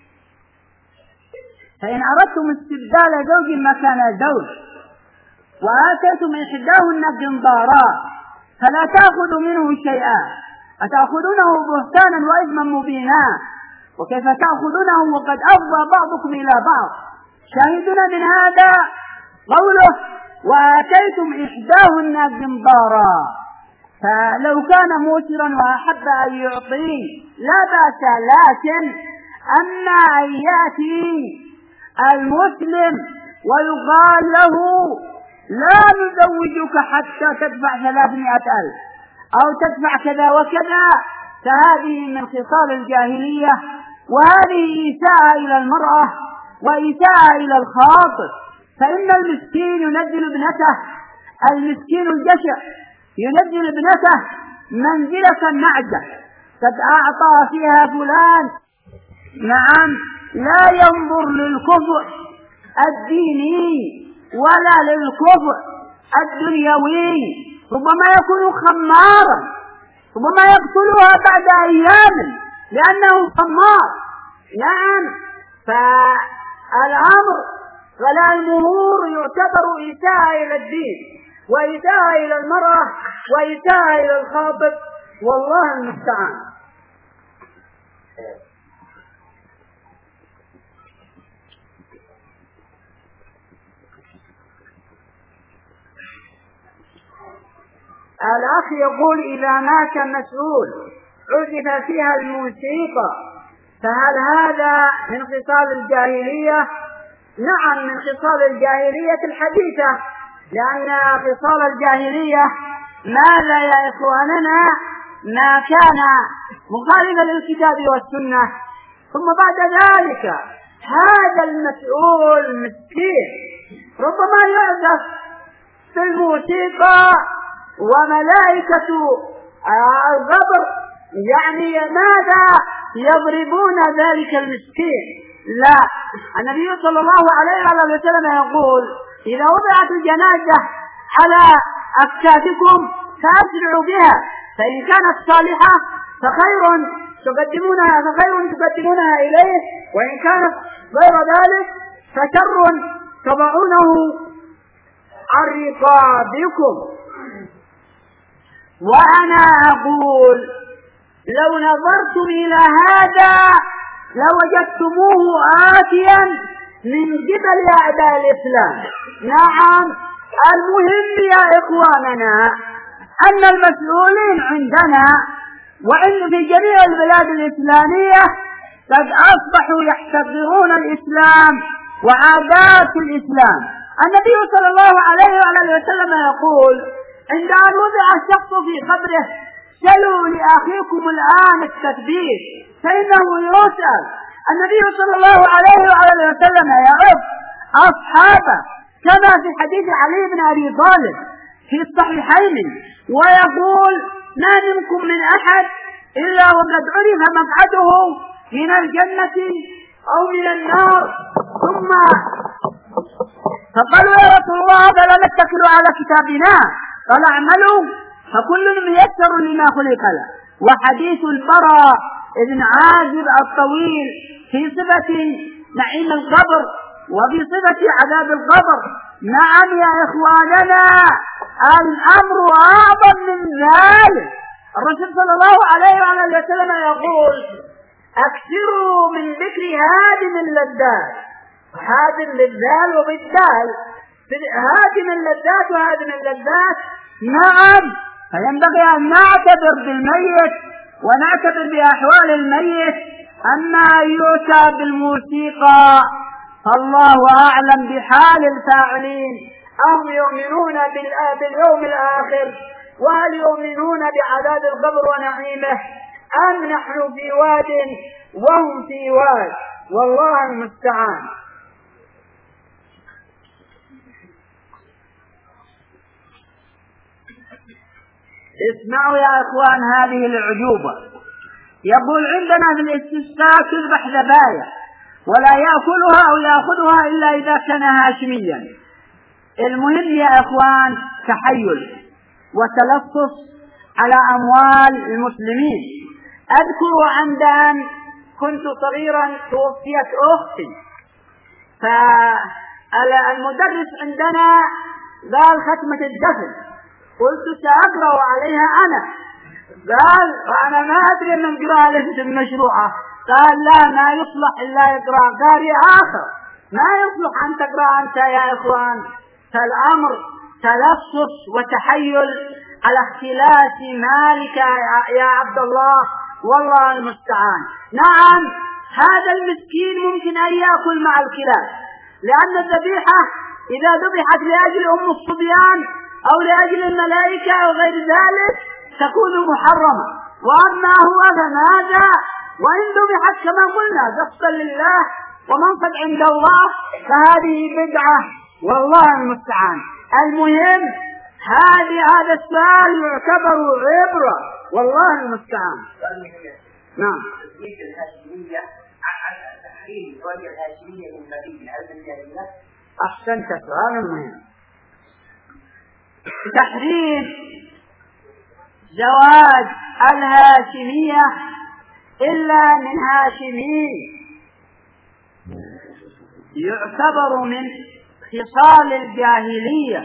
فإن أردتم استبدال زوج مكان زوج وآتيتم إحداهن قنطارا فلا تأخذوا منه شيئا أتأخذونه بهتانا وإثما مبينا وكيف تأخذونه وقد أفضى بعضكم إلى بعض. شاهدنا من هذا قوله وآتيتم إحداهن قنطارا، فلو كان موسرا وأحب أن يعطي لا بأس، لكن أما أن يأتي المسلم ويقال له لا نزوجك حتى تدفع ثلاثمائة ألف أو تدفع كذا وكذا، فهذه من خصال الجاهلية، وهذه إيساءة إلى المرأة وإيساءة إلى الخاطب. فإن المسكين ينزل ابنته، المسكين الجشع ينزل ابنته منزلة النعجة، قد أعطى فيها فلان. نعم، لا ينظر للكفء الديني ولا للكفء الدنيوي، ربما يكون خمارا، ربما يقتلها بعد أيام لأنه خمار. نعم، فالأمر ولا المهور يعتبر إساءة إلى الدين وإساءة إلى المرأة وإساءة إلى الخاطب، والله المستعان. الأخ يقول إذا مات مسؤول عزف فيها الموسيقى فهل هذا من خصال الجاهلية؟ نعم، من خصال الجاهلية الحديثة، لأن خصال الجاهلية ماذا يا إخواننا؟ ما كان مخالفا للكتاب والسنة. ثم بعد ذلك هذا المسؤول مسكين ربما يعزف في الموسيقى وملائكة الغبر يعني ماذا يضربون ذلك المسكين. لا، النبي صلى الله عليه وسلم يقول إذا وضعت الجنازة على أكتافكم فأسرعوا بها، فإن كانت صالحة فخير تقدمونها فخير تقدمونها إليه، وإن كانت غير ذلك فشر تضعونه عن رقابكم. وأنا أقول لو نظرتم إلى هذا لوجدتموه آتيا من قبل أعداء الإسلام. نعم، المهم يا إخواننا أن المسؤولين عندنا وإن في جميع البلاد الإسلامية قد أصبحوا يحتقرون الإسلام وعادات الإسلام. النبي صلى الله عليه وسلم يقول عند أن وضع الشخص في قبره سلوا لأخيكم الآن التكبير فإنه يسأل. النبي صلى الله عليه وسلم يعظ أصحابه كما في حديث علي بن أبي طالب في الصحيحين ويقول ما منكم من أحد إلا وقد عرف مقعده من الجنة أو من النار. ثم فقالوا يا رسول الله فلا نتكل على كتابنا، قال اعملوا فكل ميسر لما خلق له. وحديث البراء ابن عازب الطويل في صفة نعيم القبر وفي صفة عذاب القبر. نعم يا إخواننا، الأمر أعظم من ذلك. الرسول صلى الله عليه وسلم يقول أكثروا من ذكر هادم اللذات، هادم للذال وبالذال، هادم اللذات وهادم اللذات. نعم، فينبغي أن نعتبر بالميت ونعتبر بأحوال الميت. أما يؤتى بالموسيقى فالله أعلم بحال الفاعلين، أهم يؤمنون باليوم الآخر وهل يؤمنون بعذاب القبر ونعيمه أم نحن في واد وهم في واد، والله المستعان. اسمعوا يا اخوان هذه العجوبة. يقول عندنا في الاستسقاء تذبح ذبايح ولا يأكلها أو يأخذها إلا إذا كان هاشميا. المهم يا اخوان تحيل وتلصص على أموال المسلمين. أذكر عند أن كنت صغيرا توفيت أختي، فالمدرس عندنا قال ختمة الدفن، قلت سأقرأ عليها أنا، قال وأنا ما أدري من قراءة ليست المشروعة، قال لا ما يصلح إلا يقرأ قارئ آخر، ما يصلح أن تقرأ أنت يا إخوان. فالأمر تلصص وتحيل على اختلاس مالك يا عبد الله، والله المستعان. نعم هذا المسكين ممكن أن يأكل مع الكلاب، لأن الذبيحة إذا ذبحت لأجل أم الصبيان أو لأجل الملائكة أو غير ذلك تكون محرمة، وأما هو فماذا وإن ذبحت كما قلنا ذبحا لله ومنفذ عند الله فهذه بدعة، والله المستعان. المهم هذه هذا السؤال يعتبر عبرة، والله المستعان. نعم. أحسنت، سؤال مهم. تحريم زواج الهاشمية إلا من هاشمي يعتبر من خصال الجاهلية،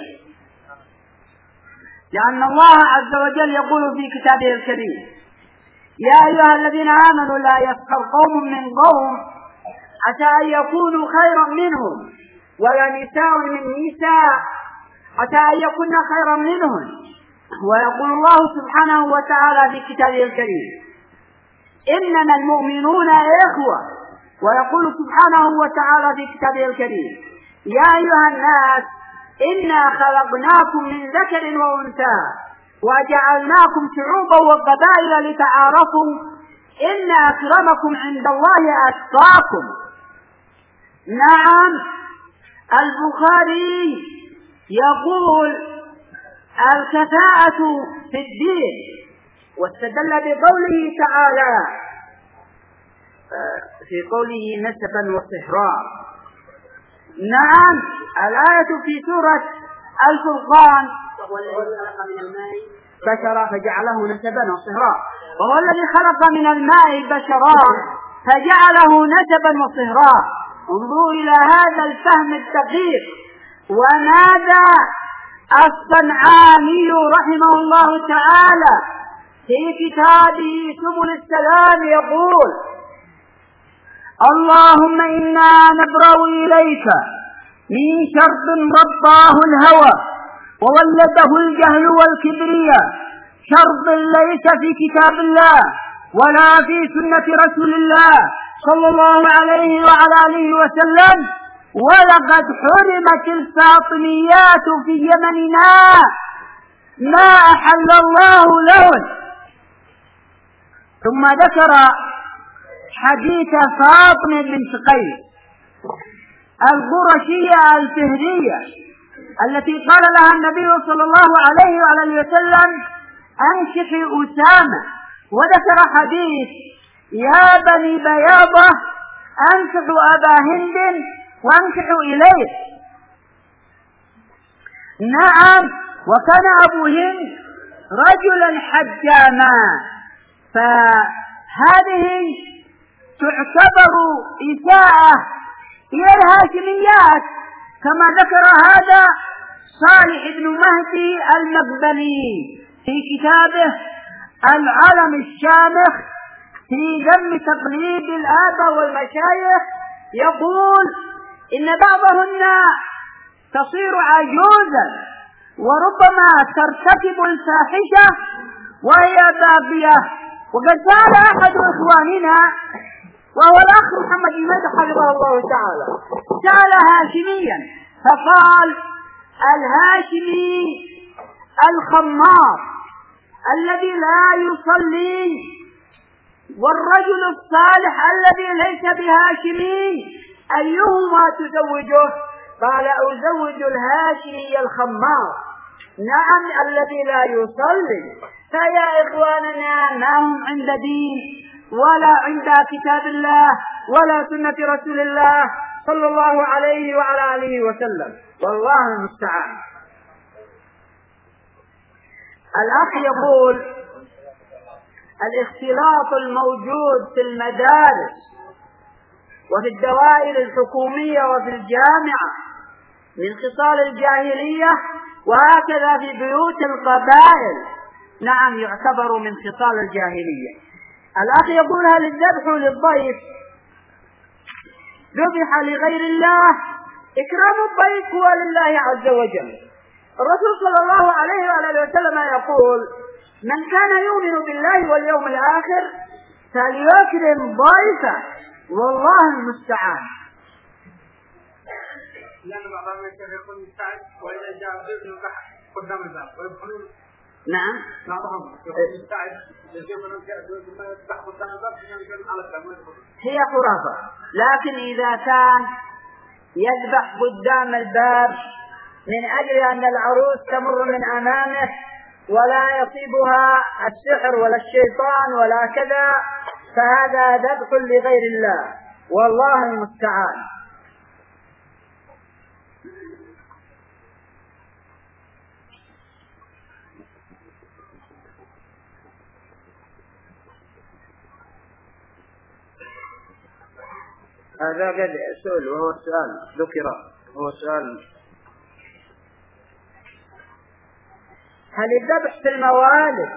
لأن الله عز وجل يقول في كتابه الكريم: يا أيها الذين آمنوا لا يسخر قوم من قوم عسى أن يكونوا خيرا منهم ولا نساء من نساء عسى أن يكون خيرا منهم. ويقول الله سبحانه وتعالى في كتابه الكريم: إنما المؤمنون إخوة. ويقول سبحانه وتعالى في كتابه الكريم: يا أيها الناس إنا خلقناكم من ذكر وأنثى وجعلناكم شعوبا وقبائل لتعارفوا إن أكرمكم عند الله أتقاكم. نعم البخاري يقول الكفاءة في الدين، واستدل بقوله تعالى في قوله نسبا وصهرا. نعم الآية في سورة الفرقان: وهو الذي خلق من الماء بشرا فجعله نسبا وصهرا، وهو الذي خلق من الماء بشرا فجعله نسبا وصهرا. انظروا إلى هذا الفهم الدقيق. وماذا الصنعاني رحمه الله تعالى في كتابه سبل السلام يقول: اللهم إنا نبرأ إليك من شر رباه الهوى وولده الجهل والكبرياء، شر ليس في كتاب الله ولا في سنة رسول الله صلى الله عليه وعلى آله وسلم. ولقد حرمت الفاطميات في يمننا ما أحل الله لهن. ثم ذكر حديث فاطمة بنت قيس القرشية الفهرية التي قال لها النبي صلى الله عليه وعلى آله وسلم: أنكحي أسامة. وذكر حديث: يا بني بياضة أنكحوا أبا هند وانكحوا إليه. نعم وكان أبو هند رجلا حجاما، فهذه تعتبر إساءة إلى الهاشميات، كما ذكر هذا صالح بن مهدي المقبلي في كتابه العلم الشامخ في ذم تقليد الآباء والمشايخ. يقول إن بعضهن تصير عجوزا وربما ترتكب الفاحشة وهي باقية. وقد سأل أحد إخواننا وهو الأخ محمد إماد حفظه الله تعالى، سأل هاشميا فقال: الهاشمي الخمار الذي لا يصلي والرجل الصالح الذي ليس بهاشمي أيهما تزوجه؟ قال: أزوج الهاشمي الخمار. نعم الذي لا يصلي. فيا إخواننا ما هم عند دين ولا عند كتاب الله ولا سنة رسول الله صلى الله عليه وعلى آله وسلم، والله المستعان. الأخ يقول: الاختلاط الموجود في المدارس وفي الدوائر الحكومية وفي الجامعة من خصال الجاهلية، وهكذا في بيوت القبائل، نعم يعتبر من خصال الجاهلية. الأخ يقول: هل الذبح للضيف ذبح لغير الله؟ إكرام الضيف هو لله عز وجل، الرسول صلى الله عليه وآله وسلم يقول: من كان يؤمن بالله واليوم الآخر فليكرم ضيفه والله المستعان. لأن بعض الناس يكون مستعد وإذا جاء ضيف ينكح قدام الباب ويدخلون. نعم. بعضهم يكون مستعد للضيف ما يفتح قدام الباب ينكح على الباب ويدخلون. هي خرافة، لكن إذا كان يذبح قدام الباب من أجل أن العروس تمر من أمامه ولا يصيبها السحر ولا الشيطان ولا كذا، فهذا ذبح لغير الله والله المستعان. هذا قد سؤال وهو سؤال ذكر هو سؤال: هل الذبح في الموالد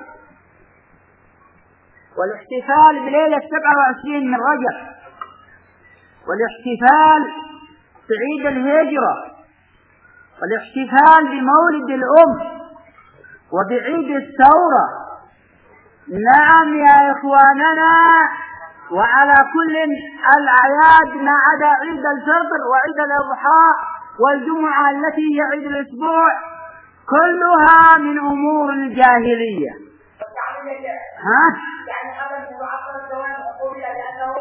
والاحتفال بليلة سبعة وعشرين من رجب والاحتفال بعيد الهجرة والاحتفال بمولد الأم وبعيد الثورة، نعم يا إخواننا، وعلى كل الأعياد ما عدا عيد الفطر وعيد الأضحى والجمعة التي هي عيد الأسبوع كلها من أمور الجاهلية. ها؟ يعني هذا المعطل سواء قبل لأنه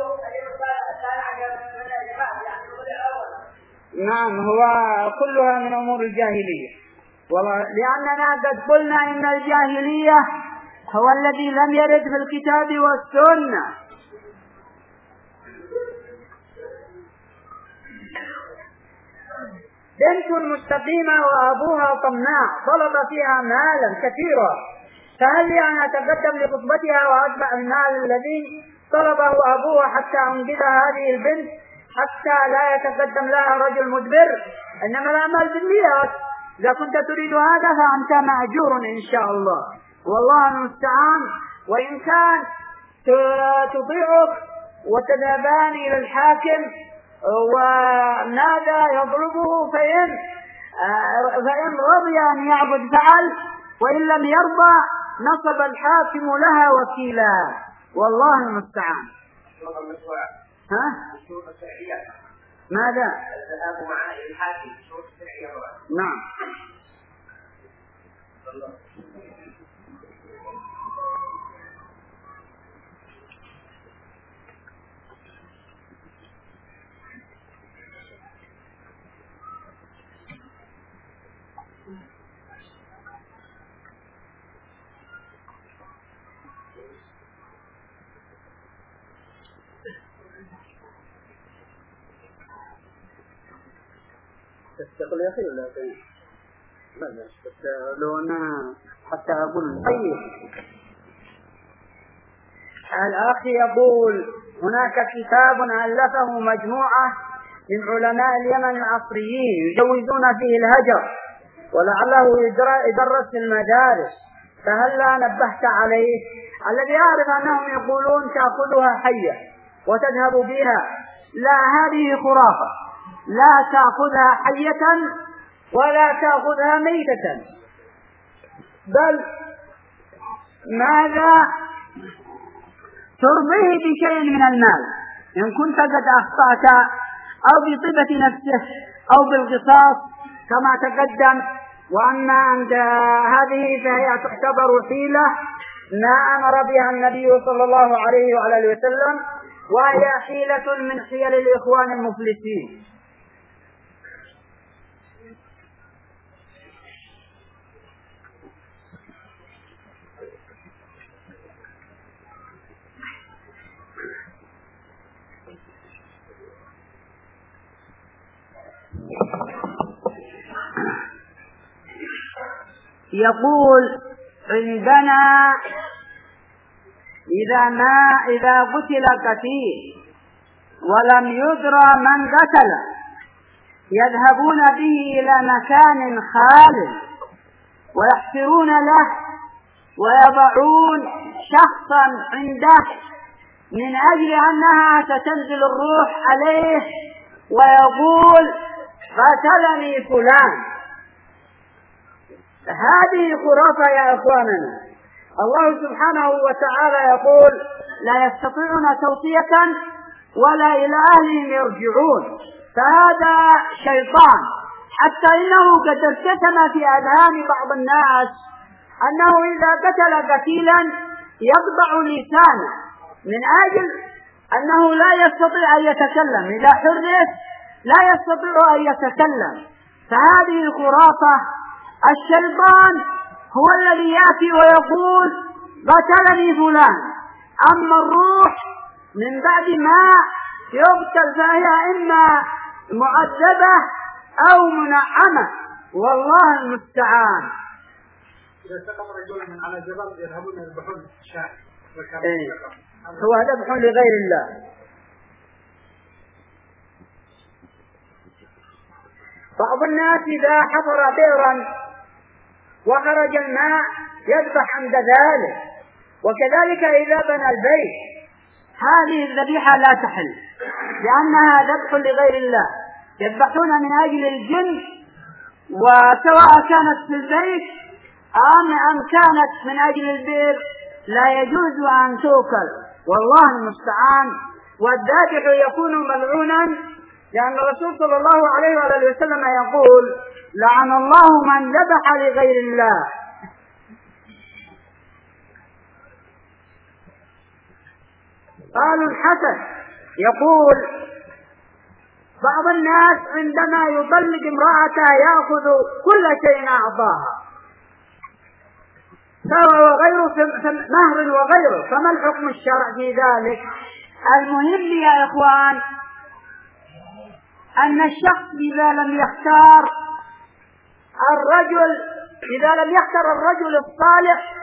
نعم هو كلها من أمور الجاهلية، لأننا قد قلنا إن الجاهلية هو الذي لم يرد في الكتاب والسنة. بنت مستقيمة وأبوها طماع طلب فيها مالا كثيرا، فهل لي أن أتقدم لخطبتها وأتبع المال الذي طلبه أبوها حتى أنقذ هذه البنت حتى لا يتقدم لها رجل مدبر؟ إنما الأعمال بالنيات، إذا كنت تريد هذا فأنت مأجور إن شاء الله والله المستعان. وإن كان تطيعك وتذهبان إلى الحاكم وماذا يضربه فإن فإن رضي أن يعبد فعل، وإن لم يرضى نصب الحاكم لها وكيلا والله المستعان. ها؟ ماذا؟ نعم. تقول يا أخي ولا أخي؟ لا لا بس لو أنا حتى أقول. طيب الأخ يقول: هناك كتاب ألفه مجموعة من علماء اليمن العصريين يجوزون فيه الهجر ولعله يدرس في المدارس، فهل لا نبهت عليه؟ الذي يعرف أنهم يقولون تأخذها حية وتذهب بها، لا، هذه خرافة، لا تأخذها حية ولا تأخذها ميتة، بل ماذا ترضيه بشيء من المال إن كنت قد أخطأت، أو بطيبة نفسه أو بالقصاص كما تقدم. وأما عند هذه فهي تعتبر حيلة ما أمر بها النبي صلى الله عليه وعلى وسلم، وهي حيلة من حيل الإخوان المفلسين. يقول: عندنا إذا ما إذا قتل قتيل ولم يدرى من قتل يذهبون به إلى مكان خال ويحفرون له ويضعون شخصا عنده من أجل أنها ستنزل الروح عليه ويقول: قتلني فلان. هذه خرافة يا إخواننا. الله سبحانه وتعالى يقول لا يستطيعون توصية ولا إلى أهلهم يرجعون، فهذا شيطان، حتى إنه قد ارتسم في أذهان بعض الناس أنه إذا قتل قتيلا يقطع لسانه من أجل أنه لا يستطيع أن يتكلم، إذا حرس لا يستطيع أن يتكلم. فهذه خرافة. الشيطان هو الذي يأتي ويقول قتلني فلان، أما الروح من بعد ما يقتل فهي إما معذبة أو منعمة، والله المستعان. إذا سقط رجلا من على جبل يذهبون يذبحون الشاة. إيه. هو ذبح لغير الله. بعض الناس إذا حفر بئرا وخرج الماء يذبح عند ذلك، وكذلك إذا بنى البيت. هذه الذبيحة لا تحل لأنها ذبح لغير الله، يذبحون من أجل الجن، وسواء كانت في البيت أم أم كانت من أجل البئر لا يجوز أن توكل، والله المستعان. والذابح يكون ملعونا، لأن الرسول صلى الله عليه وآله وسلم يقول لعن الله من ذبح لغير الله. قال الحسن يقول بعض الناس عندما يطلق امرأته يأخذ كل شيء أعطاها، سواء وغيره مهر وغيره، فما الحكم الشرعي في ذلك؟ المهم يا إخوان أن الشخص إذا لم يختار الرجل إذا لم يختار الرجل الصالح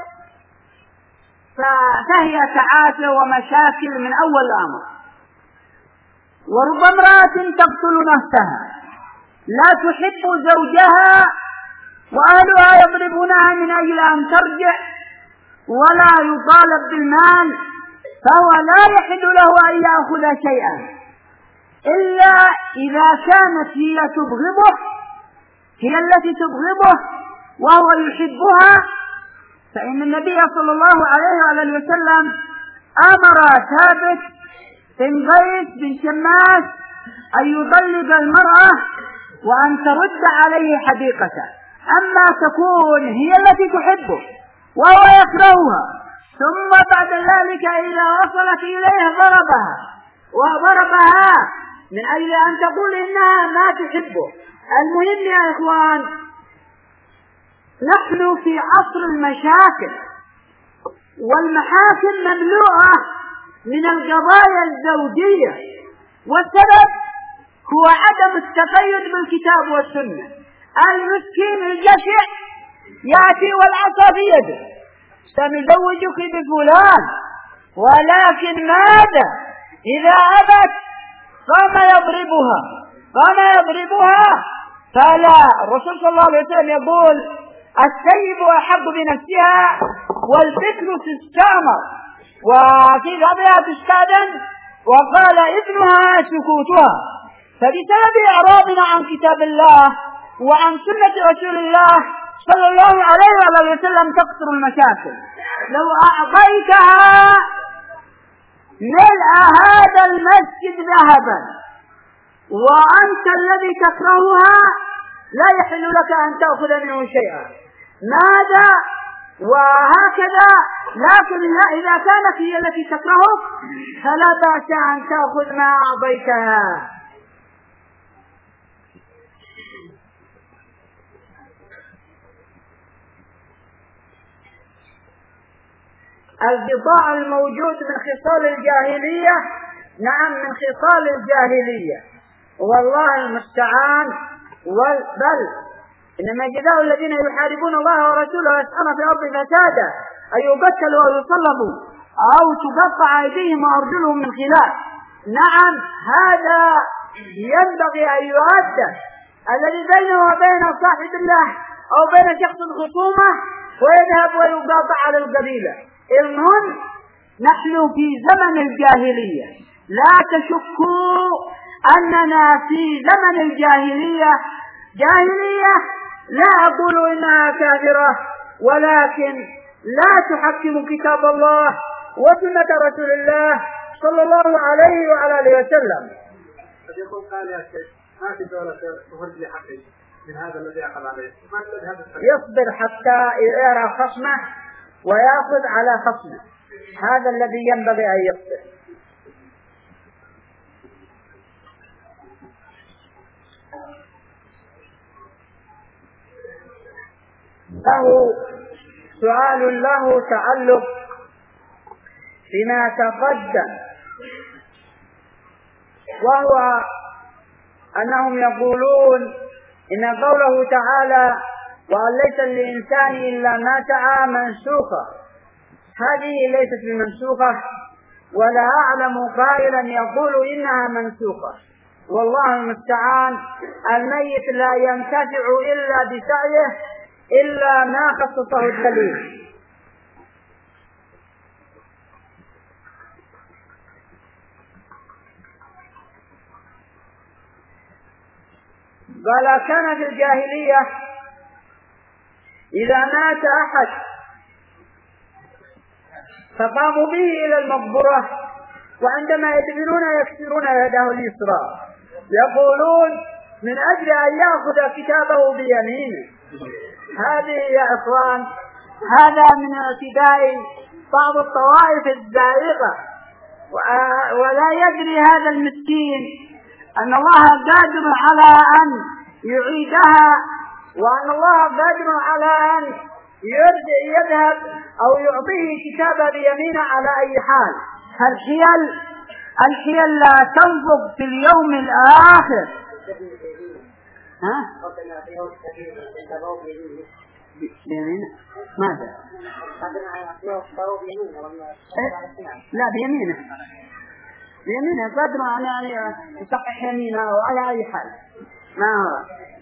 فهي تعاسة ومشاكل من أول الأمر. ورب امرأة تقتل نفسها لا تحب زوجها وأهلها يضربونها من أجل أن ترجع ولا يطالب بالمال، فهو لا يحل له أن يأخذ شيئا إلا إذا كانت هي تبغضه، هي التي تبغضه وهو يحبها، فإن النبي صلى الله عليه وآله وسلم أمر ثابت بن قيس بن شماس أن يطلق المرأة وأن ترد عليه حديقته. أما تكون هي التي تحبه وهو يكرهها، ثم بعد ذلك إذا وصلت إليه ضربها وضربها من أجل أن تقول إنها ما تحبه. المهم يا إخوان نحن في عصر المشاكل، والمحاكم مملوءة من القضايا الزوجية، والسبب هو عدم التقيد بالكتاب والسنة. المسكين الجشع يأتي والعصا في يده سنزوجك بفلان، ولكن ماذا إذا أبت قام يضربها قام يضربها فلا. الرسول صلى الله عليه وسلم يقول السيب أحب بنفسها والبكر تستامر، وفي غضها تستأذن، وقال ابنها سكوتها. فبسبب إعراضنا عن كتاب الله وعن سنة رسول الله صلى الله عليه وسلم تكثر المشاكل. لو أعطيتها ملء هذا المسجد ذهبا وأنت الذي تكرهها لا يحل لك أن تأخذ منه شيئا. ماذا؟ وهكذا. لكن إذا كانت هي التي تكرهك فلا بأس أن تأخذ ما أعطيتها. البضاع الموجود من خصال الجاهلية، نعم من خصال الجاهلية، والله المستعان. بل إنما جزاء الذين يحاربون الله ورسوله ويسعون في الأرض فسادا أن يقتلوا أو يصلبوا أو تقطع أيديهم وأرجلهم من خلاف. نعم هذا ينبغي أن يؤدى، الذي بينه وبين صاحب الله أو بين شخص خصومة ويذهب ويقاطع على القبيلة. المهم نحن في زمن الجاهلية، لا تشكوا أننا في زمن الجاهلية، جاهلية لا أقول إنها كافرة، ولكن لا تحكم كتاب الله وسنة رسول الله صلى الله عليه وعلى آله وسلم. قد يقول قال يا شيخ ما في دولة تهد لحقه من هذا الذي أخذ عليه، ما هذا يصبر حتى يرى خصمه ويأخذ على خصمه، هذا الذي ينبغي أن يصبر. له سؤال له تعلق بما تقدم، وهو أنهم يقولون إن قوله تعالى وأن ليس للإنسان إلا ما سعى منسوخة، هذه ليست بمنسوخة، ولا أعلم قائلا يقول إنها منسوخة، والله المستعان. الميت لا ينتفع إلا بسعيه إلا ما خصصه الدليل. قال كان في الجاهلية إذا مات أحد فقاموا به إلى المقبرة، وعندما يدفنون يكسرون يده اليسرى، يقولون من أجل أن يأخذ كتابه بيمينه. هذه يا إخوان هذا من اعتداء بعض الطوائف الزائغة، ولا يدري هذا المسكين أن الله قادر على أن يعيدها، وأن الله قادر على أن يذهب أو يعطيه كتابه بيمينه على أي حال. الحيل الحيل لا تنفق في اليوم الآخر. ها؟ بيمينه ماذا؟ لا بيمينه بيمينه قدر أن يصحح يمينه على أي حال. ما هو